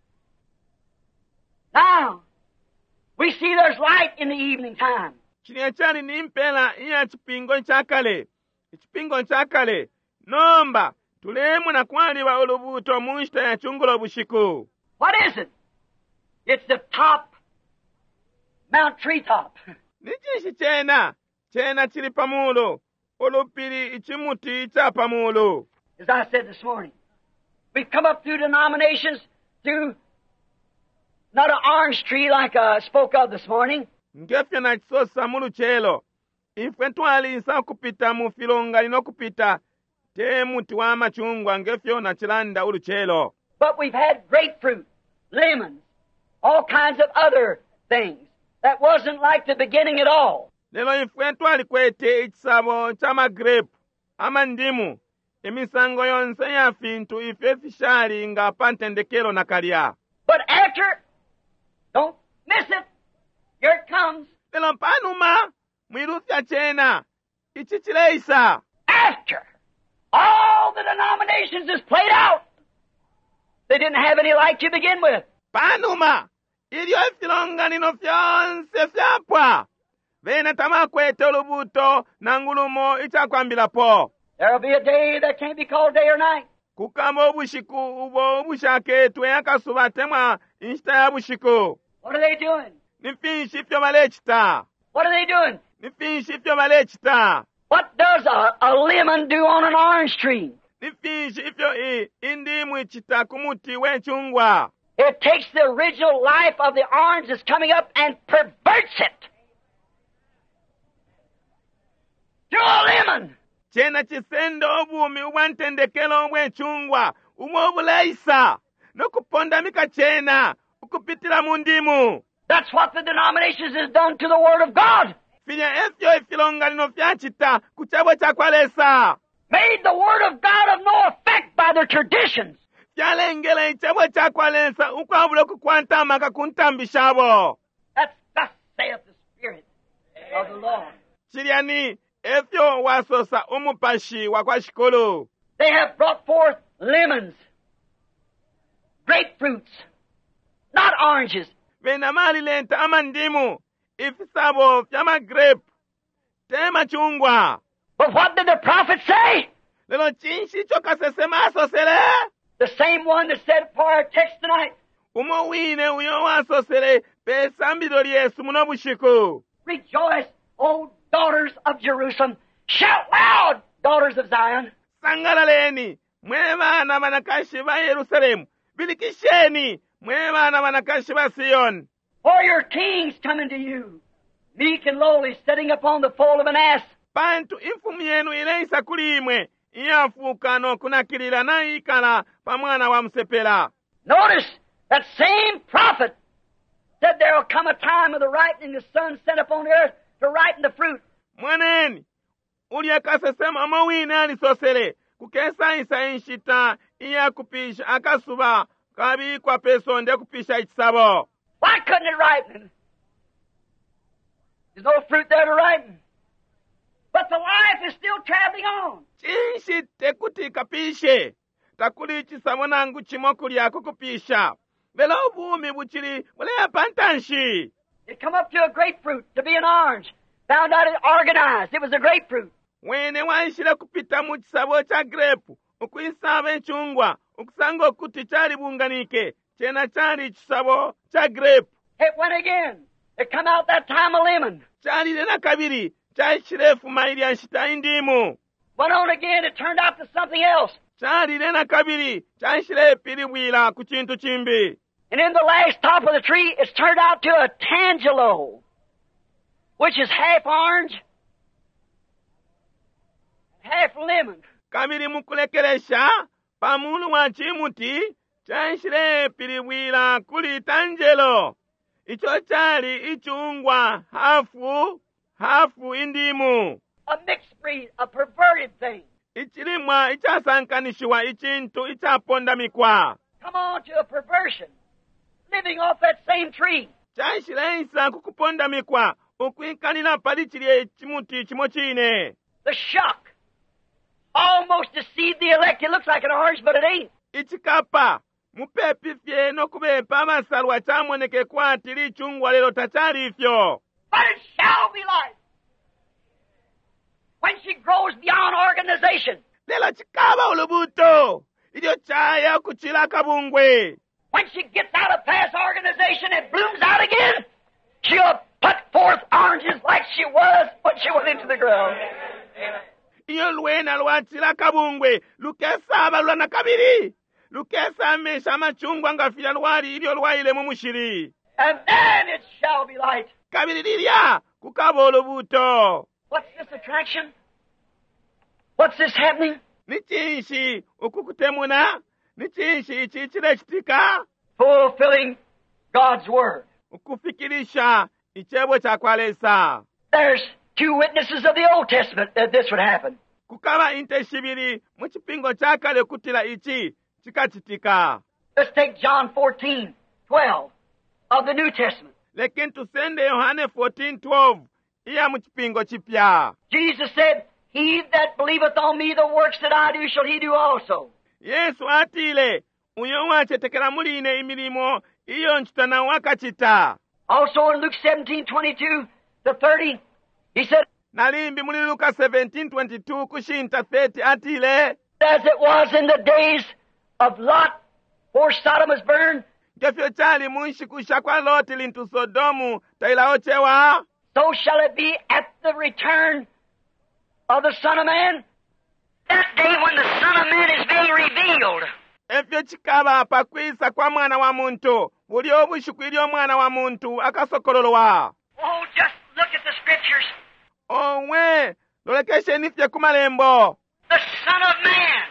Now, we see there's light in the evening time. Chiniachani ni mpela iya chipingo chakale. Chipingo chakale. Nomba, tulemu na kwali wa ulubuto munshta ya chungulo bushiku. What is it? It's the top, Mount Treetop. Ni chinshi chena, chena chili pamulo, olupiri ichimuti cha pamulo. As I said this morning, we've come up through denominations, through not an orange tree like I spoke of this morning. Ngefya na chisosa mulu chelo. Ife twalisa kupita mu filonga lino kupita te muti wa machungwa ngefyo na chilanda ulu chelo. But we've had grapefruit, lemons, all kinds of other things. That wasn't like the beginning at all. Lelo ife twali kwete ichisabo cha magrepu, ama ndimu, emisango yonse ya fintu ife fishali nga pantendekelo na kalya. But after, don't miss it, here it comes. Lelo panuma, mwirufya chena, ichichileisa. After all the denominations is played out, they didn't have any light to begin with. Panuma, ilio filonga nino fyonse fyapwa. Vena tama kwete olubuto na ngulumo ichakwambila po. There'll be a day that can't be called day or night. Kukama obushiku ubo obushake tweyakasuba temwa inshita ya bushiku. What are they doing? Nifinshi fyo malechita. What are they doing? Nifinshi fyo malechita. What does a, a lemon do on an orange tree? Nifinshi fyo i indimu ichita kumuti wenchungwa. It takes the original life of the orange that's coming up and perverts it to a lemon. Chena chisendo obumi ubwantendekelo obwenchungwa umwe obulaisa nokupondamika chena ukupitila mundimu. That's what the denominations has done to the Word of God. Finya efyo ifilonga lino fyachita kuchabo chakwalesa. Made the Word of God of no effect by their traditions. Fyalengele ichabo chakwalesa ukwabula kukwantama kakuntambishabo. That's thus saith the Spirit of the Lord. Chiliani efyo wasosa umupashi wakwashikolo. They have brought forth lemons, grapefruits, not oranges. Vena mali lenta ama ndimu ifisabo fyama grape tema chungwa. But what did the prophet say? Lelo chinshi choka sesema asosele. The same one that said for our text tonight. Umo wine uyo wasosele pesambilo lyesu muno bushiku. Rejoice, O daughters of Jerusalem. Shout loud, daughters of Zion. Sangalaleni, mwe bana banakashi ba Yerusalemu. Bilikisheni, mwe bana banakashi ba Sion. For your king's coming to you, meek and lowly, sitting upon the foal of an ass. Pantu infumu yenu ileisa kulimwe, iyafuka no kunakilila na ikala pa mwana wa msepela. Notice, that same prophet said there will come a time of the ripening the sun sent upon the earth to ripen the fruit. Mwaneni, uliyakasesema mawine alisosele, kukesa isa inshita, iya kupisha akasuba, kabi kwa peso nde kupisha ichisabo. Why couldn't it ripen? There's no fruit there to ripen. But the life is still traveling on. Chinshi tekuti kapishe, takuli chisabo nangu chimokuli yako kupisha. Vela ubumi buchili, wale ya pantanshi. It come up to a grapefruit, to be an orange. Found out it organized. It was a grapefruit. Wene wanshila kupita mu chisabo cha grape, ukuisaba echungwa, ukusanga okuti chali bunganike, chena chali chisabo cha grape. It went again. It come out that time a lemon. Chali lena kabiri, chali shirefu maili anshita indimu. Went on again, it turned out to something else. Chali lena kabiri, chali shirefu iliwila kuchintu chimbi. And in the last top of the tree, it's turned out to a tangelo, which is half orange, half lemon. Kabiri mukulekelesha, pamulu wa chimuti, chali shirefu iliwila kuli tangelo. Icho chali ichungwa hafu, hafu indimu. A mixed breed, a perverted thing. Ichilimwa ichasankanishiwa ichintu ichapondamikwa. Come on to a perversion, living off that same tree. Chashilensa kukupondamikwa, ukwikanila palichile chimuti chimochine. The shock almost deceived the elect. It looks like an orange, but it ain't. Ichikapa, mupepi fye no kubepa masalwa chamoneke kwa tili chungwa lelo tachari ifyo. But it shall be life when she grows beyond organization. Lelo chikaba ulubuto, ilio chaya kuchila kabungwe. when she gets out of past organization and blooms out again, she'll put forth oranges like she was when she went into the ground. Iyo lwena lwatsila kabungwe lukesa abalwana kabiri lukesa amesha amachungwa ngafira lwali ilyo lwaile mu mushiri. And then it shall be light. Kabiri lilya kukaba olubuto. What's this attraction? What's this happening? Ni chinshi ukukutemuna? Ni chinshi ichi chile chitika? Fulfilling God's word. Ukufikirisha ichebo cha kwalesa. There's two witnesses of the Old Testament that this would happen. Kukaba inte shibiri mu chipingo cha kale kutila ichi chikachitika. Let's take John fourteen twelve of the New Testament. Lekini tusende Yohane fourteen twelve iya mu chipingo chipya. Jesus said, "He that believeth on me, the works that I do shall he do also." Yesu atile uyo wachetekera muline imirimo iyo nchitana wakachita. Also in Luke seventeen twenty-two to thirty, he said, Nalimbi muli Luka seventeen twenty-two kushinta thirty atile. as it was in the days of Lot, before Sodom was burned, Gefyo chali munshikusha kwa Loti lintu Sodomu taila ochewa. so shall it be at the return of the Son of Man. That day when the Son of Man is being revealed. Efyo chikaba pakwisa kwa mwana wa muntu. Buli obushiku ilyo mwana wa muntu akasokololwa. Oh, just look at the scriptures. Owe, lolekeshe nifye kumalembo. The Son of Man.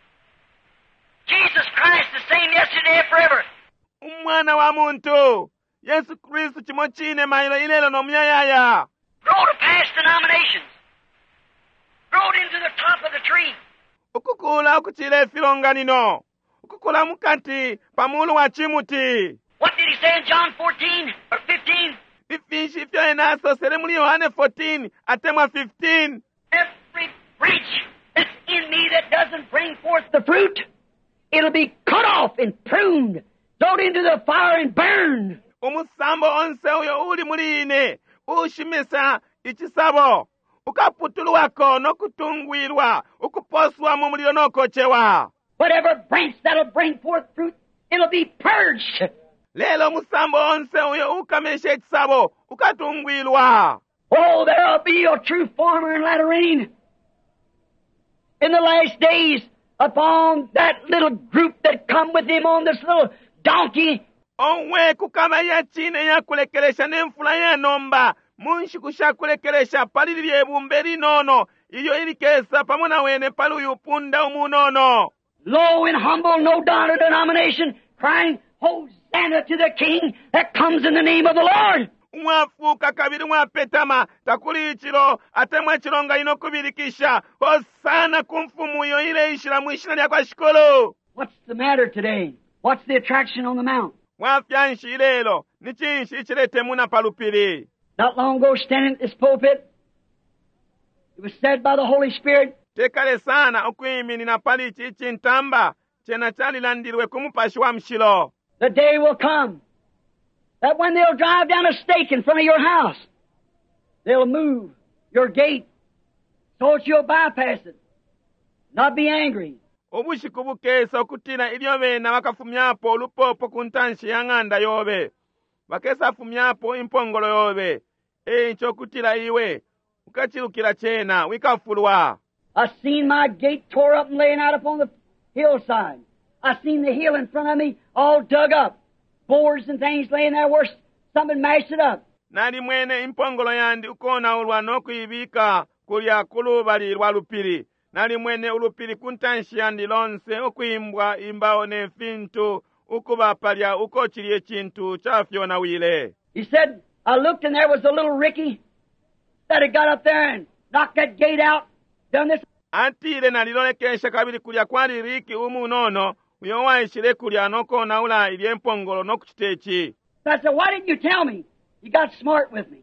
Jesus Christ, the same yesterday and forever. Umwana wa muntu. Yesu Kristu chimochine mailo ilelo no myayaya. Grow to past denominations. Grow it into the top of the tree. Ukukula ukuchile filonganino. Ukukula mukati pamulu wa chimuti. What did he say in John fourteen or fifteen? Ifishi fyo enaso sere muli Yohane fourteen atemwa fifteen. Every branch that's in me that doesn't bring forth the fruit, it'll be cut off and pruned, thrown into the fire and burned. Umusambo onse uyo uli muline. Ushimisa ichisabo. Ukaputuluwako nokutungwirwa. Ukuposwa mu muliro nokochewa. Whatever branch that'll bring forth fruit, it'll be purged. Lelo musambo onse uyo ukameshe chisabo. Ukatungwirwa. Oh, there'll be a true farmer in latter rain. In the last days, upon that little group that come with him on this little donkey, Onwe kukama ya chine ya kulekelesha nemfula ya nomba. Munshi kusha kulekelesha palili ebumberi nono. Iyo ilikesa pamona wene palu yupunda umunono. low and humble, no dollar denomination, crying, Hosanna to the King that comes in the name of the Lord. Mwafuka kabiri mwapetama takuli ichiro atemwa chironga inokubirikisha hosana kumfumu yo ile ishira mwishina lya kwa shikolo. What's the matter today? What's the attraction on the mount? Wafyanshi ilelo ni chinshi ichilete muna palupiri. Not long ago, standing at this pulpit, it was said by the Holy Spirit, Tekale sana okuimini na pali chichi ntamba chena chali landirwe kumupashi wa mshilo. the day will come that when they'll drive down a stake in front of your house, they'll move your gate so that you'll bypass it, not be angry. Obushiku bukesa okutina ilyo bena wakafumyapo olupopo kuntanshi ya nganda yobe. Bakesa fumyapo impongolo yobe. E ncho kutila iwe. Ukachilukila chena, wikafulwa. I seen my gate tore up and laying out upon the hillside. I seen the hill in front of me all dug up. Boards and things laying there where something mashed it up. Nali mwene impongolo yandi ukona ulwa nokuibika kulia kulubali lwa lupiri. Nali mwene ulupiri kuntanshi yandi lonse ukuimbwa imbao ne fintu ukubapalya ukochilie chintu chafyo na wile. He said, I looked and there was a little Ricky that had got up there and knocked that gate out, done this. Atile nalilolekesha kabili kulia kwali riki umu nono uyo waishile kulia noko na ula ilie mpongolo nokuchitechi. So I said, why didn't you tell me? He got smart with me.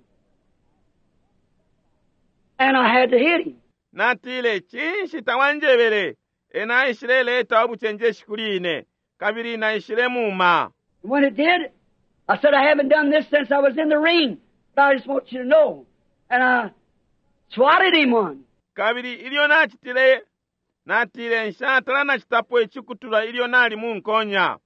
And I had to hit him. Natile chinshi tawanjebele. Ena ishile leta obuchenje shikuline. Kabili na ishile muma. And when it did, I said, I haven't done this since I was in the ring. But I just want you to know. And I swatted him one. Kabili ilio nachitile. Natile nshatala nachitapo echikutula ilio nali munkonya.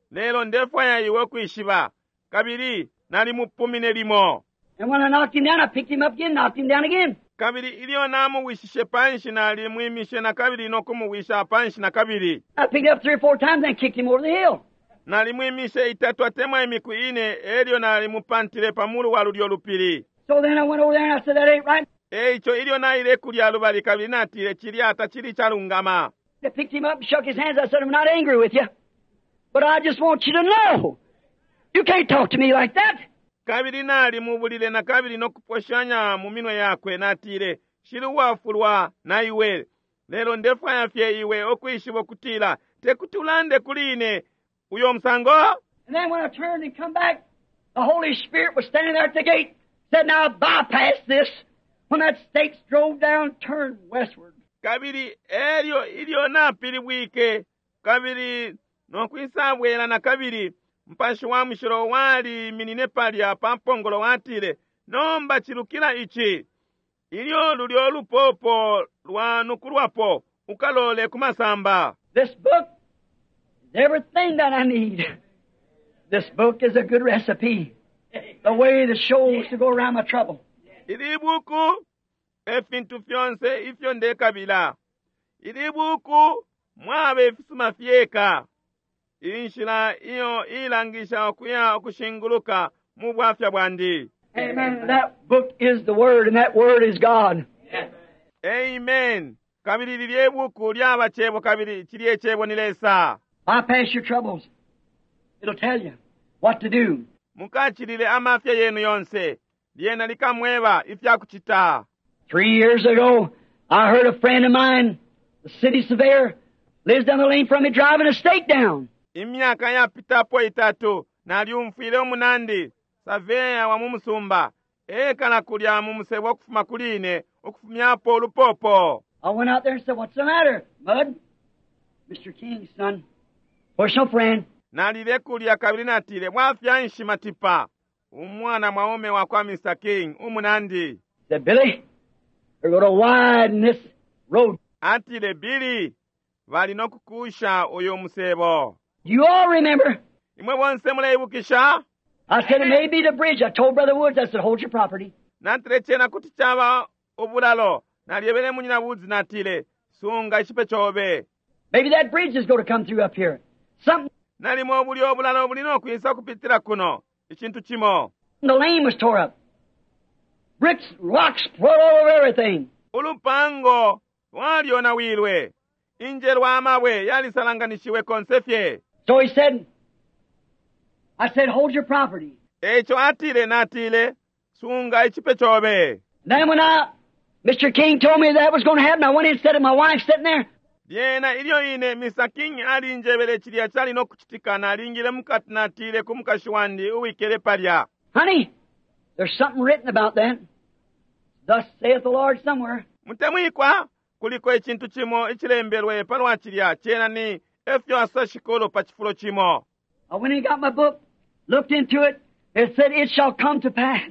lero ndefaya iwe okwishiba kabiri nali mu ppumi ne limo. And when I knocked him down, I picked him up again, knocked him down again. Kabiri iliyo namuwishishe panshi nali mwimishe na kabiri nokumuwisha panshi na kabiri. I picked up three or four times and kicked him over the hill. Nali mwimishe itatu atemwa emiku ine elyo nali mupantile pamulu wa lulyo lupiri. So then I went over there and I said, that ain't right. Eicho iliyo naile kulya lubali kabiri natile chili ata chili chalungama. I picked him up and shook his hands. I said, I'm not angry with you, but I just want you to know, you can't talk to me like that. Kabiri nali mubulile na kabiri nokuposhanya mu minwe yakwe natile shili wafulwa na iwe. Lero ndefaya fye iwe okwishiba kutila tekutulande kuline uyo msango. And then when I turned and come back, the Holy Spirit was standing there at the gate, said, now bypass this. When that stakes drove down, turned westward. Kabiri elyo ilyo napili bwike kabiri nokwisabwela na kabiri mpashi wa mshiro wali minine palya pampongolo watile nomba chilukila ichi ilyo lulyo lupopo lwa nukulwapo ukalole kumasamba. This book is everything that I need. This book is a good recipe, the way that shows to go around my trouble. Ili buku efintu fyonse ifyo ndekabila. Ili buku mwabe efisuma fyeka. Inshila iyo ilangisha okuya okushinguluka mu bwafya bwandi. Amen. That book is the Word, and that Word is God. Amen. Kabiri lilye buku lyaba chebo kabiri chiliye chebo nilesa. Bypass your troubles. It'll tell you what to do. Mukachilile amafya yenu yonse. Liena likamweba ifya kuchita. Three years ago, I heard a friend of mine, the city surveyor, lives down the lane from me, driving a stake down. Imyaka yapitapo itatu nali umfile omunandi saveya wa mumusumba ekala kulya mumusebo okufuma kuline okufumyapo olupopo. I went out there and said, what's the matter, Bud? Mister King's son, personal friend. Nalile kulya kabiri natile mwafya nshimatipa umwana mwaome wakwa Mister King umunandi. Said, Billy, we're going to widen this road. Atile Billy vali nokukusha oyo musebo. You all remember? Imwe bonse mulebukisha? I said, it may be the bridge. I told Brother Woods, I said, hold your property. Natile chena kuti chaba obulalo. Naliyebele munyina Woods natile sunga ishipe chobe. Maybe that bridge is going to come through up here. Something. Nali mo buli obulalo bulino kwisa kupitira kuno. Ichintu chimo. The lane was tore up. Bricks, rocks, spread all over everything. Ulupango waliona wilwe. Inje lwamawe yalisalanganishiwe konsefye. So he said, I said, hold your property. Echo atile natile sunga ichipe chobe. Then when I, Mister King told me that was going to happen, I went in and said to my wife sitting there. Yena ilyo ine Mister King ali njebele chiliya chali nokuchitikana alingile mukati natile kumukashiwandi uwikele palya. Honey, there's something written about that. Thus saith the Lord somewhere. Mutemwikwa kuliko echintu chimo ichilembelwe palwa chiliya chena ni efyo asashikolo pachifulo chimo. I went and got my book, looked into it, it said, it shall come to pass.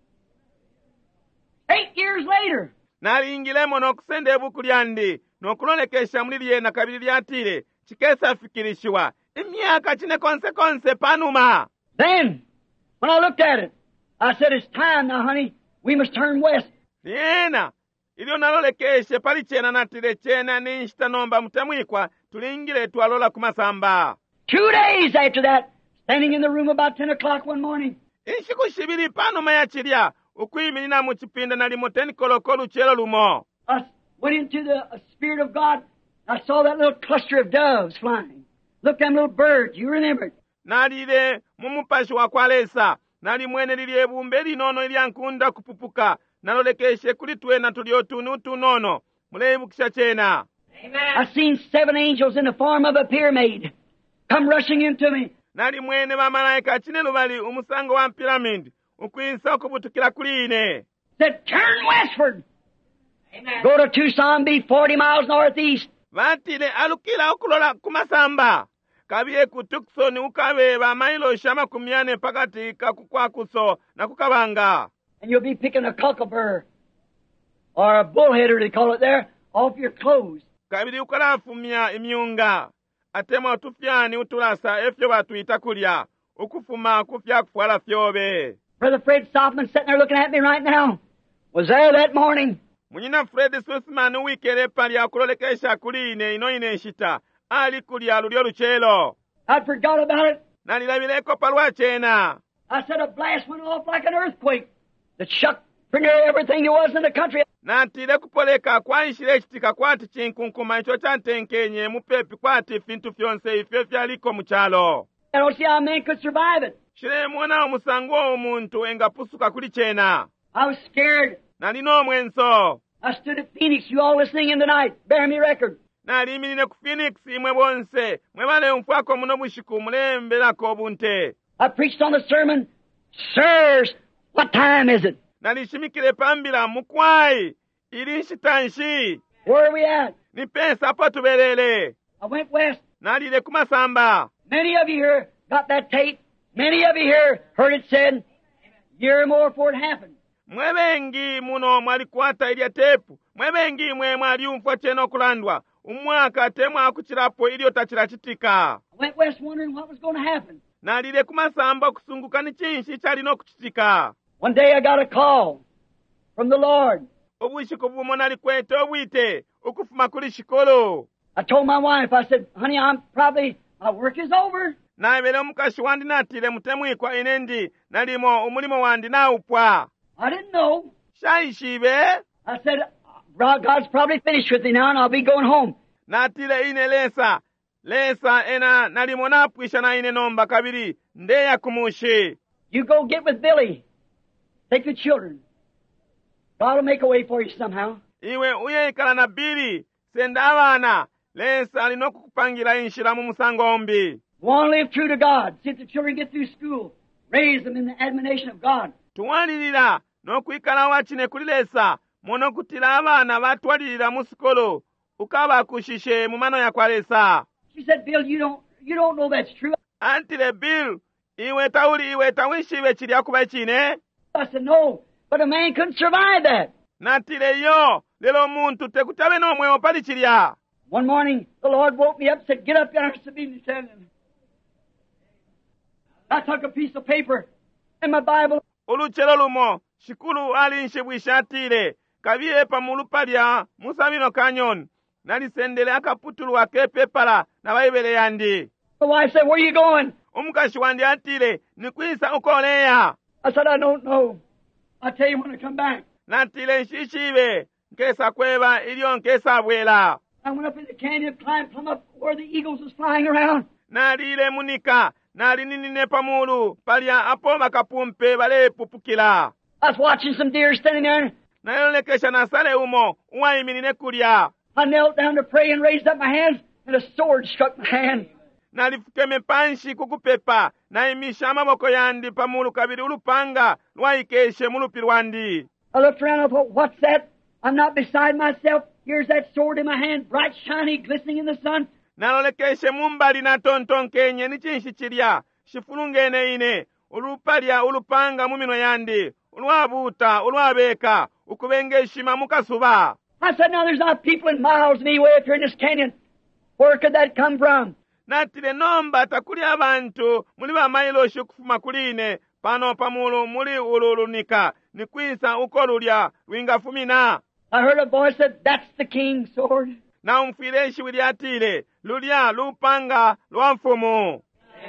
Eight years later. Nalingilemo nokusende ebuku lyandi nokulolekesha mulili yena kabili lyatile chikesa fikirishiwa imyaka chine konse konse panuma. Then, when I looked at it, I said, it's time now, honey, we must turn west. Yena ilyo nalolekeshe pali chena natile chena ninshita nomba mutemwikwa tulingile twalola kumasamba. Two days after that, standing in the room about ten o'clock one morning. Inshiku shibili panuma ya chilya ukwiminina muchipinda nalimo ten kolokolu chelo lumo. I went into the uh, Spirit of God. I saw that little cluster of doves flying. Look, them little birds. You remember it. Nalile mumupashi wa kwalesa. Nali mwene lili ebumbe linono ilyankunda kupupuka. Nalolekeshe kulitwena tuliotunu tunono. Mulebukisha chena. Amen. I seen seven angels in the form of a pyramid come rushing into me. Nali mwene bamalaika chine lubali umusango wa pyramid. Ukwinsa okubutukila kuline. Said, turn westward. Amen. Go to Tucson, be forty miles northeast. Vatile alukila okulola kumasamba. Kabiye ku Tucson ukabeba mailo shama kumyane pakati kakukwakuso na kukabanga. And you'll be picking a cockabur or a bullheader, they call it there, off your clothes. Kabili ukalafumya imyunga. atema otufyani utulasa efyo batuyita kulya ukufuma kufya kufwala fyobe. Brother Fred Softman sitting there looking at me right now was there that morning. Munyina Fred Sussman wikere pali akulolekesha kuline ino ine nshita ali kulya lulyo luchelo. I'd forgot about it. Nalilabireko palwa chena. I said a blast went off like an earthquake that shook pretty near everything there was in the country. Nantile kupoleka kwaishile chitika kwati chinkunkuma icho chantenkenye mupepi kwati fintu fyonse ifyo fyaliko muchalo. I don't see how a man could survive it. Shile mwona omusango omuntu engapusuka kuli chena. I was scared. Nalino mwenso. I stood at Phoenix, you all listening in tonight, bear me record. Nalimirine ku Phoenix imwe bonse, mwebale mfwako muno bushiku mulembelako bunte. I preached on the sermon, Sirs, what time is it? Nalishimikile pambila mukwai, ili nshitanshi. Where are we at? Ni pesa po tubelele. I went west. Nalile kumasamba. Many of you here got that tape. Many of you here heard it said, a year or more before it happened. Mwebengi muno mwalikwata ilya tepu. Mwebengi mwe mwaliumfwa cheno kulandwa. Umwaka temwa akuchirapo ili otachira chitika. I went west wondering what was going to happen. Nalile kumasamba kusunguka ni chinshi chalino kuchitika. One day I got a call from the Lord. Obwishiku bumo nalikwete obwite ukufuma kuli shikolo. I told my wife, I said, honey, I'm probably, my work is over. Naibele omukashi wandi natile mutemwikwa inendi nalimo umulimo wandi naupwa. I didn't know. Shaishibe. I said, God's probably finished with me now and I'll be going home. Natile ine lesa. Lesa ena nalimo napwisha na ine nomba kabiri. Ndeya kumushi. You go get with Billy. Take the children. God will make a way for you somehow. Iwe uyeikala na Billy. Senda abana. Lesa alino kukupangira inshira mu musangombi. Want to live true to God. See if the children get through school. Raise them in the admonition of God. Tuwalilira n'okwikala wachine kuli lesa. Mono kutila abana batwalilira mu sikolo. Ukabakushishe mu mano ya kwa lesa. She said, Bill, you don't, you don't know that's true. Antile Bill, iwe tauli iwe tawishiwe chili akuba chine. I said, no, but a man couldn't survive that. Natile yo, lelo muntu tekutabe no mwe opali chilia. One morning, the Lord woke me up and said, get up there, Sabine, tell him. I took a piece of paper and my Bible. Uluchelo lumo, shikulu ali nshibwishatile. Kaviye pa mulupalya, musabino kanyon. Nalisendele akaputulu wake pepala na baibele yandi. The wife said, where are you going? Umukashi wandi atile, nikwisa ukoleya. I said, I don't know. I'll tell you when I come back. Natile nshishibe, nkesa kweba ilio nkesa bwela. I went up in the canyon, climbed plumb up where the eagles was flying around. Nalile munika, nalinine pamulu, palya apo makapumpe bale pupukila. I was watching some deer standing there. Nayolekesha nasale umo, uwaiminine kulya. I knelt down to pray and raised up my hands, and a sword struck my hand. Nalifukeme panshi kukupepa, naimisha amaboko yandi pamulu kabiri ulupanga, lwaikeshe mulupi lwandi. I looked around and I thought, what's that? I'm not beside myself. Here's that sword in my hand, bright, shiny, glistening in the sun. Nalolekeshe mumbali na tonton kenye ni chinshi chilya, shifulungene ine, ulupalya ulupanga mumino yandi, ulwabuta, ulwabeka, ukubengeshima mukasuba. I said, now there's not people in miles of me way up here in this canyon. Where could that come from? Natile nomba takuli abantu, muli ba mailo shukufuma kuline, pano pamulu muli ululunika, nikwisa ukolulya, wingafumina. I heard a voice that that's the king's sword. Na umfileshi wili atile, lulya, lupanga, luamfumu.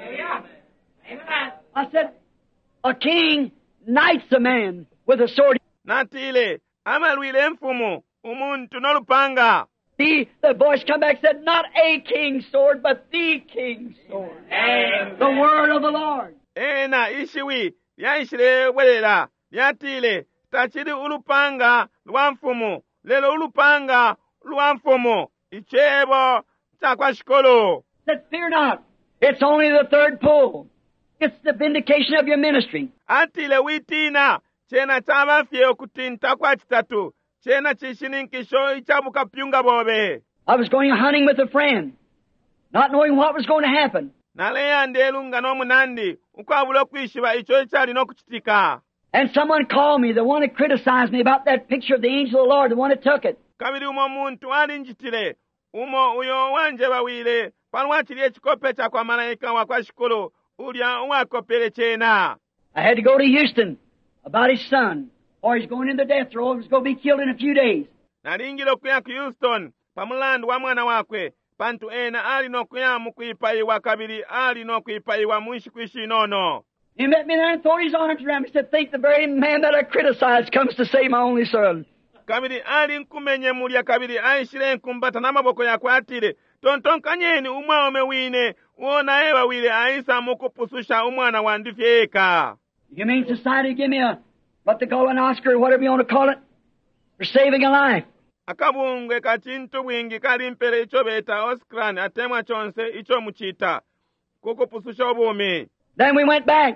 I said, a king knights a man with a sword. Natile, ama lwile mfumu, umuntu nolupanga. The, the voice come back and said, not a king's sword, but the king's sword. Amen. The word of the Lord. Ena ishiwi, yaishile welela, yatile, tachili ulupanga, luamfumu, lelo ulupanga, luamfumu, ichebo, chakwa shikolo. Said, fear not. It's only the third pull. It's the vindication of your ministry. Atile witina, chena chama fye kutinta kwa chitatu, chena chishininkisho ichabuka pyunga bobe. I was going hunting with a friend, not knowing what was going to happen. Naleya ndelunga no munandi, ukwabulo kwishiba icho ichali no kuchitika. And someone called me, the one that criticized me about that picture of the angel of the Lord, the one that took it. Kabiri umo muntu alinjitile, umo uyo wanje bawile, paluwa chili echikope cha kwa malaika wa kwa shikolo ulya uwakopele chena. I had to go to Houston about his son, or he's going in the death row. He's going to be killed in a few days. Nalingile okuya ku Houston pamulandu wa mwana wakwe pantu ena ali nokuya mukwipayiwa kabili ali nokwipayiwa mwishi kwishi nono. He met me there and threw his arms around me and said, think the very man that I criticized comes to save my only son. Kabili ali nkumenye mulya kabili aishile nkumbata n'amaboko yakwatile tontonkanyeni umwome wine uona ewa wile aisa mukupususha umwana wandifyeka. You mean society give me a, what they call an Oscar or whatever you want to call it, for saving a life? Akabungwe kachintu bwingi kali mpele icho beta Oscar atemwa chonse icho muchita kukupususha obumi. Then we went back.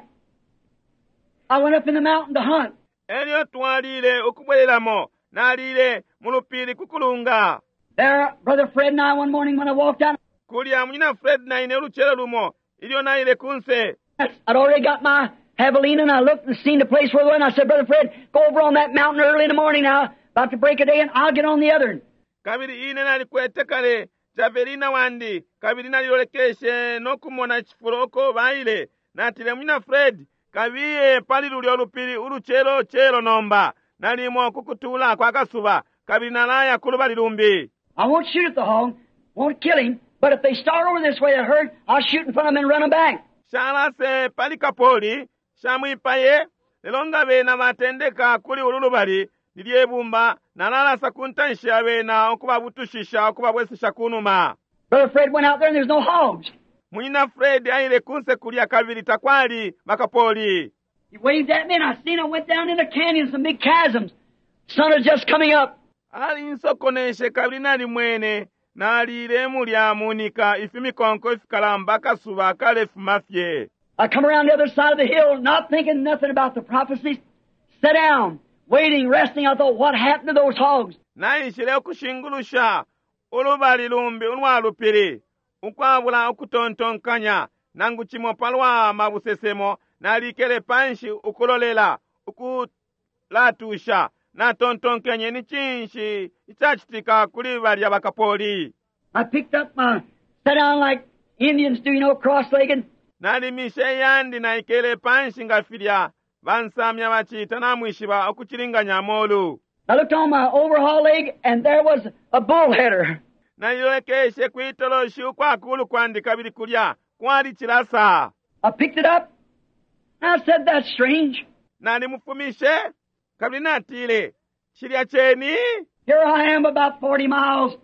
I went up in the mountain to hunt. Elio twalile ukubwelamo nalile mulupili kukulunga. There, Brother Fred and I, one morning when I walked out, Kulia mnyina Fred na ine luchelo lumo ilio na ile kunse. I'd already got my javelina and I looked and seen the place where we went. I said, Brother Fred, go over on that mountain early in the morning now, about to break a day, and I'll get on the other. Kabili ine nalikwete kale javelina wandi kabili nalilolekeshe nokumona chifuroko baile natile mnyina Fred kabiye pali luli olupili uluchelo chelo nomba nalimo kukutula kwa kasuba kabili nalaya kuluba lilumbi. I won't shoot at the hog, won't kill him, but if they start over this way, I heard, I'll shoot in front of them and run them back. Shala se pali kapoli shamwipaye lelonga bena batendeka kuli ululubali niliebumba nalala sakuntansha bena okuba butushisha okuba bwesisha kunuma. Brother Fred went out there and there's no hogs. Mwina Fred aile kunse kulia kabili takwali makapoli. He waved at me and I seen I went down in a canyon, some big chasms. Sun is just coming up. Ali nsokoneshe kabili nali mwene nalile mulya munika ifimikonko ifikalamba kasuba kalefu mafye. I come around the other side of the hill, not thinking nothing about the prophecies. Sat down, waiting, resting. I thought, what happened to those hogs? Naishile okushingulusha ulubali lumbi unwalupili ukwabula okutontonkanya nangu chimo palwa mabusesemo nalikele panshi ukulolela ukulatusha na tontonkenye ni chinshi ichachitika kulibali ya bakapoli. I picked up my, sat down like Indians do, you know, cross-legged. Nalimishe yandi na ikele panshi ngafilya bansamya bachita na mwishiba okuchilinganya molu. I looked on my overhaul leg and there was a bullheader. Na yolekeshe kuitoloshi ukwakulu kwandi kabili kulya kwali chilasa. I picked it up and I said, that's strange. Nalimufumishe kabili natile chilya cheni. Here I am about forty miles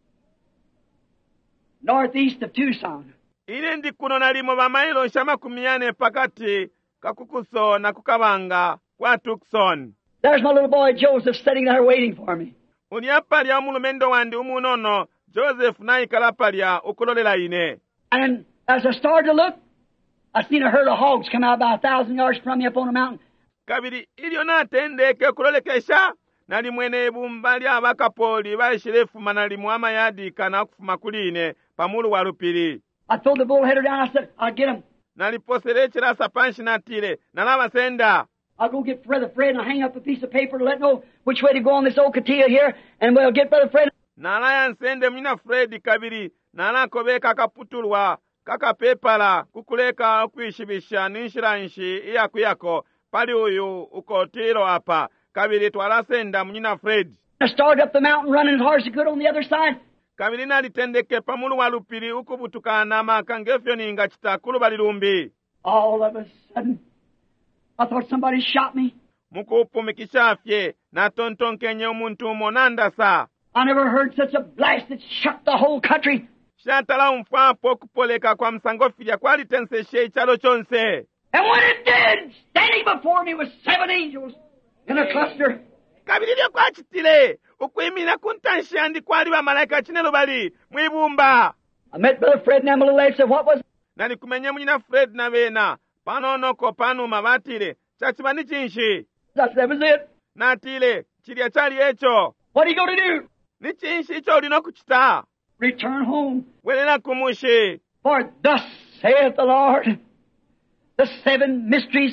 northeast of Tucson. Ile ndi kuno nalimo bamailo nshama kumiyane pakati kakukuso na kukabanga kwa Tucson. There's my little boy Joseph sitting there waiting for me. Unyapalya umulumendo wandi umunono Joseph naikalapalya ukulolela ine. And as I started to look, I seen a herd of hogs come out about a thousand yards from me up on the mountain. Kabili ilio natendeke kulolekesha nali mwene bumba lya bakapoli baishilefuma nali muama yadika na kufuma kuline pamulu walupili. I threw the bullheader down. I said, I'll get him. Naliposele chilasa panshi natile nalama senda. I'll go get Brother Fred and I'll hang up a piece of paper to let know which way to go on this old Katia here, and we'll get Brother Fred. Nalaya nsende mina Fred kabili nalako kakaputulwa kakapepala kukuleka okuishibisha ninshiranshi iyaku yako pali uyu ukotiro hapa kabili twalasenda mnyina Fred. I started up the mountain running as hard as I could on the other side. Kabili nalitendeke pamulu walupili ukubutukana makangefyo ninga chitakulu balilumbi. All of a sudden, I thought somebody shot me. Mukupu mikishafye na tontonkenye umuntu monanda sa. I never heard such a blast that shook the whole country. Shatala umfapo kupoleka kwa msangofilya kwali tenseshe ichalo chonse. And when it did, standing before me was seven angels in a cluster. Kabili lyo kwa chitile, ukuimina kuntanshandi kwali wa malaika chinelo bali, mwibumba. I met Brother Fred and Emily and said, what was it? Nali kumenye mnyina Fred na vena, panonoko panu mabatile, chachimani chinshi. That was it. Natile, chilia chali echo. What are you going to do? Ni chinshi icho ulino kuchita. Return home. Welena kumushi. For thus saith the Lord, the seven mysteries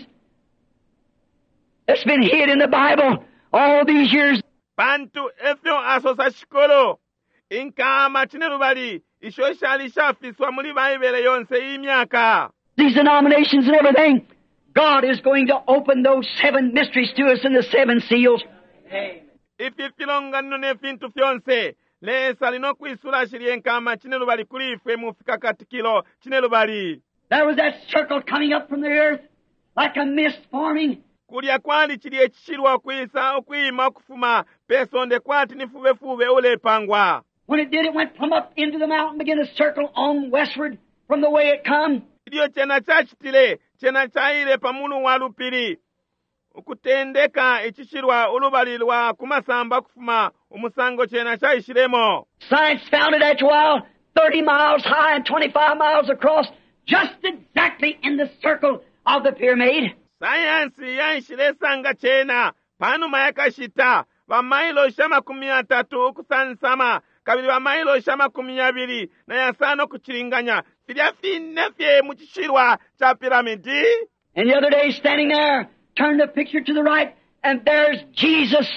that's been hid in the Bible all these years. Pantu efyo asosa shikolo. Inkama chinelu bali, isho shali shafiswa muli baibele yonse y'imyaka. These denominations and everything, God is going to open those seven mysteries to us in the seven seals. Ifi filongano ne fintu fyonse lesa lino kwisula shilienkama chinelo bali kulifwe mufika katikilo chinelo bali. There was that circle coming up from the earth like a mist forming. Kulya kwali chili echishilwa kwisa okwima okufuma pesonde kwati nifubefuve ulepangwa. When it did, it went plumb up into the mountain, began to circle on westward from the way it come. Ndiyo chena chachitile, chena chaile pamulu walupili. Ukutendeka echishilwa ulubalilwa kumasamba kufuma umusango chena chaishilemo. Science found it after a while, thirty miles high and twenty-five miles across, just exactly in the circle of the pyramid. Sayansi yanshilesanga chena, panu mayakashita, wa mailo shama kumi na tatu ukusansama, kabili wa mailo shama kumi na abiri, na yasano kuchilinganya, filia finefye muchishirwa cha piramidi. And the other day, standing there, turned the picture to the right, and there's Jesus,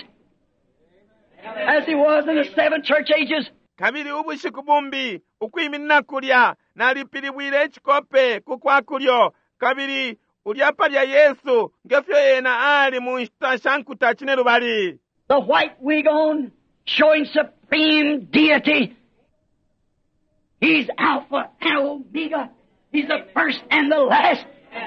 as he was in the seven church ages. Kabili ubushiku bumbi, ukwimina kulya, na lipilibwile echikope kukwa kulyo, kabili uliapa lya Yesu, ngefyo yena ali munshita shankuta chinelu bali. The white wig on, showing supreme deity. He's Alpha and Omega. He's the first and the last.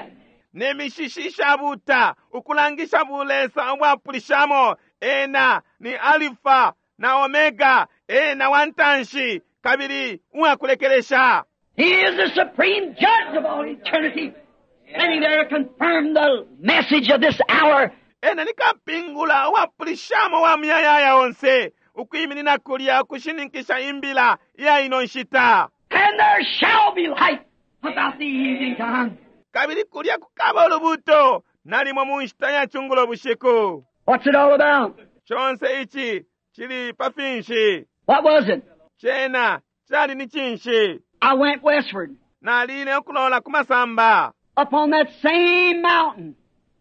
Nemishishisha buta, ukulangisha bulesa wapulishamo, ena ni Alpha na Omega, ena wantanshi, kabili unakulekelesha. He is the supreme judge of all eternity. Standing there to confirm the message of this hour. Ena nikapingula wapulishamo wa miyaya onse, ukuiminina kulia kushinikisha imbila ya inonshita. And there shall be light about the evening time. Kabili kulia kukaba ulubuto, nalimo munshita ya chungulo bushiku. What's it all about? Chonse ichi, chili pafinshi. What was it? Chena, chali ni chinshi. I went westward. Naline okulola kumasamba. Upon that same mountain,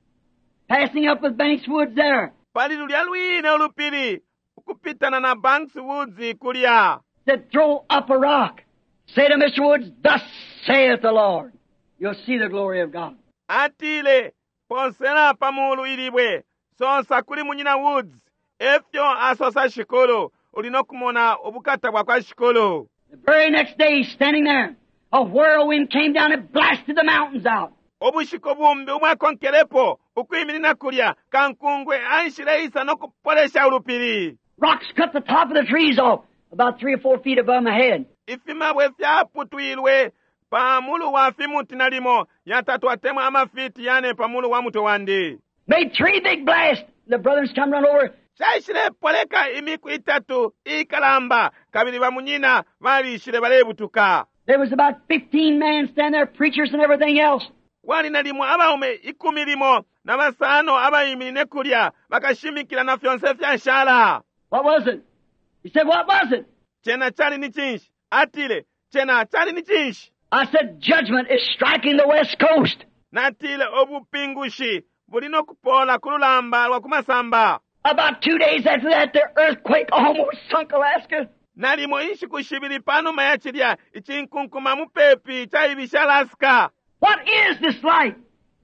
passing up with Banks Woods there. Palilulia luine olupili, ukupitana na Banks Woods kulia. Said, throw up a rock. Say to Mister Woods, thus saith the Lord. You'll see the glory of God. Atile, ponsela pamulu ilibwe, sonsa kuli munyina Woods, efyo asosa shikolo, ulinokumona obukata bwa kwa shikolo. The very next day, standing there, a whirlwind came down and blasted the mountains out. Obushiko bumbi umwakonkelepo, ukwiminina kulia, kankungwe anshile isa no kupolesha ulupili. Rocks cut the top of the trees off, about three or four feet above my head. Ifima wefya putuilwe, pamulu wa fimuti nalimo, yatatu atema amafiti yane pamulu wa muto wandi. Made three big blasts. The brothers come run over. Chaishile poleka imiku itatu, ikalamba, kabili wa munyina, wali ishile walebutuka. There was about fifteen men standing there, preachers and everything else. Wali nalimo abaume ikumilimo, na masano abaimine kulia, wakashimikila na fyonse fya nshala. What was it? He said, what was it? Chena chali ni chinshi. Atile, chena chali ni chinshi. I said, judgment is striking the west coast. Natile obupingushi, bulino kupola kululamba wa kumasamba. About two days after that, the earthquake almost sunk Alaska. Nalimo ishi kushibili pano mayachilia, ichinkunkuma mupepi, chaibisha Alaska. What is this light?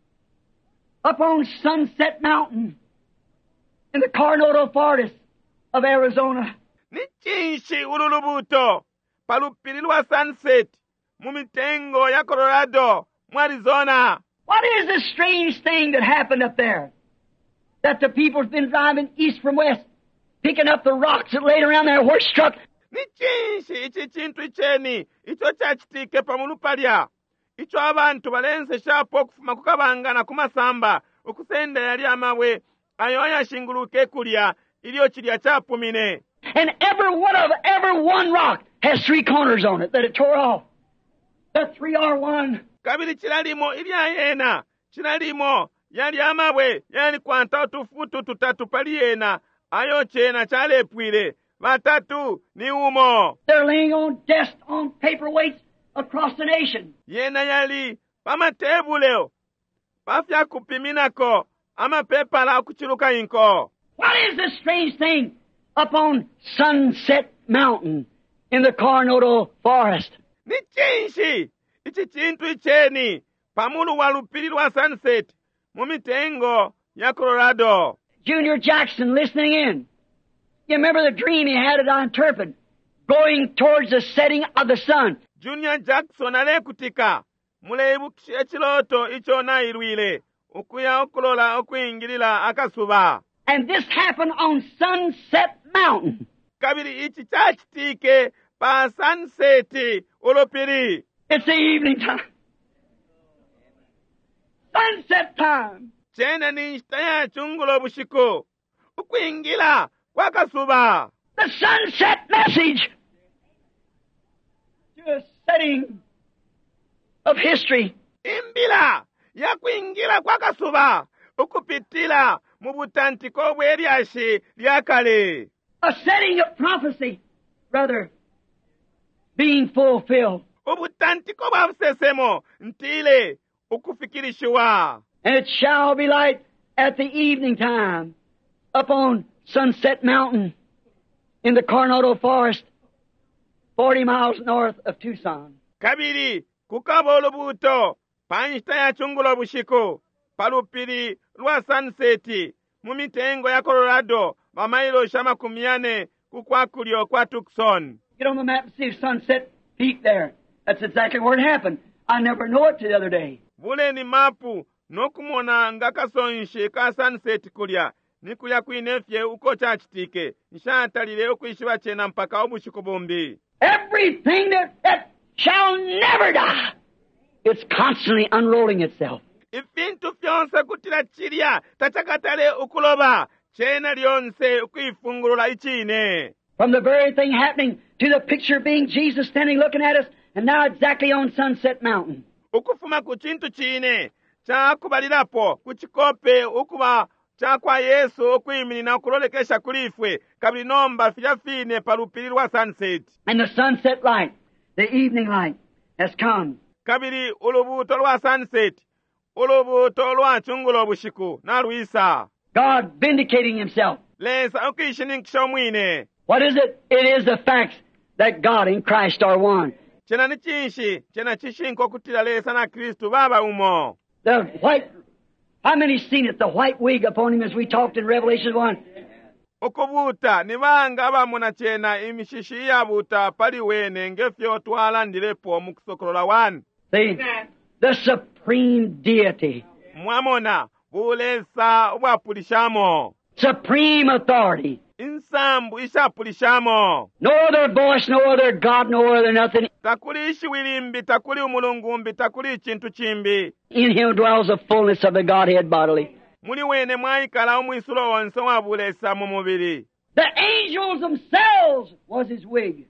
Up on Sunset Mountain, in the Coronado Forest of Arizona. Ni chinshi ululubuto, palupililwa Sunset, mumitengo ya Colorado, mu Arizona. What is this strange thing that happened up there? That the people's been driving east from west, picking up the rocks that laid around there were struck. Ni chinshi ichi chintu icheni, icho chachitike pamulupalya. Icho abantu balense shapo kufuma kukabangana kumasamba, ukusenda yali amawe, ayo yashinguluke kulya, ilio chilya chapumine. And every one of every one rock has three corners on it that it tore off. The three are one. Kabili chilalimo ilya yena, chilalimo yali amawe, yali kwanta utufutu tutatu pali yena, ayo chena chalepwile, watatu ni umo. They're laying on desks on paperweights across the nation. Yena yali pamatebuleo, pafya kupiminako, ama pepa la kuchiluka inko. What is this strange thing up on Sunset Mountain in the Coronado Forest. Ni chinshi ichi chintu icheni pamulu wa lupiri lwa Sunset mu mitengo ya Colorado. Junior Jackson listening in. You remember the dream he had it on Turpin, going towards the setting of the sun. Junior Jackson alekutika muleibukisha echiloto icho nailwile ukuya okulola okuyingilila akasuba. And this happened on Sunset Mountain. Kabiri ichi chachitike pa Sunset olopiri. It's the evening time. Sunset time. Chena ni nshita ya chungulo bushiko ukuyingila kwa kasuba. The sunset message to a setting of history. Imbila ya kuyingila kwa kasuba ukupitila mu butantiko bw'eryashi lyakale. A setting of prophecy, brother, being fulfilled. Ubutantiko bwa busesemo ntile ukufikirishiwa. And it shall be light at the evening time upon Sunset Mountain in the Coronado Forest, forty miles north of Tucson. Kabiri kukaba olubuto panshita ya chungulo bushiko palupiri lwa Sunset mu mitengo ya Colorado mamailo shama kumyane kukwakulyo kwa Tucson. Get on the map and see Sunset Peak there. That's exactly where it happened. I never knew it till the other day. Vule ni mapu nokumona ngakasonshe ka Sunset kulya nikuya kwinefye uko chachitike nshatalile okwishiwa chena mpaka obushiko bombi. Everything that, that shall never die, it's constantly unrolling itself. Ifintu fyonse kutila chilya tachakatale ukuloba chena lyonse ukwifungulula ichine. From the very thing happening to the picture being Jesus standing looking at us, and now exactly on Sunset Mountain. Ukufuma ku chintu chine chakubalirapo kuchikope ukuba chakwa Yesu okuyimilina okulolekesha kulifwe kabili nomba fyafine palupiri lwa Sunset. And the sunset light, the evening light, has come. Kabili ulubuto lwa Sunset, ulubuto lwa chungulo bushiku na luisa. God vindicating Himself. Lesa okuyishinikisha omwine. What is it? It is the fact that God and Christ are one. Chena ni chinshi, chena chishinko kutila lesa na Kristu baba umo. The white, how many seen it? The white wig upon Him as we talked in Revelation one. Okubuta ni banga abamuna chena imishishi ya buta paliwene ngefyo twalandilepo mu kusokolola one. See, the supreme deity. Mwamona bulesa obwapulishamo. Supreme authority. Insambu ishapulishamo. No other voice, no other God, no other nothing. Takuli ishiwilimbi, takuli umulungumbi, takuli chintu chimbi. In Him dwells the fullness of the Godhead bodily. Muli wene mwaikala omwisulo wonse wabulesa mu mubiri. The angels themselves was His wig.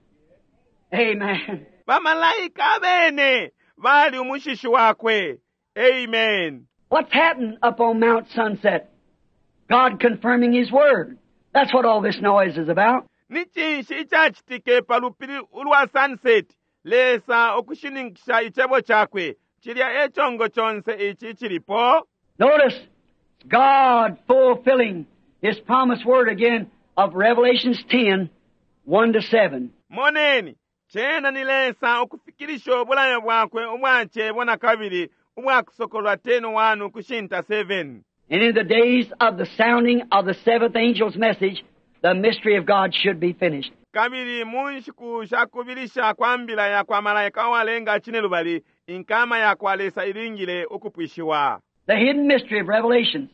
Amen. Bamalayika bene bali umushishi wakwe. Amen. What's happened up on Mount Sunset? God confirming His word. That's what all this noise is about. Ni chinshi ichachitike palupiri ulwa Sunset lesa okushinikisha ichebo chakwe chilya echongo chonse ichi chilipo. Notice God fulfilling His promised word again of Revelations ten, one to seven. Moneni chena nilesa okufikirisha obulayo bwakwe obwache bona kabiri obwakusokolwa ten one kushinta seven. And in the days of the sounding of the seventh angel's message, the mystery of God should be finished. Kabiri munshiku shakubirisha kwambila ya kwa malaika walenga chine lubali inkama ya kwalesa ilingile okupwishiwa. The hidden mystery of Revelations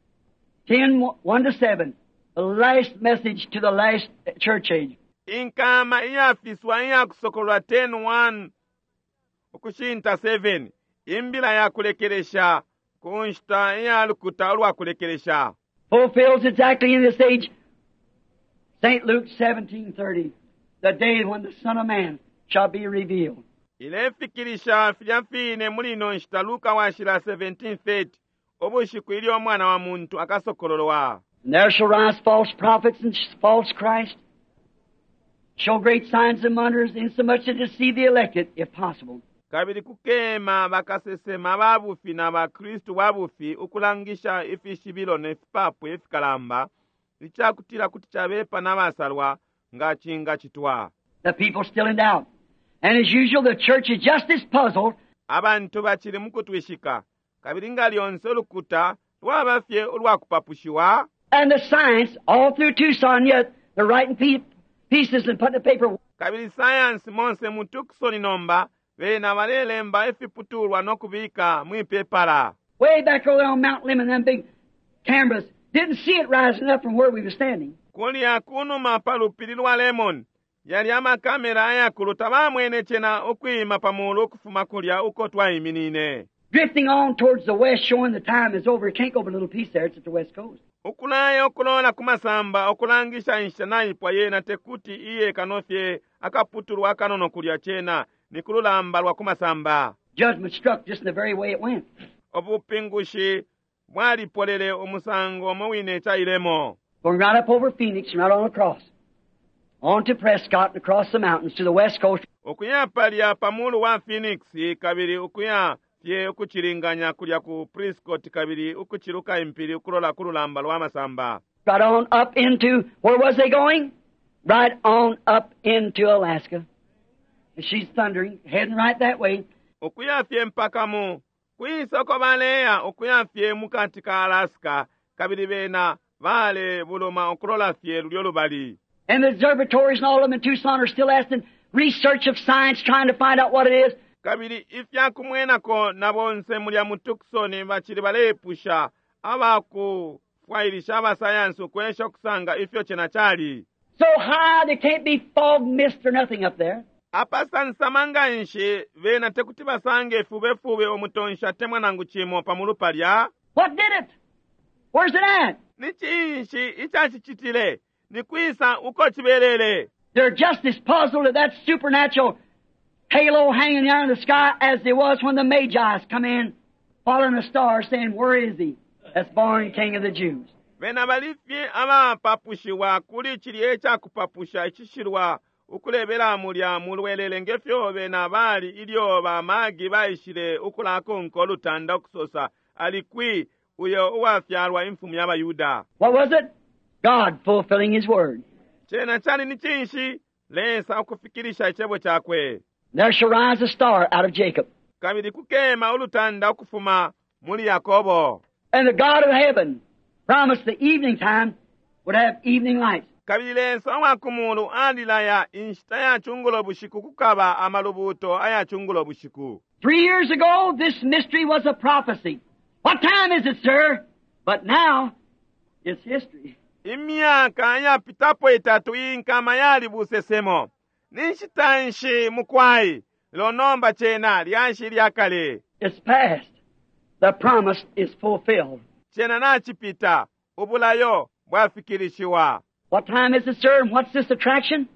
ten, one to seven, the last message to the last church age. Inkama iyafiswa iya kusokolwa ten one ukushinta seven. Imbila ya kulekelesha kunshta iya lukuta ulwa kulekelesha. Fulfills exactly in this age. Saint Luke seventeen thirty, the day when the Son of Man shall be revealed. Ile fikirisha fyafine mulino nshita Luka washira seventeen thirty obushiku ili omwana wa muntu akasokololwa. And there shall rise false prophets and false Christ, show great signs and wonders, insomuch as to deceive the elected, if possible. Kabiri kukema bakasesema babufi na bakristu babufi ukulangisha ifishibilo nefipapu efikalamba lichakutila kuti chabepa na basalwa nga chinga chitwa. The people still in doubt. And as usual, the church is just as puzzled. Abantu bakiri mukutwishika. Kabiri nga lyonse olukuta lwabafye olwakupapushiwa. And the science, all through Tucson, yet they're writing pe- pieces and putting the paper. Kabiri science monse mu Tucson nomba bena balelemba efiputulwa n'okubika mwipepala. Way back over on Mount Lemmon, them big cameras didn't see it rising up from where we were standing. Kulya kunuma palupiri lwa Lemon yali amakamera ayakulu tabamwenechena okwima pamulu okufuma kulya uko twayiminine. Drifting on towards the west, showing the time is over. It can't go over a little piece there. It's at the west coast. Okulaye okulola kumasamba okulangisha inshanayipwa yena tekuti iye kanofye akaputulwa akanono kulya chena nikululamba lwa kumasamba. Judgment struck just in the very way it went. Obupingushi bwalipolele omusango omowine chailemo. Going right up over Phoenix and right on across. On to Prescott and across the mountains to the west coast. Okuya palya pamulu wa Phoenix kabiri okuya ye okuchilinganya kulya ku Prescott kabiri okuchiruka impiri ukulola kululamba lwa masamba. Right on up into, where was they going? Right on up into Alaska. And she's thundering, heading right that way. Okuya fye mpaka mu kuyisoko baleya okuya fye mukati ka Alaska kabiri bena vale buloma okulola fye lulyo lubali. And the observatories and all of them in Tucson are still asking research of science, trying to find out what it is. Kabiri ifya kumwenako nabonse mulya mu Tucson bachiri balepusha abaku fwailisha abasayansi okwesha okusanga ifyo chena chali. So high they can't be fog, mist, or nothing up there. Apasansamanga nshi vena tekuti basange fube-fube omutonsha temwanangu chimo pamulupalya. What did it? Where's it at? Nichi nshi ichachichitile nikwisa uko chibelele. They're just as puzzled at that supernatural halo hanging there in the sky as they was when the Magi's come in, following a star, saying, "Where is he that's born King of the Jews?" Vena balifye abapapushiwa kuli chili echa kupapusha ichishirwa ukulebela mulya mulwelele ngefyo bena bali ilyo bamagi bayishire ukulako nkolutanda okusosa alikwi uyo uwafyalwa imfumu y'Abayuda. What was it? God fulfilling His word. Chena chali ni chinshi lesa okufikirisha ichebo chakwe. There shall rise a star out of Jacob. Kabiri kukema ulutanda okufuma muli Yakobo. And the God of heaven promised the evening time would have evening lights. Kabiri lenso wakumulu alilaya inshita ya chungulo bushiku kukaba amalubuto aya chungulo bushiku. Three years ago, this mystery was a prophecy. What time is it, sir? But now, it's history. Imyaka ya pitapo itatu inkama yali busesemo. Nishitanshi mukwai lonomba chena lyanshi lyakale. It's past. The promise is fulfilled. Chena nachipita ubulayo bwafikirishiwa. What time is it, sir? And what's this attraction?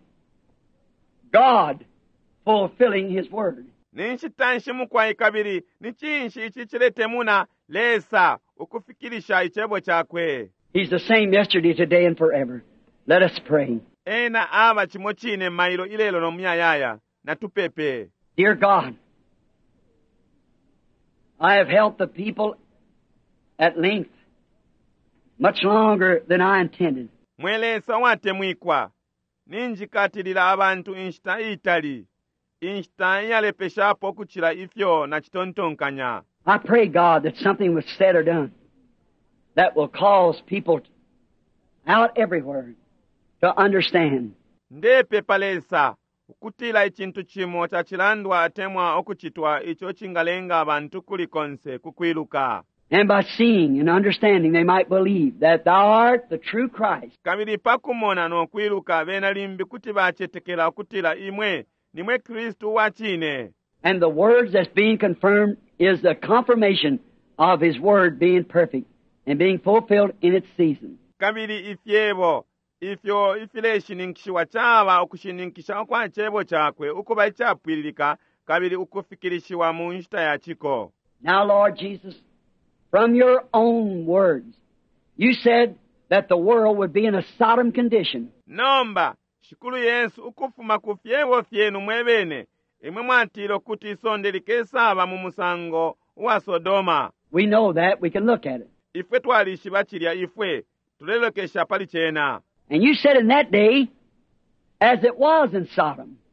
God fulfilling His word. Nishitanshi mukwai kabiri nichinshi ichichilete muna lesa ukufikirisha ichebo chakwe. He's the same yesterday, today, and forever. Let us pray. Ena aba chimochine mailo ilelo no myayaya na tupepe. Dear God, I have helped the people at length, much longer than I intended. Mwelesa wate mwikwa. Ninjikatilila abantu inshita itali. Inshita yalepeshapo kuchila ifyo na chitontonkanya. I pray, God, that something was said or done that will cause people out everywhere to understand. Ndepe palesa ukutila ichintu chimo chachilandwa atemwa okuchitwa icho chingalenga abantu kulikonse kukwiluka. And by seeing and understanding they might believe that Thou art the true Christ. Kabiri pakumona no kwiluka bena limbi kuti bachetekela kutila imwe nimwe Kristu wachine. And the words that's being confirmed is the confirmation of His word being perfect and being fulfilled in its season. Kabiri ifyebo ifyo ifile shininkishiwa chaba okushinikisha kwa chebo chakwe ukuba ichapwilika kabiri ukufikirishiwa mu nshita ya chiko. Now, Lord Jesus, from your own words, you said that the world would be in a Sodom condition. Nomba shikulu Yesu ukufuma kufyewo fyenu mwebene imwe mwatilo kuti sondelikesaba mu musango wa Sodoma. We know that. We can look at it. Ifwe twalishi bachilya ifwe tulelokesha pali chena. And you said in that day, as it was in Sodom,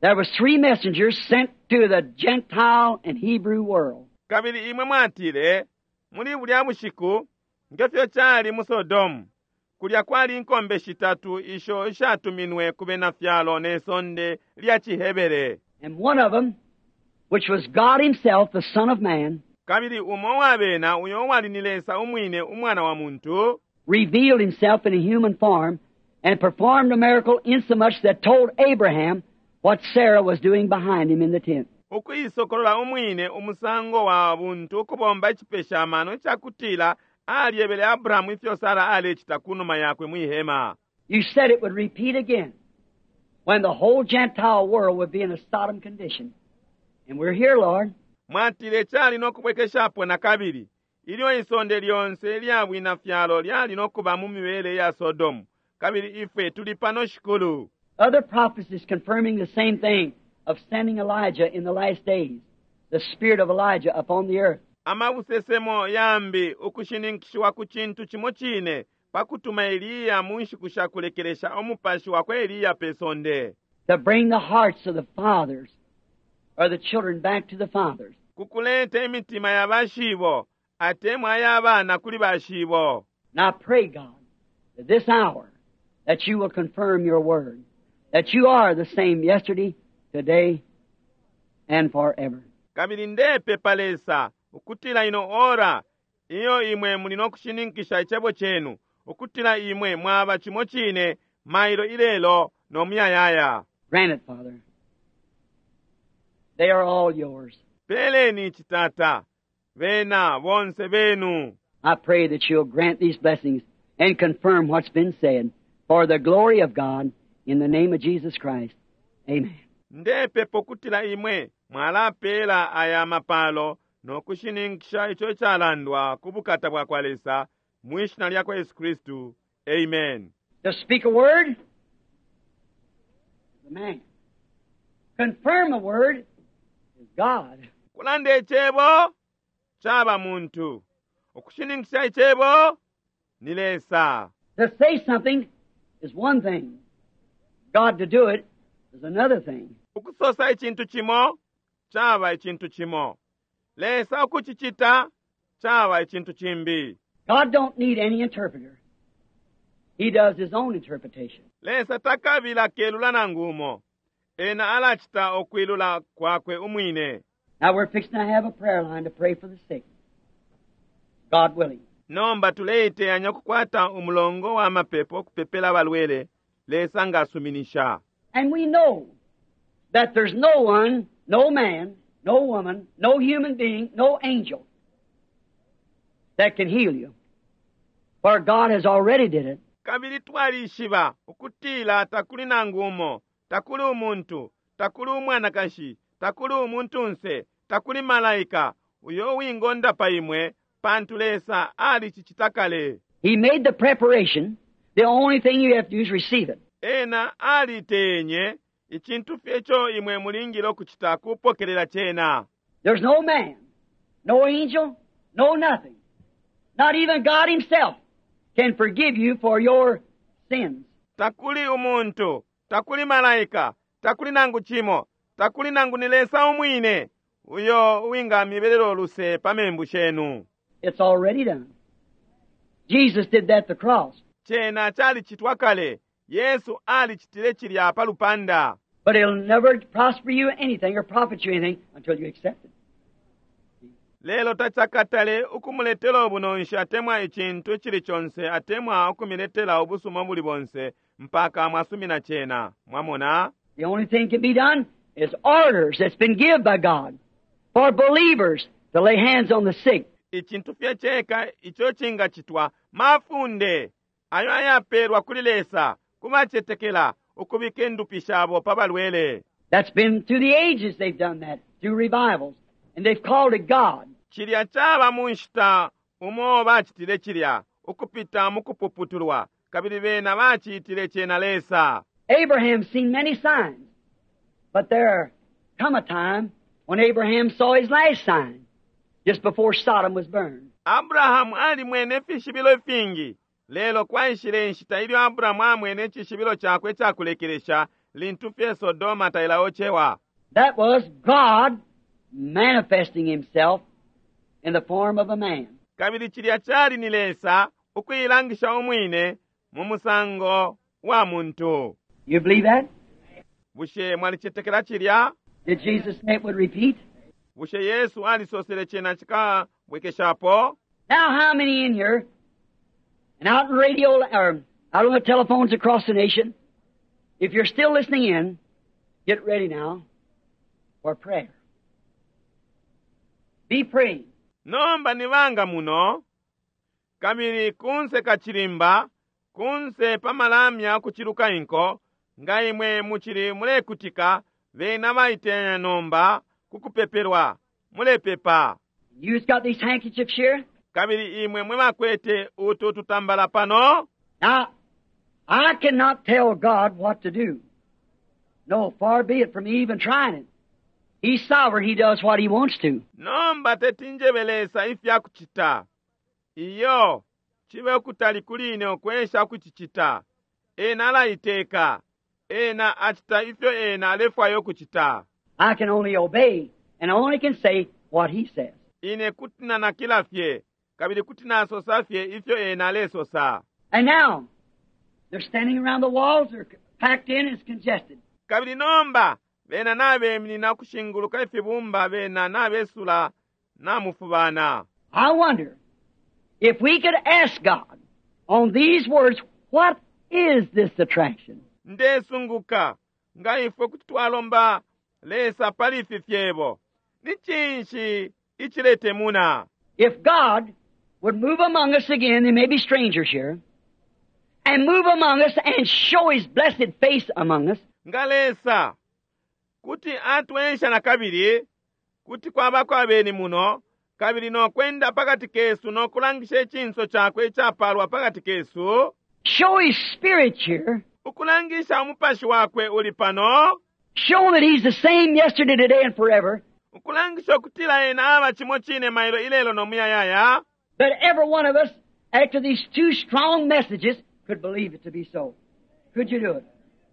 there was three messengers sent to the Gentile and Hebrew world. kabiri imwe mwatire muli bulya bushiku ngefyo chali mu Sodomu kulya kwali nkombe shitatu isho ishatuminwe kubena fyalo n'esonde lya chihebere. And one of them, which was God himself, the Son of Man, kabiri umo wabena uyo walinilesa umwine umwana wa muntu revealed himself in a human form and performed a miracle insomuch that told Abraham what Sarah was doing behind him in the tent. ukuyisokolola umwine umusango wa buntu ukubomba echipesha amano chakutila aliyebele Abrahamu ifyo Sara alechita kunuma yakwe mwihema. You said it would repeat again when the whole Gentile world would be in a Sodom condition. And we're here, Lord. mwatile chali n'okubwekeshapo na kabiri ilyo isonde lyonse lyabwina fyalo lyali n'okuba mu mibeere ya Sodomu. kabiri ife tuli pano shikulu. Other prophecies confirming the same thing of sending Elijah in the last days, the spirit of Elijah upon the earth. amabusesemo yambi ukushinikishiwa ku chintu chimo chine pakutuma Eliya munshi kushakulekelesha omupashi wakwe Eliya pesonde. To bring the hearts of the fathers or the children back to the fathers. kukuleta emitima ya bashibo atemwa y'abaana kuli bashibo. Now I pray, God, that this hour that you will confirm your word, that you are the same yesterday, today, and forever. kabiri ndepe palesa ukutila ino ora iyo imwe mulino kushinikisha ichebo chenu ukutila imwe mwaba chimo chine mailo ilelo nomuyayaya. Grant it, Father. They are all yours. peleni chitata vena vonse venu. I pray that you'll grant these blessings and confirm what's been said for the glory of God in the name of Jesus Christ. Amen. ndepe pokutila imwe mwalapela aya mapalo n'okushinikisha icho chalandwa kubukata bwa kwalesa mwishina lyakwa Yesu Kristu. Amen. To speak a word is the man. Confirm a word is God. kulanda echebo chaba muntu okushinikisha echebo nilesa. To say something is one thing. God to do it is another thing. ukusosa ichintu chimo chaba ichintu chimo lesa okuchichita chaba ichintu chimbi. God don't need any interpreter. He does his own interpretation. lesa takabila kelula na ngumo ena alachita okwilula kwakwe umwine. Now we're fixing to have a prayer line to pray for the sick. God willing. nomba tuleite anya kukwata umulongo wa mapepo kupepela balwele lesa ngasuminisha. And we know that there's no one, no man, no woman, no human being, no angel that can heal you. For God has already did it. kabili twalishiba ukutila takuli na ngumo takuli umuntu takuli umwanakashi takuli umuntu nse takuli malaika uyo wingonda pa imwe pantu lesa ali chichitakale. He made the preparation. The only thing you have to do is receive it. ena ali tenye ichintu fecho imwe mulingilo kuchita kupokelela chena. There's no man, no angel, no nothing. Not even God himself can forgive you for your sins. takuli umuntu takuli malaika takuli nangu chimo takuli nangu nilesa umwine uyo winga mibelelo oluse pamembu shenu. It's already done. Jesus did that at the cross. chena chali chitwakale Yesu ali chitile chili apa lupanda. But it'll never prosper you anything or profit you anything until you accept it. lelo tachakatale ukumuletela obunonsha atemwa ichintu chili chonse atemwa okumiletela obusuma buli bonse mpaka mwasumina chena mwamona. The only thing can be done is orders that's been given by God for believers to lay hands on the sick. ichintu fyecheka icho chinga chitwa mafunde ayo ayaperwa kulilesa kumachetekela ukubika endupisha abo pabalwele. That's been through the ages they've done that, through revivals. And they've called it God. chilya chaba munshita umo bachitile chilya ukupita mukupuputulwa kabili bena bachitile chena lesa. Abraham seen many signs. But there come a time when Abraham saw his last sign, just before Sodom was burned. Abrahamu ali mwene fishibilo fingi lelo kwaishile nshita ilyo Abrahamu amwene chishibilo chakwe chakulekelesha lintufye Sodoma tailawo chewa. That was God manifesting himself in the form of a man. Kabiri chilya chali nilesa ukwilangisha omwine mu musango wa muntu. You believe that? Bushe mwalichetekela chilya? Did Jesus say it would repeat? Bushe Yesu alisosele chena chika bwekeshapo? Now, how many in here, and out in radio, or out on the telephones across the nation, if you're still listening in, get ready now for prayer. Be praying. Nomba nivanga muno, kabiri kunse kachilimba, kunse pamalamya kuchiluka inko, ngaimwe muchili mulekutika, vena vaitenya nomba, kukupeperwa, mulepepa. You've got these handkerchiefs here? Kabiri imwe mwevakwete utu tutambala pano. Now, I cannot tell God what to do. No, far be it from me even trying it. He's sovereign, he does what he wants to. Nomba tetinjebelesa ifya kuchita. Iyo, chiwe kutali kuline okwesha kuchichita. Ena ala iteka. Ena achita ifyo ena alefwayo kuchita. I can only obey, and I only can say what he says. Ine kutina na kila fye. Kabili kutina sosa fye ifyo ena ale sosa. And now, they're standing around the walls, they're packed in, it's congested. Kabili nomba, vena nabe mnina kushinguluka ifibumba vena nabe sula na mufubana. I wonder if we could ask God on these words, what is this attraction? Nde sunguka, nga ifo kutwalomba lesa palifi fyebo. Ni chinshi ichilete muna. If God would move among us again, there may be strangers here, and move among us and show his blessed face among us, nga lesa, kuti atwensha na kabiri, kuti kwaba kwa beni muno, kabiri no kwenda pakati kesu no kulangishe chinso chakwe chapalwa pakati kesu, show his spirit here, ukulangisha umupashi wakwe ulipano, show that he's the same yesterday, today, and forever, ukulangisha kutila ena ava chimo chine mailo ilelo no muyayaya, that every one of us, after these two strong messages, could believe it to be so. Could you do it?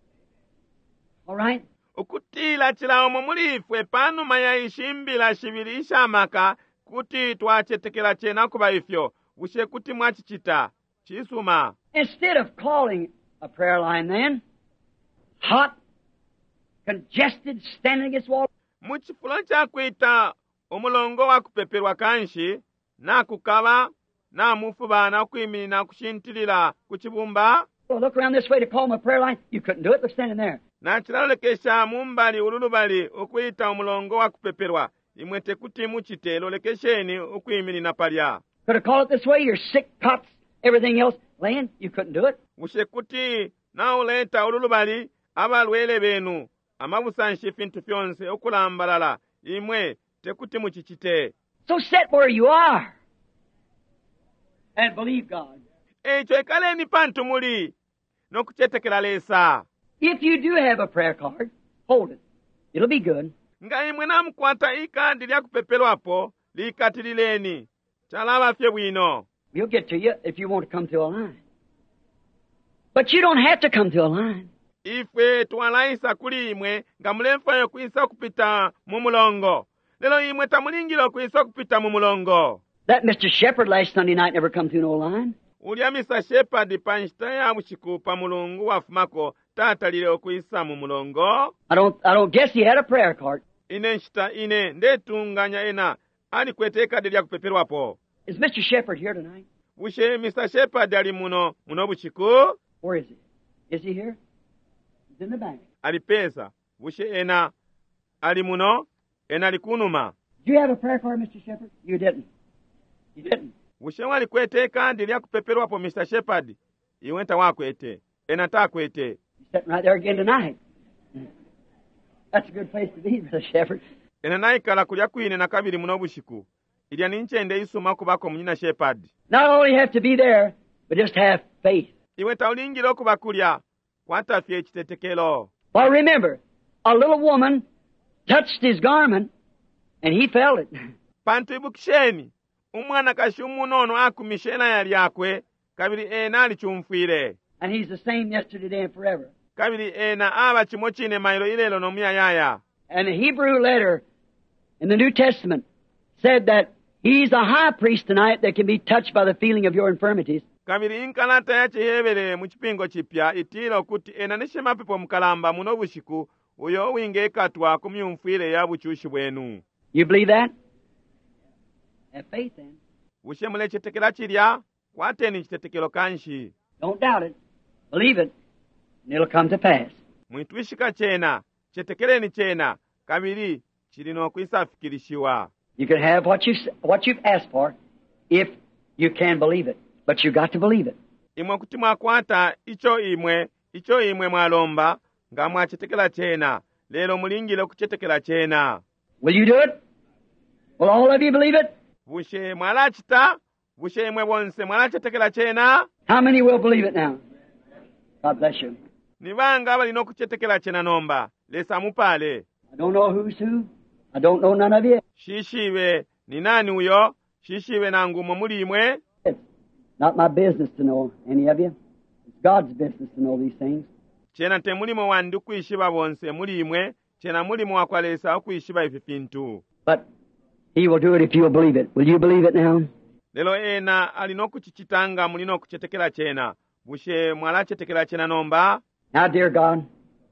All right? ukutila chila omo mulifwe panu mayayishimbila shibili ishamaka kuti twachetekela chena kuba ifyo, ushe kuti mwachichita, chisuma. Instead of calling a prayer line then, hot, congested, standing against the wall, muchifulo chakwita omulongo wa kupeperwa kanshi, na kukaba, na mufubana kwimina kushintilila kuchibumba. well, look around this way to call my prayer line. You couldn't do it. They're standing there. Na chilalolekesha mumbali ululubali ukwita omulongo wa kupeperwa, imwete kuti muchite lolekesheni ukwimilina palya. Could have called it this way. Your sick cots, everything else, laying. You couldn't do it. Ushe kuti na uleta ululubali abalwele benu amabusanshi fintu fyonse okulambalala imwe tekuti muchichite. So sit where you are and believe God. Echo ekaleni pantu muli nokuchetekela lesa. If you do have a prayer card, hold it. It'll be good. Nga imwe namukwata ikandi lya kupepelwapo likatilileni. Chalaba fye bwino. We'll get to you if you want to come to a line. But you don't have to come to a line. Ifwe tuwalaisa kuli imwe nga mulemfayo kuisa kupita mumulongo. Lelo imwe tamulingilo kuisa kupita mumulongo. That Mister Shepherd last Sunday night never come through no line. Ulya Mister Shepherd panchita ya mushiku pa mulungu wafumako tatalile okuisa mumulongo. I don't, I don't guess he had a prayer card. Ine nshita ine ndetunganya ena ali kweteka delya kupeperwapo. Is Mister Shepherd here tonight? Bushe Mister Shepherd ali muno muno bushiku. Where is he? Is he here? He's in the back. Ali pesa. Bushe ena ali muno ena ali kunuma. Do you have a prayer card, Mister Shepherd? You didn't. You didn't. Bushe wali kweteka delya kupeperwapo Mister Shepherd. Iwenta wakwete. Ena ta kwete. He's sitting right there again tonight. That's a good place to be, Mister Shepherd. Ena naikala kulya kwine na kabiri muno bushiku. Ilya ninchende isuma kubako munyina Shepherd. Not only have to be there, but just have faith. Iwe taulingilo kubakulya. Kwata fye chitetekelo. Well, remember, a little woman touched his garment, and he felt it. Pantu ibukisheni. Umwana kashumu nono akumishena yali yakwe. Kabiri ena ali chumfire. And he's the same yesterday, today, and forever. kabiri ena aba chimo chine mailo ilelo nomuyayaya. And the Hebrew letter in the New Testament said that he's a high priest tonight that can be touched by the feeling of your infirmities. Kabiri inkalata ya chihebere mu chipingo chipya itira okuti ena neshemapepo mukalamba muno bushiku uyo wingekatwa kumyumfire ya buchushi bwenu. You believe that? Have faith then. Bushemule chitekela chilya kwateni chitetekelo kanshi. Don't doubt it. Believe it, and it'll come to pass. Mwitwishika chena, chetekeleni chena, kabiri chilino kwisafikirishiwa. You can have what you what you've asked for if you can believe it, but you got to believe it. Imwe kuti mwakwata icho imwe, icho imwe mwalomba nga mwachetekela chena, lelo mulingile kuchetekela chena. Will you do it? Will all of you believe it? Bushe mwalachita, bushe imwe bonse mwalachetekela chena. How many will believe it now? God bless you. Nibanga balino kuchetekela chena nomba, lesa mupale. I don't know who's who. I don't know none of you. Shishiwe, ni nani uyo? Shishiwe na ngumo muli imwe? It's not my business to know any of you. It's God's business to know these things. Chena te mulimo wandu kuishiba bonse muli imwe, chena mulimo wakwalesa kuishiba ifipintu. But He will do it if you'll believe it. Will you believe it now? Lelo ena alino kuchichitanga mulino kuchetekela chena. Bushe mwala chetekela chena nomba. Now, dear God,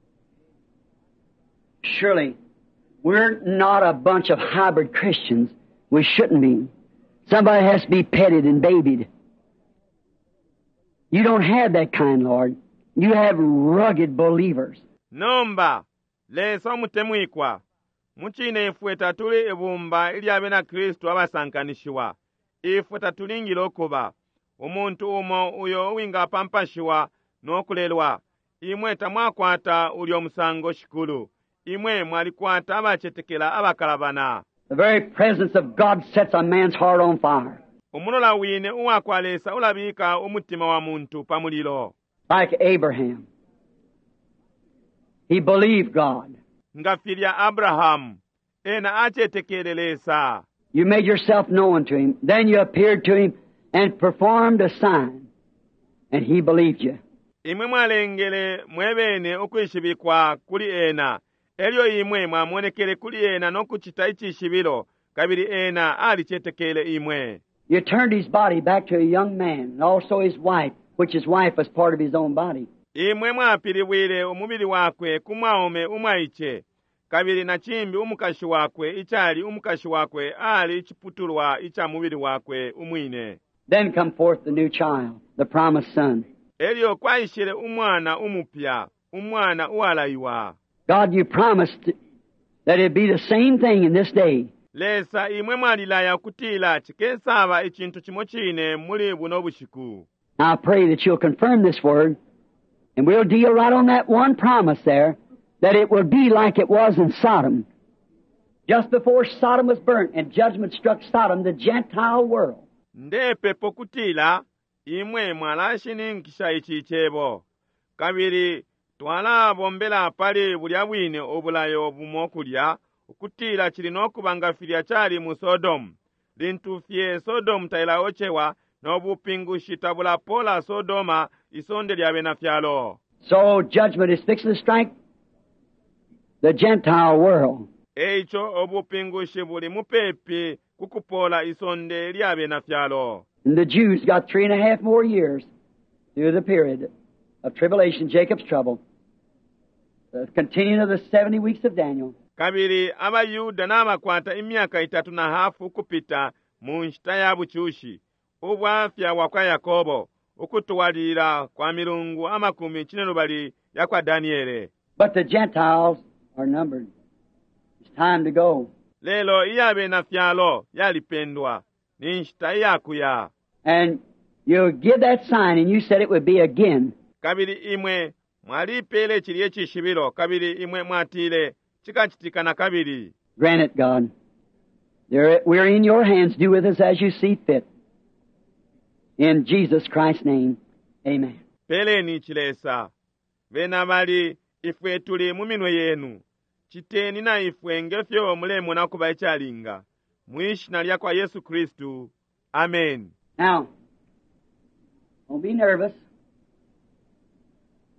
surely we're not a bunch of hybrid Christians. We shouldn't be. Somebody has to be petted and babied. You don't have that kind, Lord. You have rugged believers. Nomba, leso mutemwikwa. Muchine ifwe tatuli ebumba ili abe na Kristo abasankanishiwa. Ifwe tatulingile okuba. Omuntu umo uyo winga pampashiwa n'okulelwa. Imwe tamwakwata uli omusango shikulu. Imwe mwalikwata abachetekela abakalabana. The very presence of God sets a man's heart on fire. Umulola wine uwakwalesa ulabika umutima wa muntu pamulilo. Like Abraham. He believed God. Ngafirya Abraham. Ena achetekelelesa. You made yourself known to him. Then you appeared to him and performed a sign. And he believed you. Imwe mwalengele mwebene okwishibikwa kuli ena. Elyo imwe mwamwonekele kuli ena nokuchita ichishibilo. Kabiri ena alichetekele imwe. You turned his body back to a young man, and also his wife, which his wife was part of his own body. Imwe mwapiriwile umubili wakwe kumwaume umwaiche. Kabiri na chimbi umukashi wakwe ichali umukashi wakwe ali ichiputulwa icha mubili wakwe umwine. Then come forth the new child, the promised son. Elyo kwaishile umwana umupya, umwana uwalaiwa. God, you promised that it'd be the same thing in this day. Lesa imwe mwalilaya kutila chikesaba ichintu chimochine muli buno bushiku. Now I pray that you'll confirm this word, and we'll deal right on that one promise there, that it will be like it was in Sodom. Just before Sodom was burnt and judgment struck Sodom, the Gentile world. Ndepe pokutila, imwe mwalashininkisha ichichebo. Kabiri, twala bombela pali bulyabwine obulayo obumokulya, ukutila chilinokubangafirya chali mu Sodom. Lintufye Sodom taila ochewa, n'obupingushi tabula pola Sodoma isonde lyabe na fyalo. So judgment is fixing to strike the Gentile world. Eicho obupingushi buli mupepi kukupola isonde lyabe na fyalo. And the Jews got three and a half more years through the period of tribulation, Jacob's trouble, the continuing of the seventy weeks of Daniel. Kabiri abayuda n'amakwata imyaka itatu na hafu kupita mu nshita ya buchushi. Ubwafya wakwa Yakobo, ukutuwalira kwa milungu amakumi chinenu bali ya kwa Daniele. But the Gentiles are numbered. It's time to go. Lelo iyabe na fyalo yalipendwa. Ni nshita yakuya. And you give that sign, and you said it would be again. Kabiri imwe mwalipele chiliye chishibilo. Kabiri imwe mwatile chikachitika na kabiri. Grant it, God. There, we're in your hands. Do with us as you see fit. In Jesus Christ's name, amen. Pele ni chilesa. Vena bali ifwe tuli muminwe yenu. Chiteni na ifwe ngefyo mulemu na kuba echalinga. Mwishi na liya kwa Yesu Kristu. Amen. Now, don't be nervous.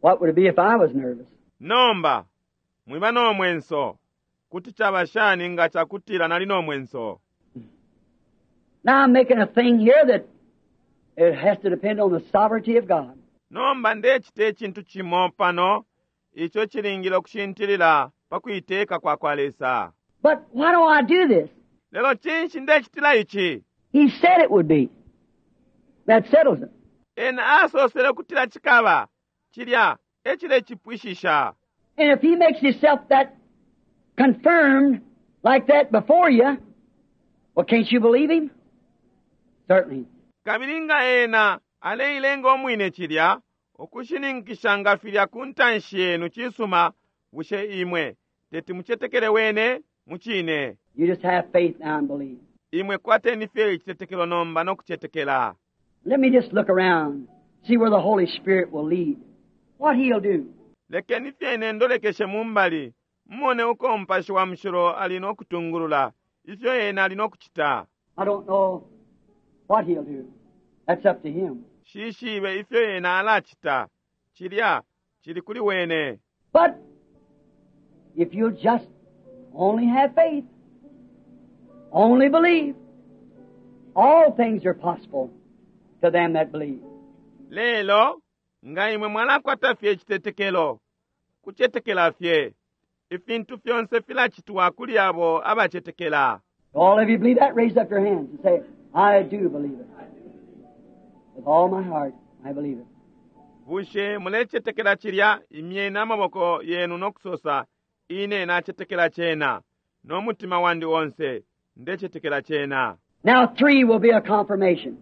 What would it be if I was nervous? nomba mwiba n'omwenso kuti chaba shani nga chakutira nali n'omwenso. Now I'm making a thing here that it has to depend on the sovereignty of God. nomba ndechita ekintu kimo pano icho chilingira okushintirira pakuyiteeka kwakwalesa. But why do I do this? lero chinshi ndechitira ichi He said it would be. That settles it. ena asoosere kutira chikaba chilya echile chipwishisha. And if he makes himself that confirmed like that before you, well, can't you believe him? Certainly. kabiri nga ena aleile ng'omwine chilya okushininkisha nga filya kuntanshi enu chisuma bushe imwe teti muchetekele wene muchine. You just have faith now and believe. imwe kwateni fye ichitekelo nomba n'okuchetekela. Let me just look around, see where the Holy Spirit will lead. What He'll do. lekeni fyene ndolekeshe mumbali mmone uko omupashi wa mushiro alina okutungulula ifyo yena alina okuchita. I don't know what He'll do. That's up to Him. shiishiibe ifyo yena alachita chilya chili kuli wene. But if you'll just only have faith, only believe, all things are possible to them that believe. leelo nga imwe mwalakwata fye ekitetekelo kuchetekela fye ifintu fyonse filachitwa kuli abo abachetekela. All of you believe that? Raise up your hands and say, I do believe it. With all my heart, I believe it. bushe mulechetekela chilya imye n'amaboko yenu n'okusosa ine nachetekela chena n'omutima wandi wonse ndechetekela chena. Now three will be a confirmation.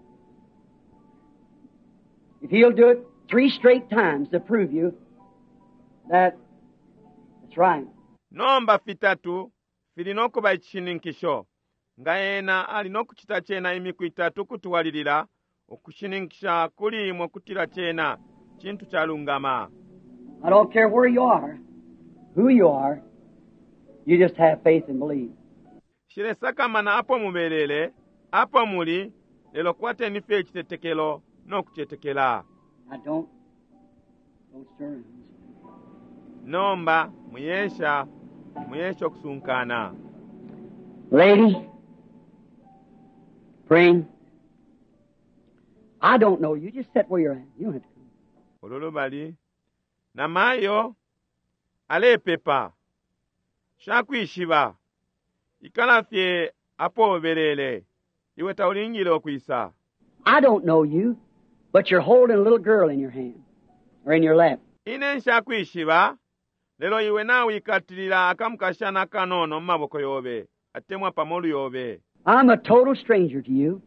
If He'll do it three straight times to prove you that it's right. nomba fitatu filina okuba ekishininkisho nga ena alina okuchita chena imiku itatu kutuwalirira okushininkisha kuli imwe kutira chena chintu chalungama. I don't care where you are, who you are, you just have faith and believe. shilesakamana apo muberere apo muli lelo kwateni fye ekitetekelo n'okuchetekela. Now don't, don't stir. nomba muyesha muyesha okusunkana. Lady, praying. I don't know. You just sit where you're at. You don't have to come. ololo bali namayo alepepa shakwishiba ikala fye apo oberere iwe taulingile okwisa. I don't know you, but you're holding a little girl in your hand or in your lap. ine nshakwishiba lelo iwe nawe ikatilila akamukashana kanono mumaboko yobe atemwa pamolu yobe. I'm a total stranger to you.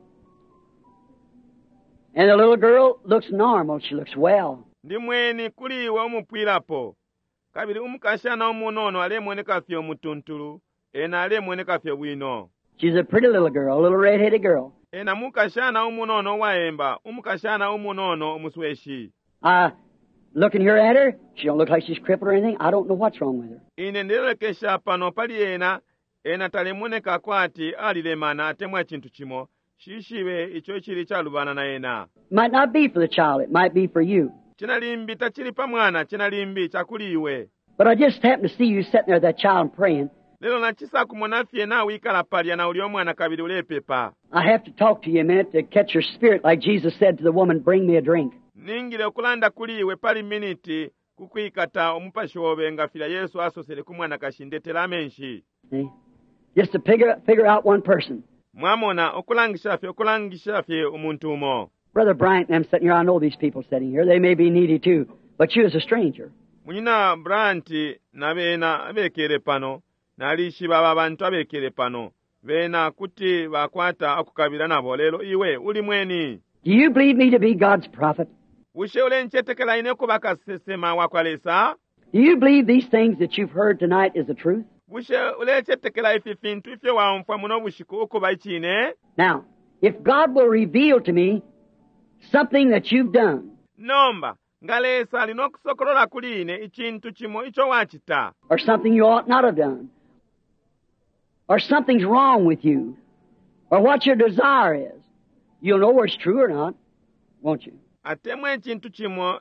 And the little girl looks normal. She looks well. ndi mweni kuli iwe omupwirapo kabili umukashana omunono alemwoneka fye omutuntulu ena alemwoneka fye bwino. She's a pretty little girl, a little red-headed girl. ena mukashana omunono waemba umukashana omunono omusweshi. I looking here at her, she don't look like she's crippled or anything. I don't know what's wrong with her. ine ndilekesha pano pali ena ena talemoneka kwati alilemana atemwa chintu chimo shishibe icho chili chalubana na ena. Might not be for the child. It might be for you. chinalimbi tachili pa mwana chinalimbi chakuli iwe. But I just happened to see you sitting there with that child praying. lelo nachisa kumona fye nawe ikala palya na uli omwana kabili ulepepa. I have to talk to you a minute to catch your spirit, like Jesus said to the woman, bring me a drink. ningile okulanda kuli iwe pali miniti kukwikata omupashi wobe nga fila Yesu asosele kumwana kashindetela amenshi. See? Just to figure, figure out one person. mwamona okulangisha fye okulangisha fye omuntu umo. Brother Bryant and I'm sitting here. I know these people sitting here. They may be needy too. But you as a stranger. munyina Branti na bena abekere pano nalishi baba bantu abekere pano bena kuti bakwata akukabira nabo lelo iwe uli mweni. Do you believe me to be God's prophet? ushe ule nchetekela ine kubakasesema wakwalesa. Do you believe these things that you've heard tonight is the truth? bushe ule nchetekela ifi fintu ifye wamfa muno bushiku ukuba ichine. Now, if God will reveal to me something that you've done, nomba ngalesa alina okusokolola kuli ine ichintu chimo icho wachita. or something you ought not have done, or something's wrong with you, or what your desire is, you'll know whether it's true or not, won't you? atemwe chintu chimo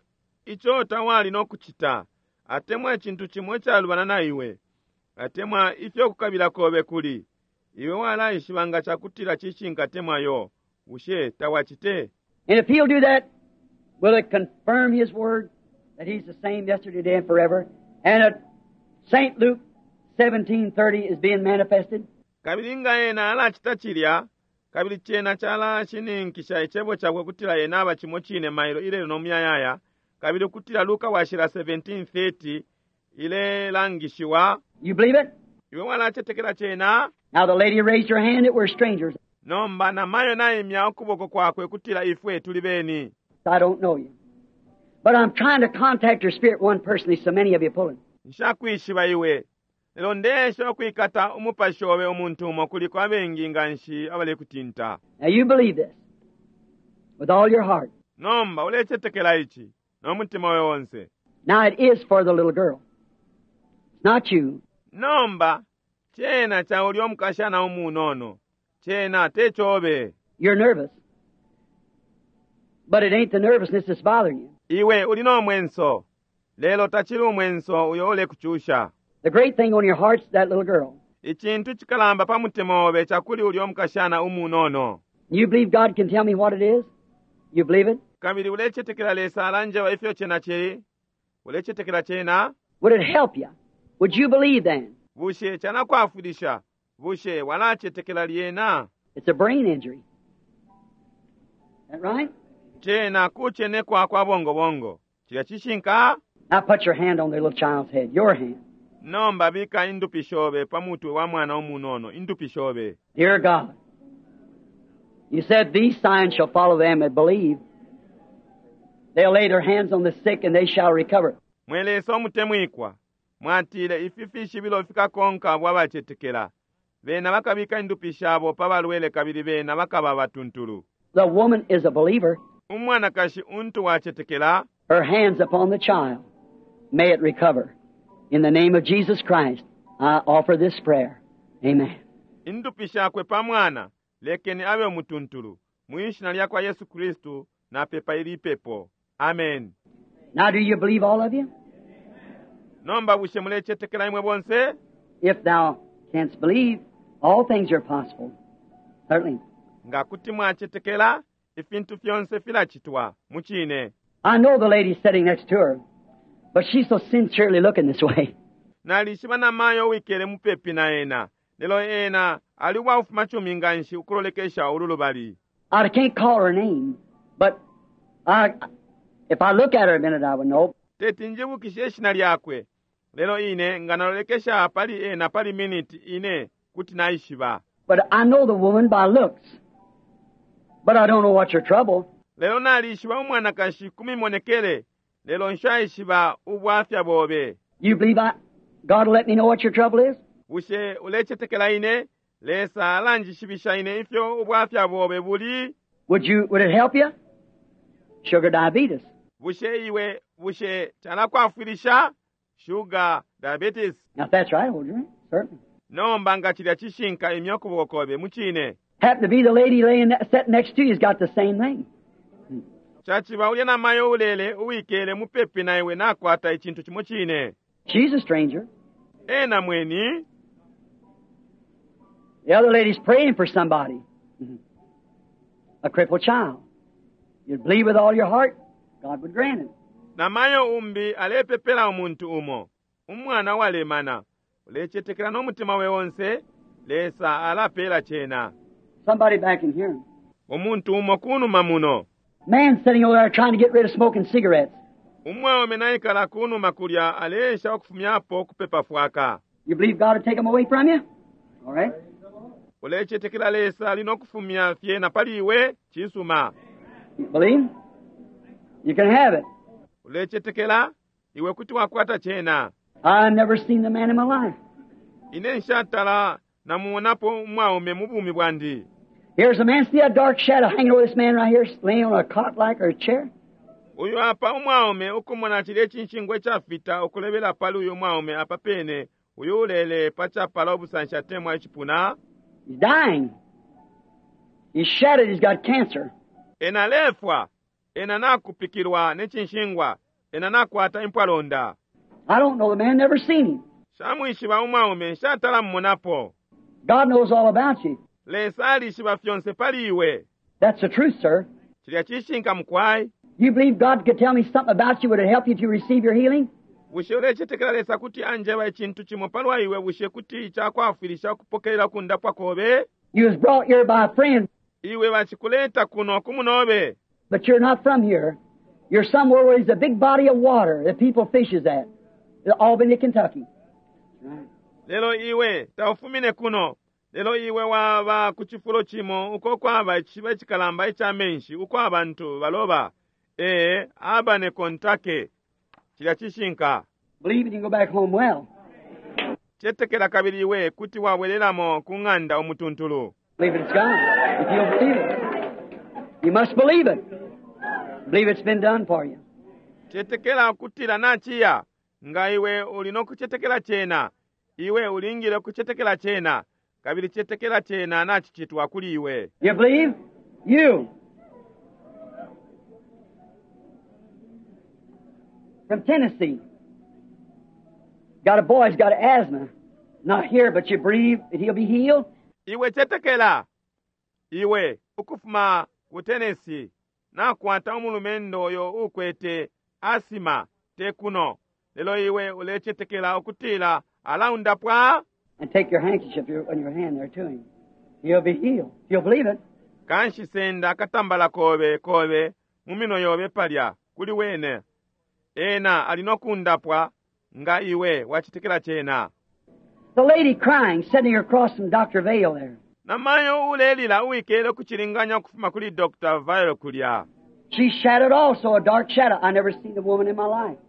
icho tawali n'okuchita atemwa ekintu kimwe kyalubana na iwe atemwa ifyo okukabila kobe kuli iwe walayishibanga kyakutira kiki nkatemwayo bushe tawachite. And if he'll do that, will it confirm his word that he's the same yesterday, today, and forever? And at Saint Luke seventeen thirty is being manifested. Kabili nga yena alachita chilya kabili chena chala chininkisha echebo chakwe kutila yena aba chimo chine mailo ile nomuyayaya kabili kutila Luka washira seventeen thirty ile langishiwa. You believe it? Iwe wala chetekela chena. Now the lady raised her hand that we're strangers. Nomba na mayo na imya okuboko kwakwe kutila ifwe tuli beni. I don't know you. But I'm trying to contact your spirit one personally, so many of you pulling. Nshakwishiba iwe. Lelo ndesho kwikata umupashowe omuntu umo kuliko abengi nganshi abale kutinta. Now you believe this with all your heart. Nomba ulechetekela ichi n'omutima we wonse. Now it is for the little girl. It's not you. Nomba chena cha uli omukashana omunono chena techobe. You're nervous. But it ain't the nervousness that's bothering you. Iwe ulino mwenso. Lelo tachilu mwenso uyo ole kuchusha. The great thing on your heart's that little girl. Ichintu chikalamba pa mutima obe chakuli uli omukashana umunono. You believe God can tell me what it is? You believe it? Kabili ulechetekela lesa alanje wa ifyo chena chiri. Ulechetekela chena. Would it help you? Would you believe then? Bushe chana kwafudisha. Bushe wala chetekela liena. It's a brain injury. Is that right? Chena kuchene kwa kwa bongo bongo. Chira chishinka. Now put your hand on the little child's head. Your hand. Nomba bika indupishobe pamutwe wa mwana omunono. Indupishobe. Dear God, you said these signs shall follow them that believe. They'll lay their hands on the sick and they shall recover. Mwelesa omutemwikwa. Mwatile ififishi bilo fika konka bwabachetekela. Bena bakabika indupishabo pabalwele kabili bena bakaba batuntulu. The woman is a believer. Umwana kashi untu wachetekela. Her hands upon the child. May it recover. In the name of Jesus Christ, I offer this prayer. Amen. Indupisha kwe pa mwana. Lekeni awe omutuntulu. Muishina lya kwa Yesu Kristu na pepa ili pepo. Amen. Now do you believe all of you? Nomba bushe mulechetekela imwe bonse. If thou canst believe, all things are possible. Certainly. Nga kuti mwachetekela ifintu fyonse filachitwa muchine. I know the lady sitting next to her, but she's so sincerely looking this way. Nalishibana mayo wikele mupepi na ena. Lelo ena aliwa ufumachumi nganshi ukulolekesha ululubali. I can't call her name, but I, if I look at her a minute, I would know. Teti njibu kisheshina liyakwe. Lelo ine nganalolekesha pali ena pali minute ine kuti naishiba. But I know the woman by looks. But I don't know what's her trouble. Lelo nalishiba umwana kashi kumimonekele. Lelo nshaishiba ubwafya bobe. You believe I, God will let me know what your trouble is? Bushe ulechetekela ine. Lesa alanjishibisha ine ifyo ubwafya bobe buli. Would you, would it help you? Sugar diabetes. Bushe iwe, bushe chana kwa afirisha. Sugar diabetes. Now if that's right, old drink, certainly. Nomba nga chilya chishinka imyoku bokobe muchine. Happen to be the lady laying sitting next to you's got the same thing. Chachiba ulya na mayo ulele uwikele mupepi na iwe nakwata ichintu chimuchine. She's a stranger. Ena mweni. The other lady's praying for somebody. A crippled child. You'd believe with all your heart, God would grant it. Na mayo umbi alepepela omuntu umo. Umwana walemana. Ulechetekela n'omutima we wonse. Lesa alapela chena. Somebody back in here. Omuntu umo kunuma muno. Man sitting over there trying to get rid of smoking cigarettes. Umwe omenaikala kunuma kulya alesha okufumyapo kupepa fwaka. You believe God will take them away from you? All right. Ulechetekela lesa linokufumya fyena paliwe chisuma. You believe? You can have it. Ulechetekela iwe kuti wakwata chena. I've never seen the man in my life. Ine nshatala namuonapo umwaume mubumi bwandi. Here's a man, see a dark shadow hanging over this man right here, laying on a cot like or a chair? Uyu apa umwaume ukumona chile chinchingwe chafita ukulebela pali uyu umwaume apa pene uyu ulele pacha pala obusansha temwa ichipuna. He's dying. He's shattered, he's got cancer. Ena lefwa, ena nakupikirwa nechinshingwa, ena nakwata impwalonda. I don't know the man, never seen him. Shamwishiba umwaume shatala mmonapo. God knows all about you. Lesali shiba fyonse pali iwe. That's the truth, sir. Chilya chishinka mkwai. You believe God could tell me something about you? Would it help you to receive your healing? Bushe ulechetekela lesa kuti anjeba echintu chimo palwa iwe bushe kuti chakwafilisha kupokelera kunda kwakobe. You was brought here by a friend, Iwe bachikuleta kuno kumunobe. but you're not from here. You're somewhere where there's a big body of water that people fishes at. Albany, Kentucky. Right. Lelo iwe taufumine kuno. Lelo iwe waba kuchifulo chimo uko kwaba chiba chikalamba echa menshi uko abantu baloba. Eh, aba ne kontake. Chilya chishinka. Believe it, you can go back home well. Chetekela kabiri iwe kuti wawelelamo kunganda omutuntulu. Believe it, it's gone. If you'll believe it. You must believe it. Believe it's been done for you. Chetekela kutila nachiya. Nga iwe ulino kuchetekela chena. Iwe ulingile kuchetekela chena. Kabiri chetekela chena nachichitwa kuli iwe. You believe? You. From Tennessee. Got a boy, he's got asthma. Not here, but you believe that he'll be healed? Iwe chetekela. Iwe ukufuma ku Tennessee. Na kwata umulumendo oyo ukwete asima tekuno. Lelo iwe ulechetekela okutila alaunda pwa. And take your handkerchief on your hand there to him. He'll be healed. You'll believe it. Kanshi senda katambala kobe kobe. Mumino yobe palya. Kuli wene. Ena alinokunda pwa. Nga iwe wachitekela chena. The lady crying, sitting across from Doctor Vale there. Namayo ulelila uikele kuchilinganya kufuma kuli Doctor Vale kulya. She's shadowed also, a dark shadow. I never seen a woman in my life.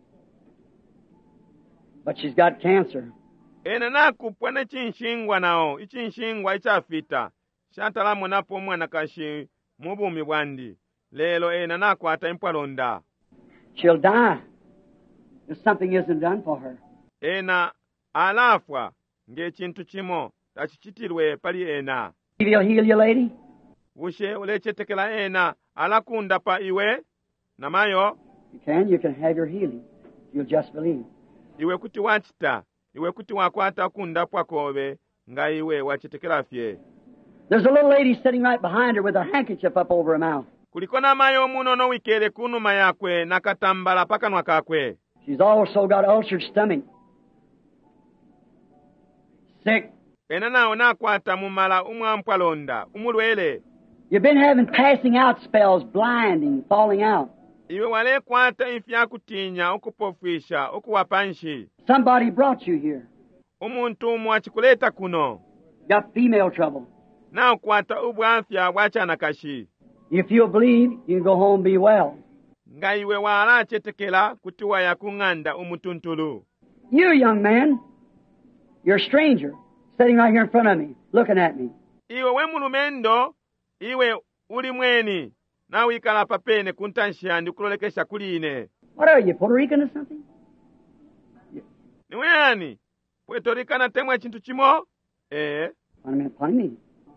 But she's got cancer. Ena nakupwa ne chinshingwa nao. Ichinshingwa ichafita. Shatalamu napo mwana kashi mubumi bwandi. Lelo ena nakwata impwalonda. She'll die if something isn't done for her. Ena alafwa nge chintu chimo tachichitirwe pali ena. He'll heal you, lady? Bushe ulechetekela ena alakunda pa iwe. Namayo. You can. You can have your healing. You'll just believe. Iwe kuti wachita. Iwe kuti wakwata kunda pwakobe. Nga iwe wachitekela fye. There's a little lady sitting right behind her with her handkerchief up over her mouth. Kulikona mayo muno no wikele kunuma yakwe nakatambala pakanwa kakwe. She's also got ulcered stomach. Sick. Ena nao nakwata mumala umwampwalonda. Umulwele. You've been having passing out spells, blinding, falling out. Iwe wale kwata ifya kutinya okupofisha okuwapanshi. Somebody brought you here. Umuntu mwachikuleta kuno. Got female trouble. Na kwata ubwafya wachana kashi. If you'll believe, you can go home and be well. Nga iwe wala chetekela kutiwa ya kunganda umutuntulu. You, young man, you're a stranger, sitting right here in front of me, looking at me. Iwe we mulumendo, iwe uli mweni. Na wikala papene kuntanshia ndikulolekesha kuline. What are you, Puerto Rican or something? Niwe yani? Puerto Rican atemwa chintu chimo? Eh? Wait a minute, pardon me.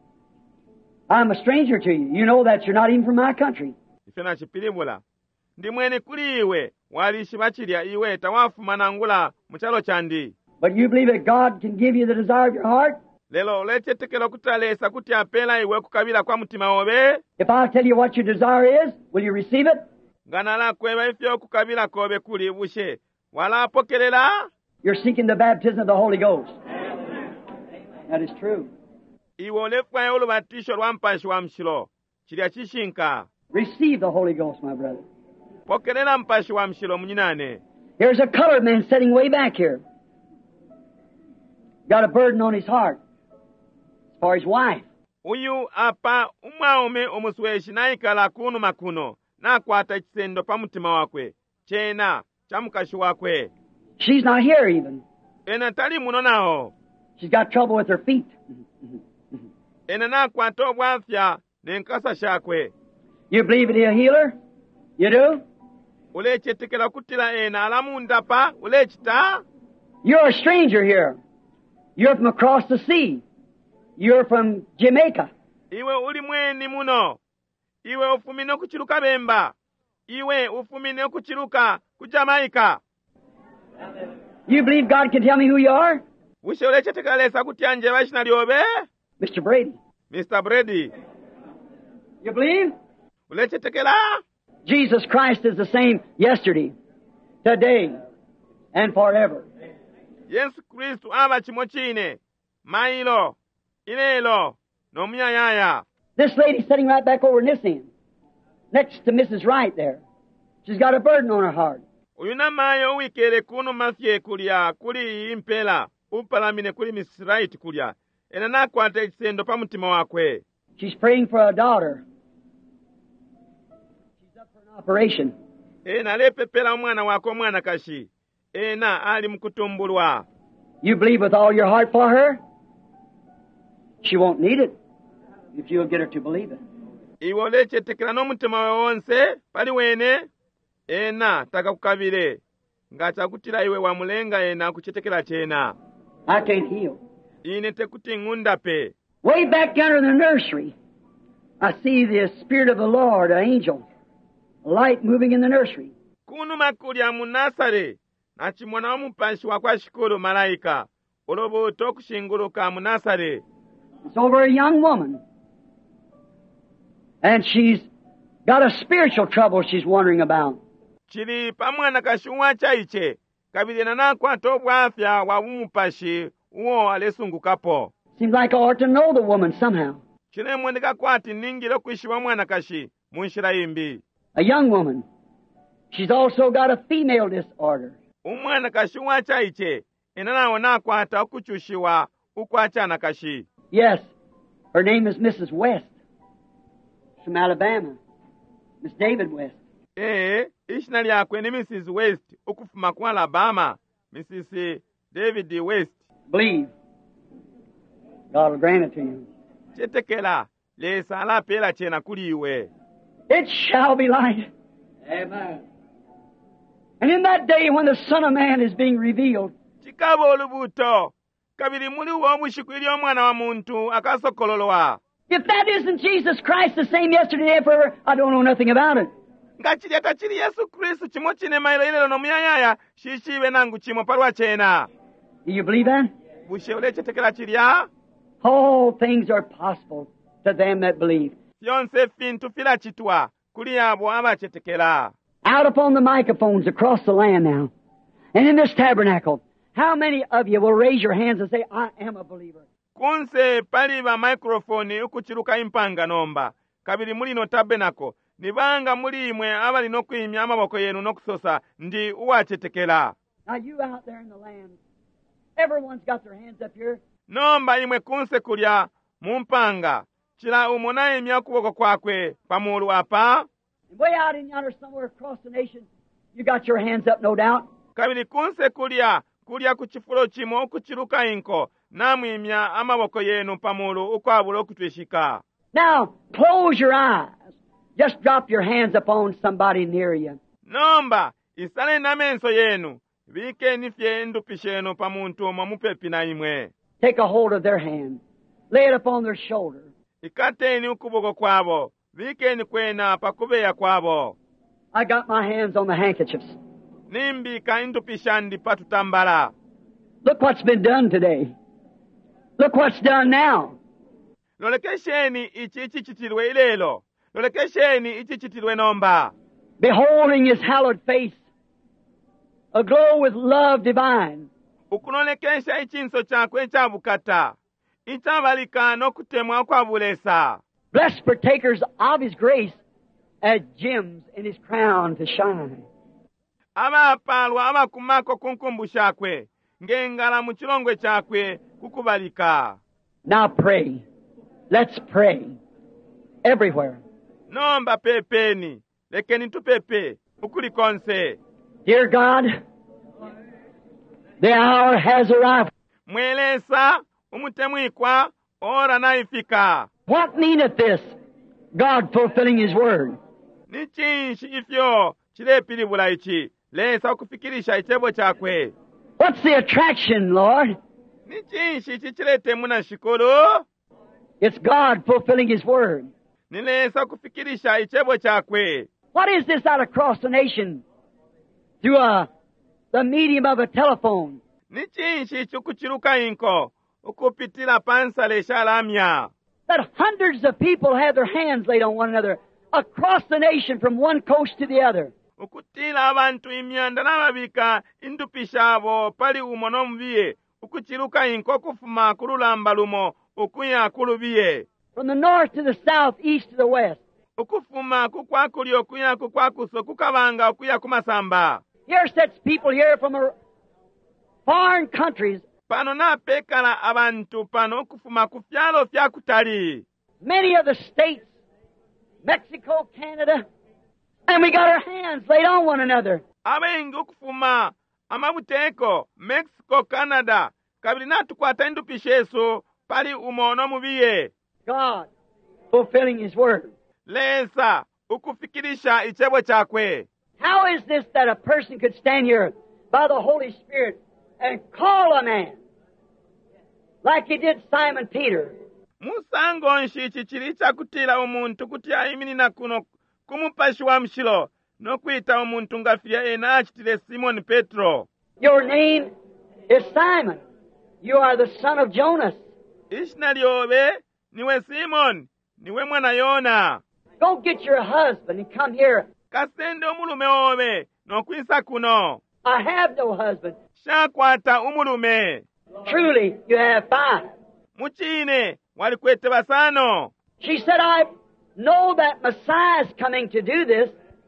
I'm a stranger to you. You know that you're not even from my country. Ifena chipilimula. Ndi mweni kuli iwe, walishi bachilya iwe tawafuma nangula muchalo chandi. But you believe that God can give you the desire of your heart? Lelo lechetekela kutalesa kuti apela iwe kukabila kwa mutima obe. If I tell you what your desire is, will you receive it? Gana la kweba ifyo kukabila kobe kuli bushe. Wala apokelela? You're seeking the baptism of the Holy Ghost. That is true. Iwe olefwa yolo batisho lwampashi wa mshilo. Chilya chishinka. Receive the Holy Ghost, my brother. Pokelela mpashi wa mshilo munyinane. Here's a colored man sitting way back here. Got a burden on his heart. As for his wife. Uyu apa umwaume omusweshi naikala kunu makuno. Na kwata chisendo pa mutima wakwe. Chena, chamukashi wakwe. She's not here even. Ena tali muno nao. She's got trouble with her feet. Ena na kwata obwafya nenkasa shakwe. You believe that he'll heal her? You do? Ulechetekela kutila ena alamunda pa ulechita. You're a stranger here. You're from across the sea. You're from Jamaica. Iwe uli mweni muno. Iwe ufumine kuchiluka bemba. Iwe ufumine kuchiluka ku Jamaica. You believe God can tell me who you are? Ushe ulechetekeleza kuti anje vachina lyobe? Mister Brady. Mister Brady. You believe? Ulechetekela? Jesus Christ is the same yesterday, today, and forever. Yesu Kristu aba chimo chine, mailo, ilelo, nomuyayaya. This lady sitting right back over in this end, next to Missus Wright there. She's got a burden on her heart. Uyuna mayo wikele kuno mafye kulya, kuli impela, upalamine kuli Missus Wright kulya. Ena nakwata ekisendo pa mutima wakwe. She's praying for a daughter. She's up for an operation. Ena lepepela mwana wako mwana kashi. Ena ali mkutumbulwa. You believe with all your heart for her? She won't need it if you'll get her to believe it. Iwo lechetekela n'omutima we wonse pali wene. Ena taka kukabile. Ngacha kutila iwe wamulenga ena kuchetekela chena. I can't heal. Ine tekuti ngunda pe. Way back under the nursery, I see the Spirit of the Lord, an angel, a light moving in the nursery. Kunu makulya mu Nasare. Nachimwana omupanshi wakwa shikolo malaika. Olobo tokushinguluka mu Nasare. It's over a young woman. And she's got a spiritual trouble she's wondering about. Chili pamwana kashuwa chaiche. Kabidena nakwata obwafya wa umupashi uwo alesungukapo. Seems like I ought to know the woman somehow. Chile mwendeka kwati ningilo kuishiwa mwana kashi. Munshira imbi. A young woman. She's also got a female disorder. Umwana kashuwa chaiche. Enanawo nakwata okuchushiwa ukwachana kashi. Yes. Her name is Missus West. From Alabama. Miss David West. Eh, ishina lyakwe ni Missus West. Ukufuma kwa Alabama. Missus David West. Believe. God will grant it to you. Chetekela. Lesa ala pela chena kuliwe. It shall be light. Amen. And in that day when the Son of Man is being revealed, Chikabo olubuto. Kabili muli uwa mwishikwili omwana wa muntu akasokololwa. if that isn't Jesus Christ the same yesterday and forever, I don't know nothing about it. Ngachili atachili Yesu Kristu chimo chine mailo ilelo no muyayaya. Shishiwe nangu chimo parwa chena. Do you believe that? Bushe ule chetekela chilia. All things are possible to them that believe. Fionse fintu fila chitwa. Kuli abo aba chetekela. Out upon the microphones across the land now, and in this tabernacle, how many of you will raise your hands and say, I am a believer? Kunse paliba microphone ukuchiruka impanga nomba. Kabili muli no tabenako. Nibanga muli imwe abali no kuimya amaboko yenu no kusosa. Ndi uwa chetekela. Now you out there in the land, everyone's got their hands up here. Nomba imwe kunse kulya mumpanga. Chila umona imya kuboko kwakwe pamulu apa. And way out in yonder somewhere across the nation, you got your hands up, no doubt. Kabili kunse kulya kulya kuchifulo chimo kuchiruka inko. Namwimya amaboko yenu pamulu ukwabula okutwishika. Now, close your eyes. Just drop your hands upon somebody near you. Nomba isale namenso yenu. Vike nifye ndupishenu pamuntu mamupepi na imwe. Take a hold of their hand. Lay it upon their shoulder. Ikateni ukuboko kwabo. Vike ni kwena pakubeya kwabo. I got my hands on the handkerchiefs. Nimbi ka indupishandi patutambala. Look what's been done today. Look what's done now. Lolekesheni ichi ichi chitilwe ilelo. Lolekesheni ichi chitilwe nomba. Beholding his hallowed face, aglow with love divine. Ukunolekesha ichinso chakwe chabukata. Ichabalika no kutemwa kwa bulesa. Blessed partakers of his grace as gems in his crown to shine. Aba apalwa aba kumako kunkumbu shakwe. Ngengala muchilongwe chakwe kukubalika. Now pray. Let's pray. Everywhere. Nomba pepeni. Lekeni tupepe. Ukulikonse. Dear God, the hour has arrived. Mwelesa umutemwikwa ora naifika. What meaneth this? God fulfilling his word. Ni chinshi ifyo chilepili bulaichi. Lesa kufikirisha ichebo chakwe. What's the attraction, Lord? Ni chinshi chichilete muna shikolo. It's God fulfilling his word. Ni lesa kufikirisha ichebo chakwe. What is this out across the nation? through a, the medium of a telephone. ni chinshi chukuchiluka inko ukupitila pansale shalamya. That hundreds of people have their hands laid on one another across the nation from one coast to the other. Ukutila abantu imyanda n'ababika indupishabo pali umo n'omubiye ukuchiluka inko kufuma kululamba lumo ukuya kulubiye. From the north to the south, east to the west. Ukufuma kukwakuli okuya kukwakuso kukabanga okuya kumasamba. Here sits people here from a foreign countries. Pano napekala abantu pano okufuma ku fyalo fyakutali. Many of the states, Mexico, Canada, and we got our hands laid on one another. Abengi okufuma amabuteeko Mexico, Canada, kabili natukwata indupisheso pali umono mubiye. God fulfilling His word. Lesa ukufikirisha ichebo chakwe. How is this that a person could stand here by the Holy Spirit and call a man like he did Simon Peter? Musango nshi chili chakutila umuntu kuti ayimirira kuno kumupashiwa mshilo nokwita umuntu ngafia ena achitile Simon Petro. Your name is Simon. You are the son of Jonas. Ishina lyobe niwe Simon, niwe mwana Yona. Go get your husband and come here. Kasende omulume obe nokwisa kuno. I have no husband. Shakwata umulume. Truly, you have five. Muchine walikwete basano. She said, I know that Messiah is coming to do this,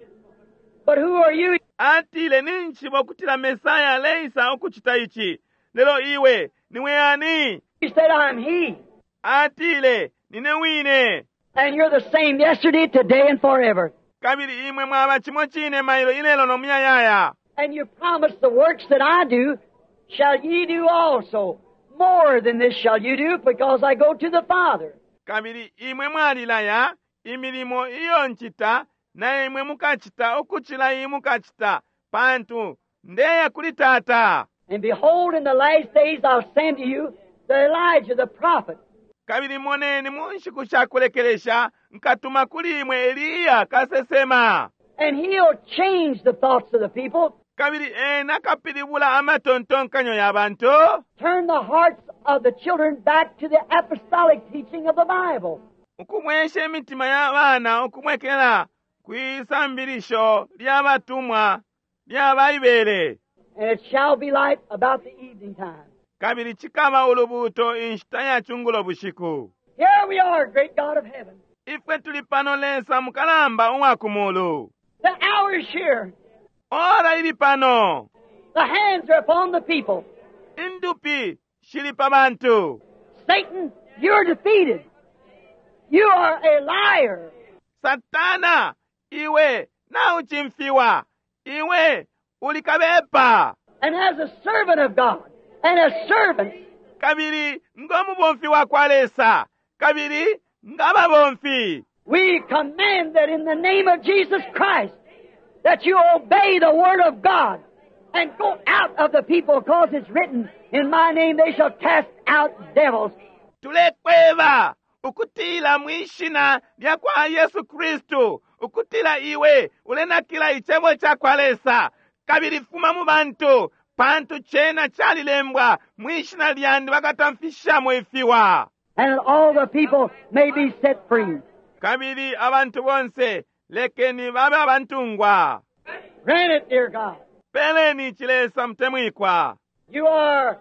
but who are you? Atile ninchi bokutila Mesaya leisa okuchita ichi. Lelo iwe niwe ani? She said, I'm he. Atile nine wine. And you're the same yesterday, today, and forever. Kabiri imwe mwaba chimo chine mailo ilelo no muyayaya. And you promised the works that I do, shall ye do also. More than this shall you do, because I go to the Father. Kabiri imwe mwalilaya, imilimo iyo nchita, na imwe mukachita, okuchila imu kachita, pantu, ndeya kulitata. And behold, in the last days I'll send to you the Elijah the prophet. Kabiri moneni munshiku shakulekelesha, nkatuma kuli imwe Eliya kasesema. And he'll change the thoughts of the people. Kabiri ena kapiribula amatonton kanyo yabantu. Turn the hearts of the children back to the apostolic teaching of the Bible. Ukumweshe emitima y'abaana okumwekera kwisambirisho ly'abatumwa ly'abayibere. And it shall be light about the evening time. Kabiri chikaba ulubuto inshita ya chungulo bushiku. Here we are, great God of heaven. Ifwe tuli pano lesa mukalamba umwakumulu. The hour is here. Ora ili pano. The hands are upon the people. Indupi shili pa bantu. Satan, you're defeated. You are a liar. Satana, iwe na uchimfiwa. Iwe ulikabepa. And as a servant of God, and a servant, kabiri ngomu bonfi wa kwalesa. Kabiri ngaba bonfi. We command that in the name of Jesus Christ, that you obey the word of God and go out of the people, because it's written, in my name they shall cast out devils. Tulekweva ukutila mwishina lya kwa Yesu Kristu. Ukutila iwe ulena kila ichebo cha kwalesa. Kabiri fuma mu bantu pantu chena chalilembwa mwishina lyandi bakatamfisha mwefiwa. And all the people may be set free. Kabiri abantu bonse lekeni babe abantungwa. Grant it, dear God. Peleni chilesa mtemwikwa. You are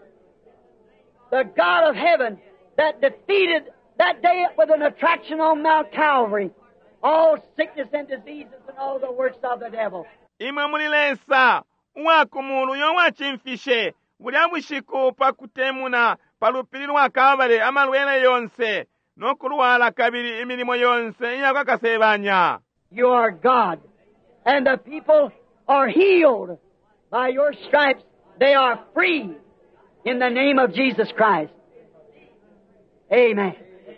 the God of heaven that defeated that day with an attraction on Mount Calvary all sickness and diseases and all the works of the devil. Imwe mulilesa uwakumulu yonwa chimfishe bulyabushiku pakutemuna palupili lwa Kalvary amalwele yonse nokulwala kabiri emilimo yonse iyakakasebanya. You are God, and the people are healed by your stripes. They are free in the name of Jesus Christ. Amen.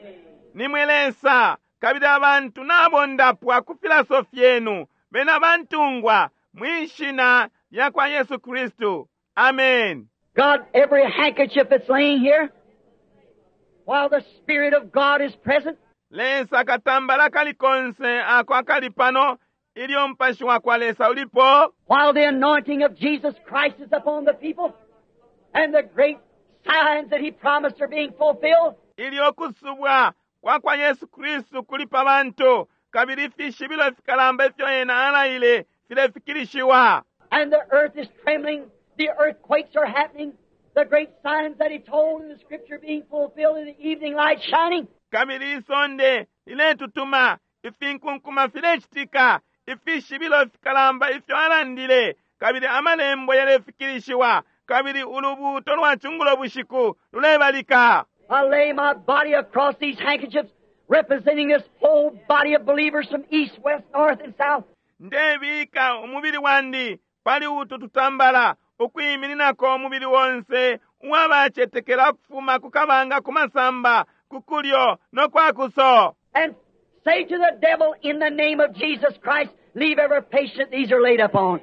Nimwelesa kabiri abantu nabondapwa ku filosofi yenu bena bantungwa mwishina lya kwa Yesu Kristu. Amen. God, every handkerchief that's laying here, while the Spirit of God is present, lesa katambala kali konse ako akali pano iliyo mpashi wa kwalesa ulipo, while the anointing of Jesus Christ is upon the people, and the great signs that He promised are being fulfilled, iliyo kusubwa kwa kwa Yesu Kristu kulipa bantu, kabiri ifishi bilo fikalamba ifyo ena alayile file fikirishiwa. and the earth is trembling, the earthquakes are happening, the great signs that He told in the Scripture being fulfilled, in the evening light shining. Kabiri isonde ile tutuma ifinkunkuma file chitika ifishi bilo fikalamba ifyo alandile, kabiri amalembo yale fikirishiwa, kabiri ulubuto lwachungulo bushiku lulebalika. I lay my body across these handkerchiefs, representing this whole body of believers from east, west, north, and south. Ndebika omubiri wandi pali utu tutambala okuyimininako omubiri wonse wabachetekera kufuma kukabanga kumasamba kukulyo nokwakuso. And say to the devil, in the name of Jesus Christ, leave every patient these are laid upon,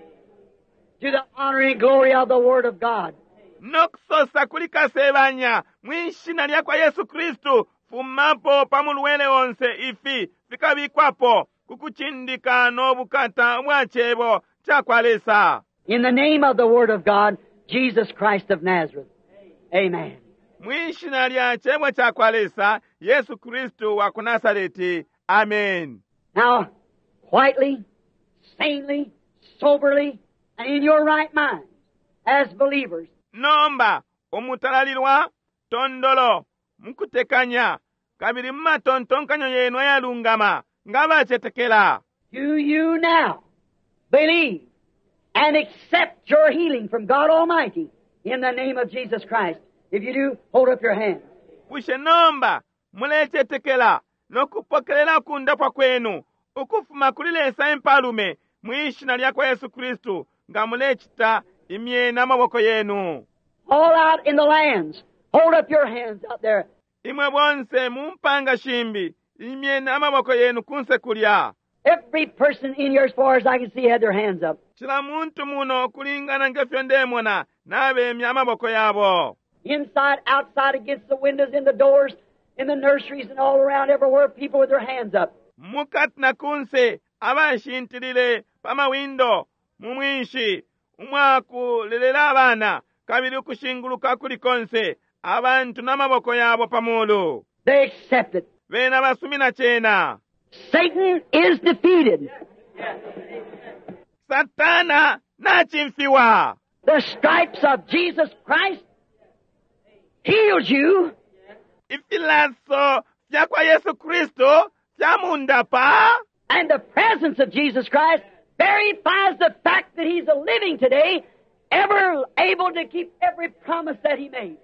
to the honor and glory of the Word of God. Nokusosa kulikasebanya mwishina lya kwa Yesu Kristu fumapo pamuluwele wonse ifi fikabikwapo kukuchindika n'obukata bwachebo chakwalesa. In the name of the Word of God, Jesus Christ of Nazareth. Amen. Mwishina lya chebo chakwalesa Yesu Kristu wa Kunasareti. Amen. Now, quietly, sanely, soberly, and in your right mind, as believers, Nomba omutalalirwa tondolo mukutekanya kabiri mmatontonkanyo yenu yalungama ngabachetekela. do you now believe and accept your healing from God Almighty in the name of Jesus Christ? If you do, hold up your hand. Bushe nomba mulechetekela nokupokelela kundapwa kwenu ukufuma kulilesa empalume mwishina lya kwa Yesu Kristu nga mulechita imyena amaboko yenu. All out in the lands, hold up your hands out there. Imwe bonse mumpanga shimbi imyena amaboko yenu kunse kulya. Every person in here, as far as I can see, had their hands up. Chila muntu muno kulingana ngefyo ndemona nabemya amaboko yabo. Inside, outside, against the windows, in the doors, in the nurseries, and all around everywhere, people with their hands up. Mukati na kunse abashintilile pamawindo mumwishi umwakulelela abana kabiri kushinguluka kuli konse abantu n'amaboko yabo pamulu. They accept it. Bena basumina chena. Satan is defeated. Satana nachimfiwa. The stripes of Jesus Christ heals you. Ifilaso fya kwa Yesu Kristo fya mundapa. And the presence of Jesus Christ verifies the fact that He's a living today, ever able to keep every promise that He made.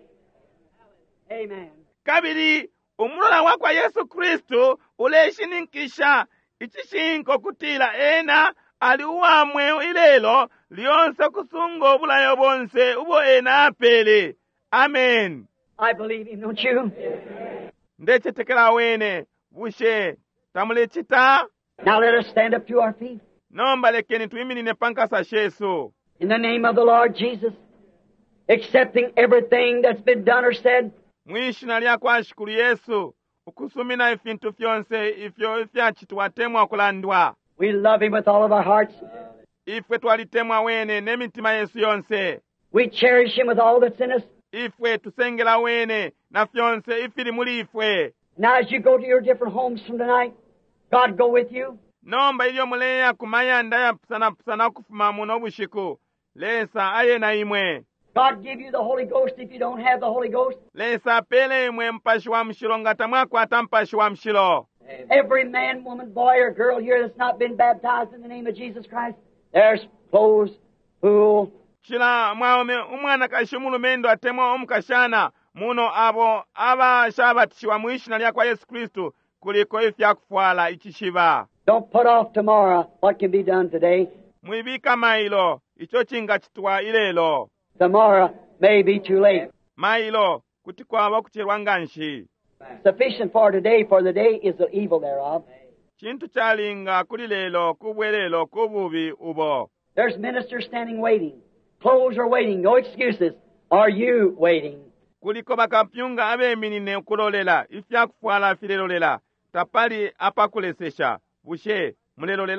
Amen. Kabiri umulola wa kwa Yesu Kristo uleshininkisha ichishinko kutila ena ali uwamwe ilelo lyonse kusunga obulayo bonse ubo ena apele. Amen. I believe Him, don't you? Ndechetekela wene bushe tamulechita. Now let us stand up to our feet. Nomba lekeni tuiminine pankasa shesu. In the name of the Lord Jesus, accepting everything that's been done or said, Mwishina lya kwa shukuru Yesu ukusumina ifintu fyonse ifyo ifyachituwatemwa kulandwa. we love Him with all of our hearts. Ifwe twalitemwa wene n'emitima yesu yonse. We cherish Him with all that's in us. Ifwe tusengela wene na fyonse ifili muli ifwe. Now as you go to your different homes from tonight, God go with you. Nomba ilyo muleya kumayanda ya pusana pusana kufuma muno bushiku. Lesa aye na imwe. God give you the Holy Ghost if you don't have the Holy Ghost. Lesa pele imwe mpashi wa mshilo ngata mwako ata mpashi wa mshilo. Every man, woman, boy, or girl here that's not been baptized in the name of Jesus Christ, there's clothes, fool. Shila mwaume umwana kashimulu mendo atemwa omukashana muno abo aba shabatishiwa mwishina lya kwa Yesu Kristu kuliko ifya kufwala ichishiba. Don't put off tomorrow what can be done today. Mwibika mailo icho chinga chitwa ilelo. Tomorrow may be too late. Mailo kutikwaba kuchirwa nganshi. Sufficient for today, for the day is the evil thereof. Chintu chalinga kuli lelo kubwelelo kububi ubo. There's ministers standing waiting. Clothes are waiting. No excuses. Are you waiting? Kuliko bakapyunga abeminine kulolela ifya kufwala filelolela tapali apakulesesha bushe mulelolela.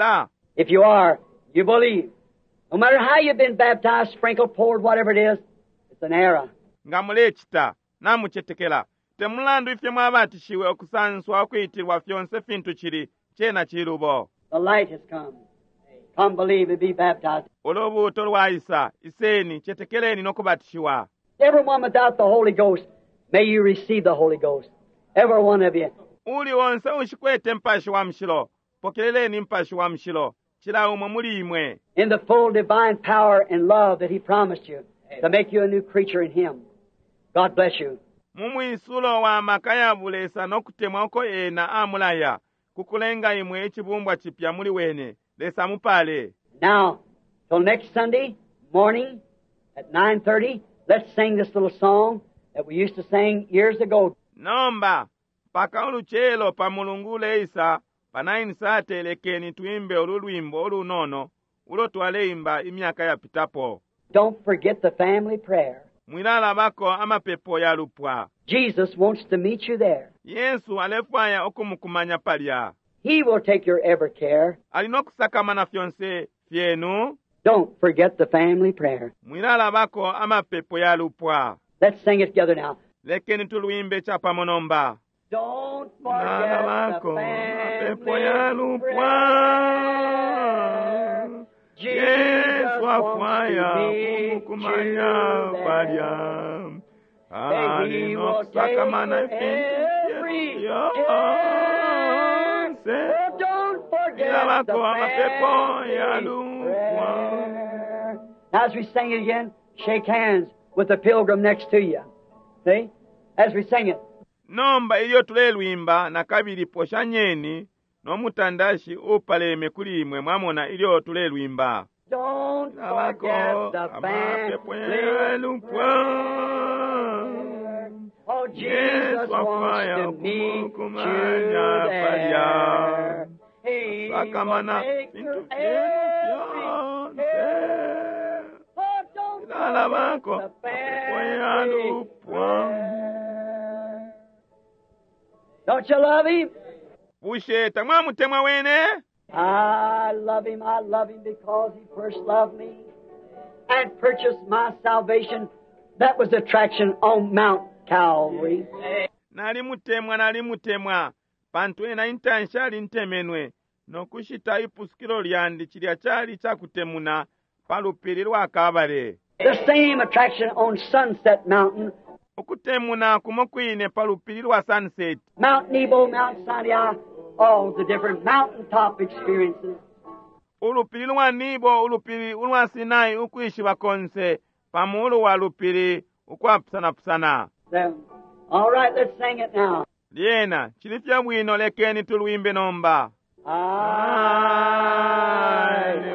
If you are, you believe. No matter how you've been baptized, sprinkled, poured, whatever it is, it's an error. nga mulechita namuchetekera temulandu ifye mwabatishiwe okusanswa okwitirwa fyonse fintu chiri chena chirubo. The light has come. Come believe and be baptized. Olobuto lwaisa iseni chetekereni n'okubatishiwa. Everyone without the Holy Ghost, may you receive the Holy Ghost. Every one of you. Uli wonse ushikwete mpashi wa mshilo, pokeleleni mpashi wa mshilo, chila umwe muli imwe. In the full divine power and love that He promised you to make you a new creature in Him. God bless you. Mumwisulo wa makaya bulesa n'okutemwa oko ena amulaya, kukulenga imwe echibumbwa chipya muli wene, lesa mupale. Now, till next Sunday morning at nine thirty, let's sing this little song that we used to sing years ago. Nomba, paka uluchelo pa mulungule isa, pa nine sate lekeni tuimbe ululwimbo ulunono, ulo tuwaleimba imyaka ya pitapo. Don't forget the family prayer. Mwilala bako ama pepo ya lupwa. Jesus wants to meet you there. Yesu alefwaya okumukumanya palya. He will take your every care. Alinokusakamana fyonse fyenu. Don't forget the family prayer. Mwilala bako ama pepo ya lupwa. Let's sing it together now. Lekeni tuluimbe chapa monomba. Don't Mwilala forget bako the pepo ya family lupwa. prayer. Yesu afwaya wants kumukumanya to meet you palya. there. He will take Alinokusakamana every fyonse. Oh, don't forget Mwilala the bako ama pepo ya family lupwa. prayer. Now, as we sing it again, shake hands with the pilgrim next to you. See? As we sing it. Nomba iyo tulelwimba na kabiri posha nyeni n'omutandashi upaleme kuli imwe mwamona iyo tulelwimba. Don't Abako forget the amapepo family lupwa. Oh, Jesus Yesu wants afwaya to meet you kumukumanya palya. there. He will Sakamana take bintu your vyenu every vyonse. care. Oh, don't Ilala bako forget the amapepo ya family lupwa. prayer. Don't you love Him? Pusheta mwamutemwa wene. I love Him, I love Him because He first loved me and purchased my salvation. That was the attraction on Mount Calvary. Nali mutemwa nali mutemwa pantu ena intansha lintemenwe nokushita ipusikilo lyandi chilya chali chakutemuna palupiri lwa kabale. The same attraction on Sunset Mountain, Okutemuna kumokwine palupiri lwa Sunset. Mount Nebo, Mount Sinai, all the different mountaintop experiences. Ulupiri lwa Nibo, ulupiri lwa Sinai ukwishi bakonse pamulu wa lupiri ukwapusana pusana. Then, all right, let's sing it now. Lyena chilifya bwino lekeni tulwimbe nomba. I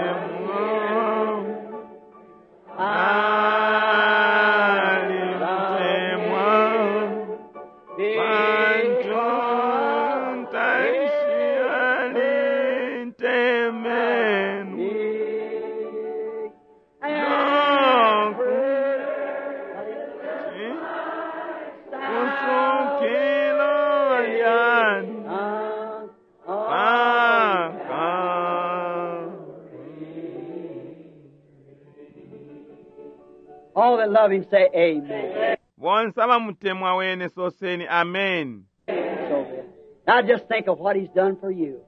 All that love Him say amen. Wonsaba mutemwa wene soseni amen. So good. Now just think of what He's done for you.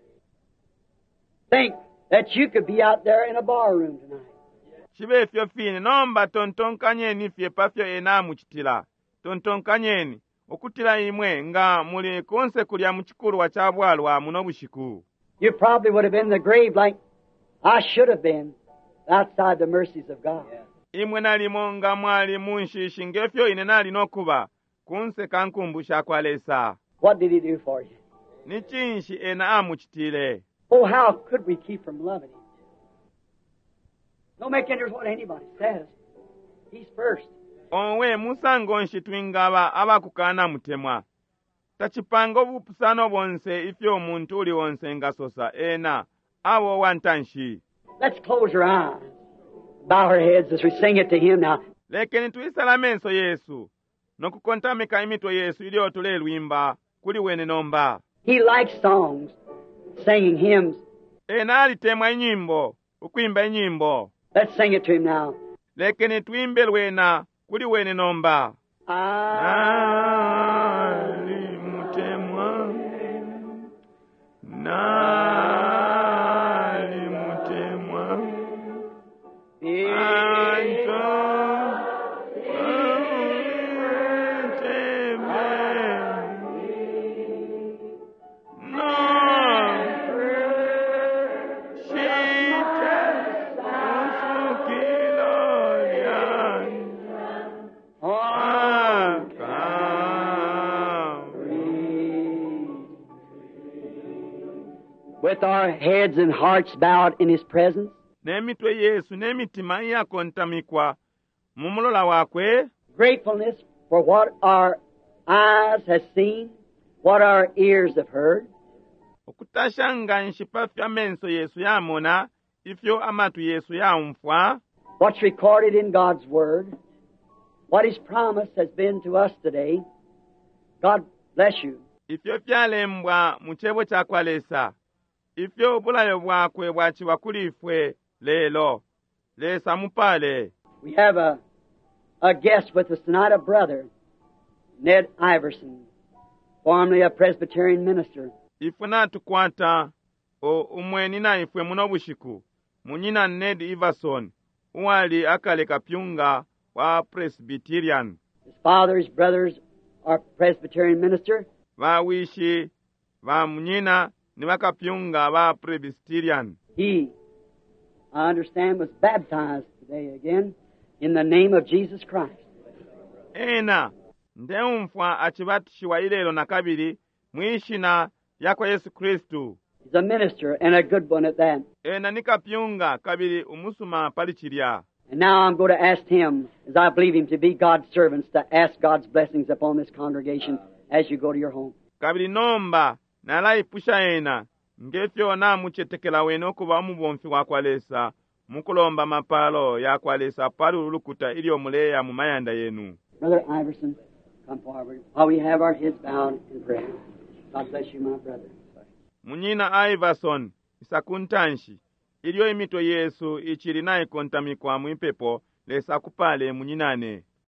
Think that you could be out there in a bar room tonight. Chibe fyo fine nomba tontonkanyeni fye pafyo ena muchitila. Tontonkanyeni okutila imwe nga muli konse kulya muchikuru wa chabwalwa muno bushiku. You probably would have been in the grave like I should have been outside the mercies of God. Imwe nalimo nga mwali munshishi ngefyo ine nali nokuba kunse kankumbusha kwalesa. What did He do for you? Ni chinshi ena amuchitile. Oh, how could we keep from loving Him? Don't make any difference what anybody says. He's first. Onwe musango nshitwingaba abakukana mutemwa. Tachipanga obupusano bonse ifyo omuntu uli wonse ngasosa ena awo wantanshi. Let's close our eyes. Bow our heads as we sing it to Him now. Lekeni tuisalamenso Yesu. Nokukontamika imitwe Yesu ili otule lwimba kuli wene nomba. He likes songs, singing hymns. ena alitemwa nyimbo ukwimba nyimbo. Let's sing it to him now. Lekeni tuimbe lwena kuli wene nomba. Ali mutemwa nali mutemwa anto with our heads and hearts bowed in his presence, N'emitwe Yesu n'emitima yakontamikwa mu mulola wakwe. gratefulness for what our eyes have seen, what our ears have heard, Okutashanga nshipa fya menso Yesu yamona ifyo amatu Yesu yamfwa. what's recorded in God's Word, what his promise has been to us today. God bless you. Ifyo fyalembwa mu chebo chakwalesa. Ifyo obulayo bwakwe bwachiwa kulifwe lelo. Lesa mupale. We have a, a guest with us tonight, a brother, Ned Iverson, formerly a Presbyterian minister. Ifuna tukwata o umweni na ifwe muno bushiku. Munyina Ned Iverson, uwali akale kapyunga wa Presbyterian. His father, his brothers are Presbyterian minister. Vawishi va munyina ni vakapyunga va Presbyterian. He, I understand, was baptized today again in the name of Jesus Christ. Ena ndeumfwa achivatishiwa ilelo na kabili mwishina yakwa Yesu Kristu. He's a minister and a good one at that. Ena nikapyunga kabili umusuma palichilya. And now I'm going to ask him, as I believe him to be God's servants, to ask God's blessings upon this congregation as you go to your home. Kabili nomba nalaipusha ena ngefyo na muchetekela wene okuba omubomfi wakwalesa mukulomba mapalo yakwalesa pali ulukuta ili omuleya mu mayanda yenu. Brother Iverson, come forward while we have our heads bowed in prayer. God bless you, my brother. Munyina Iverson isakuntanshi ilyo imito Yesu ichili naye kontamikwa mwipepo lesa kupale munyinane.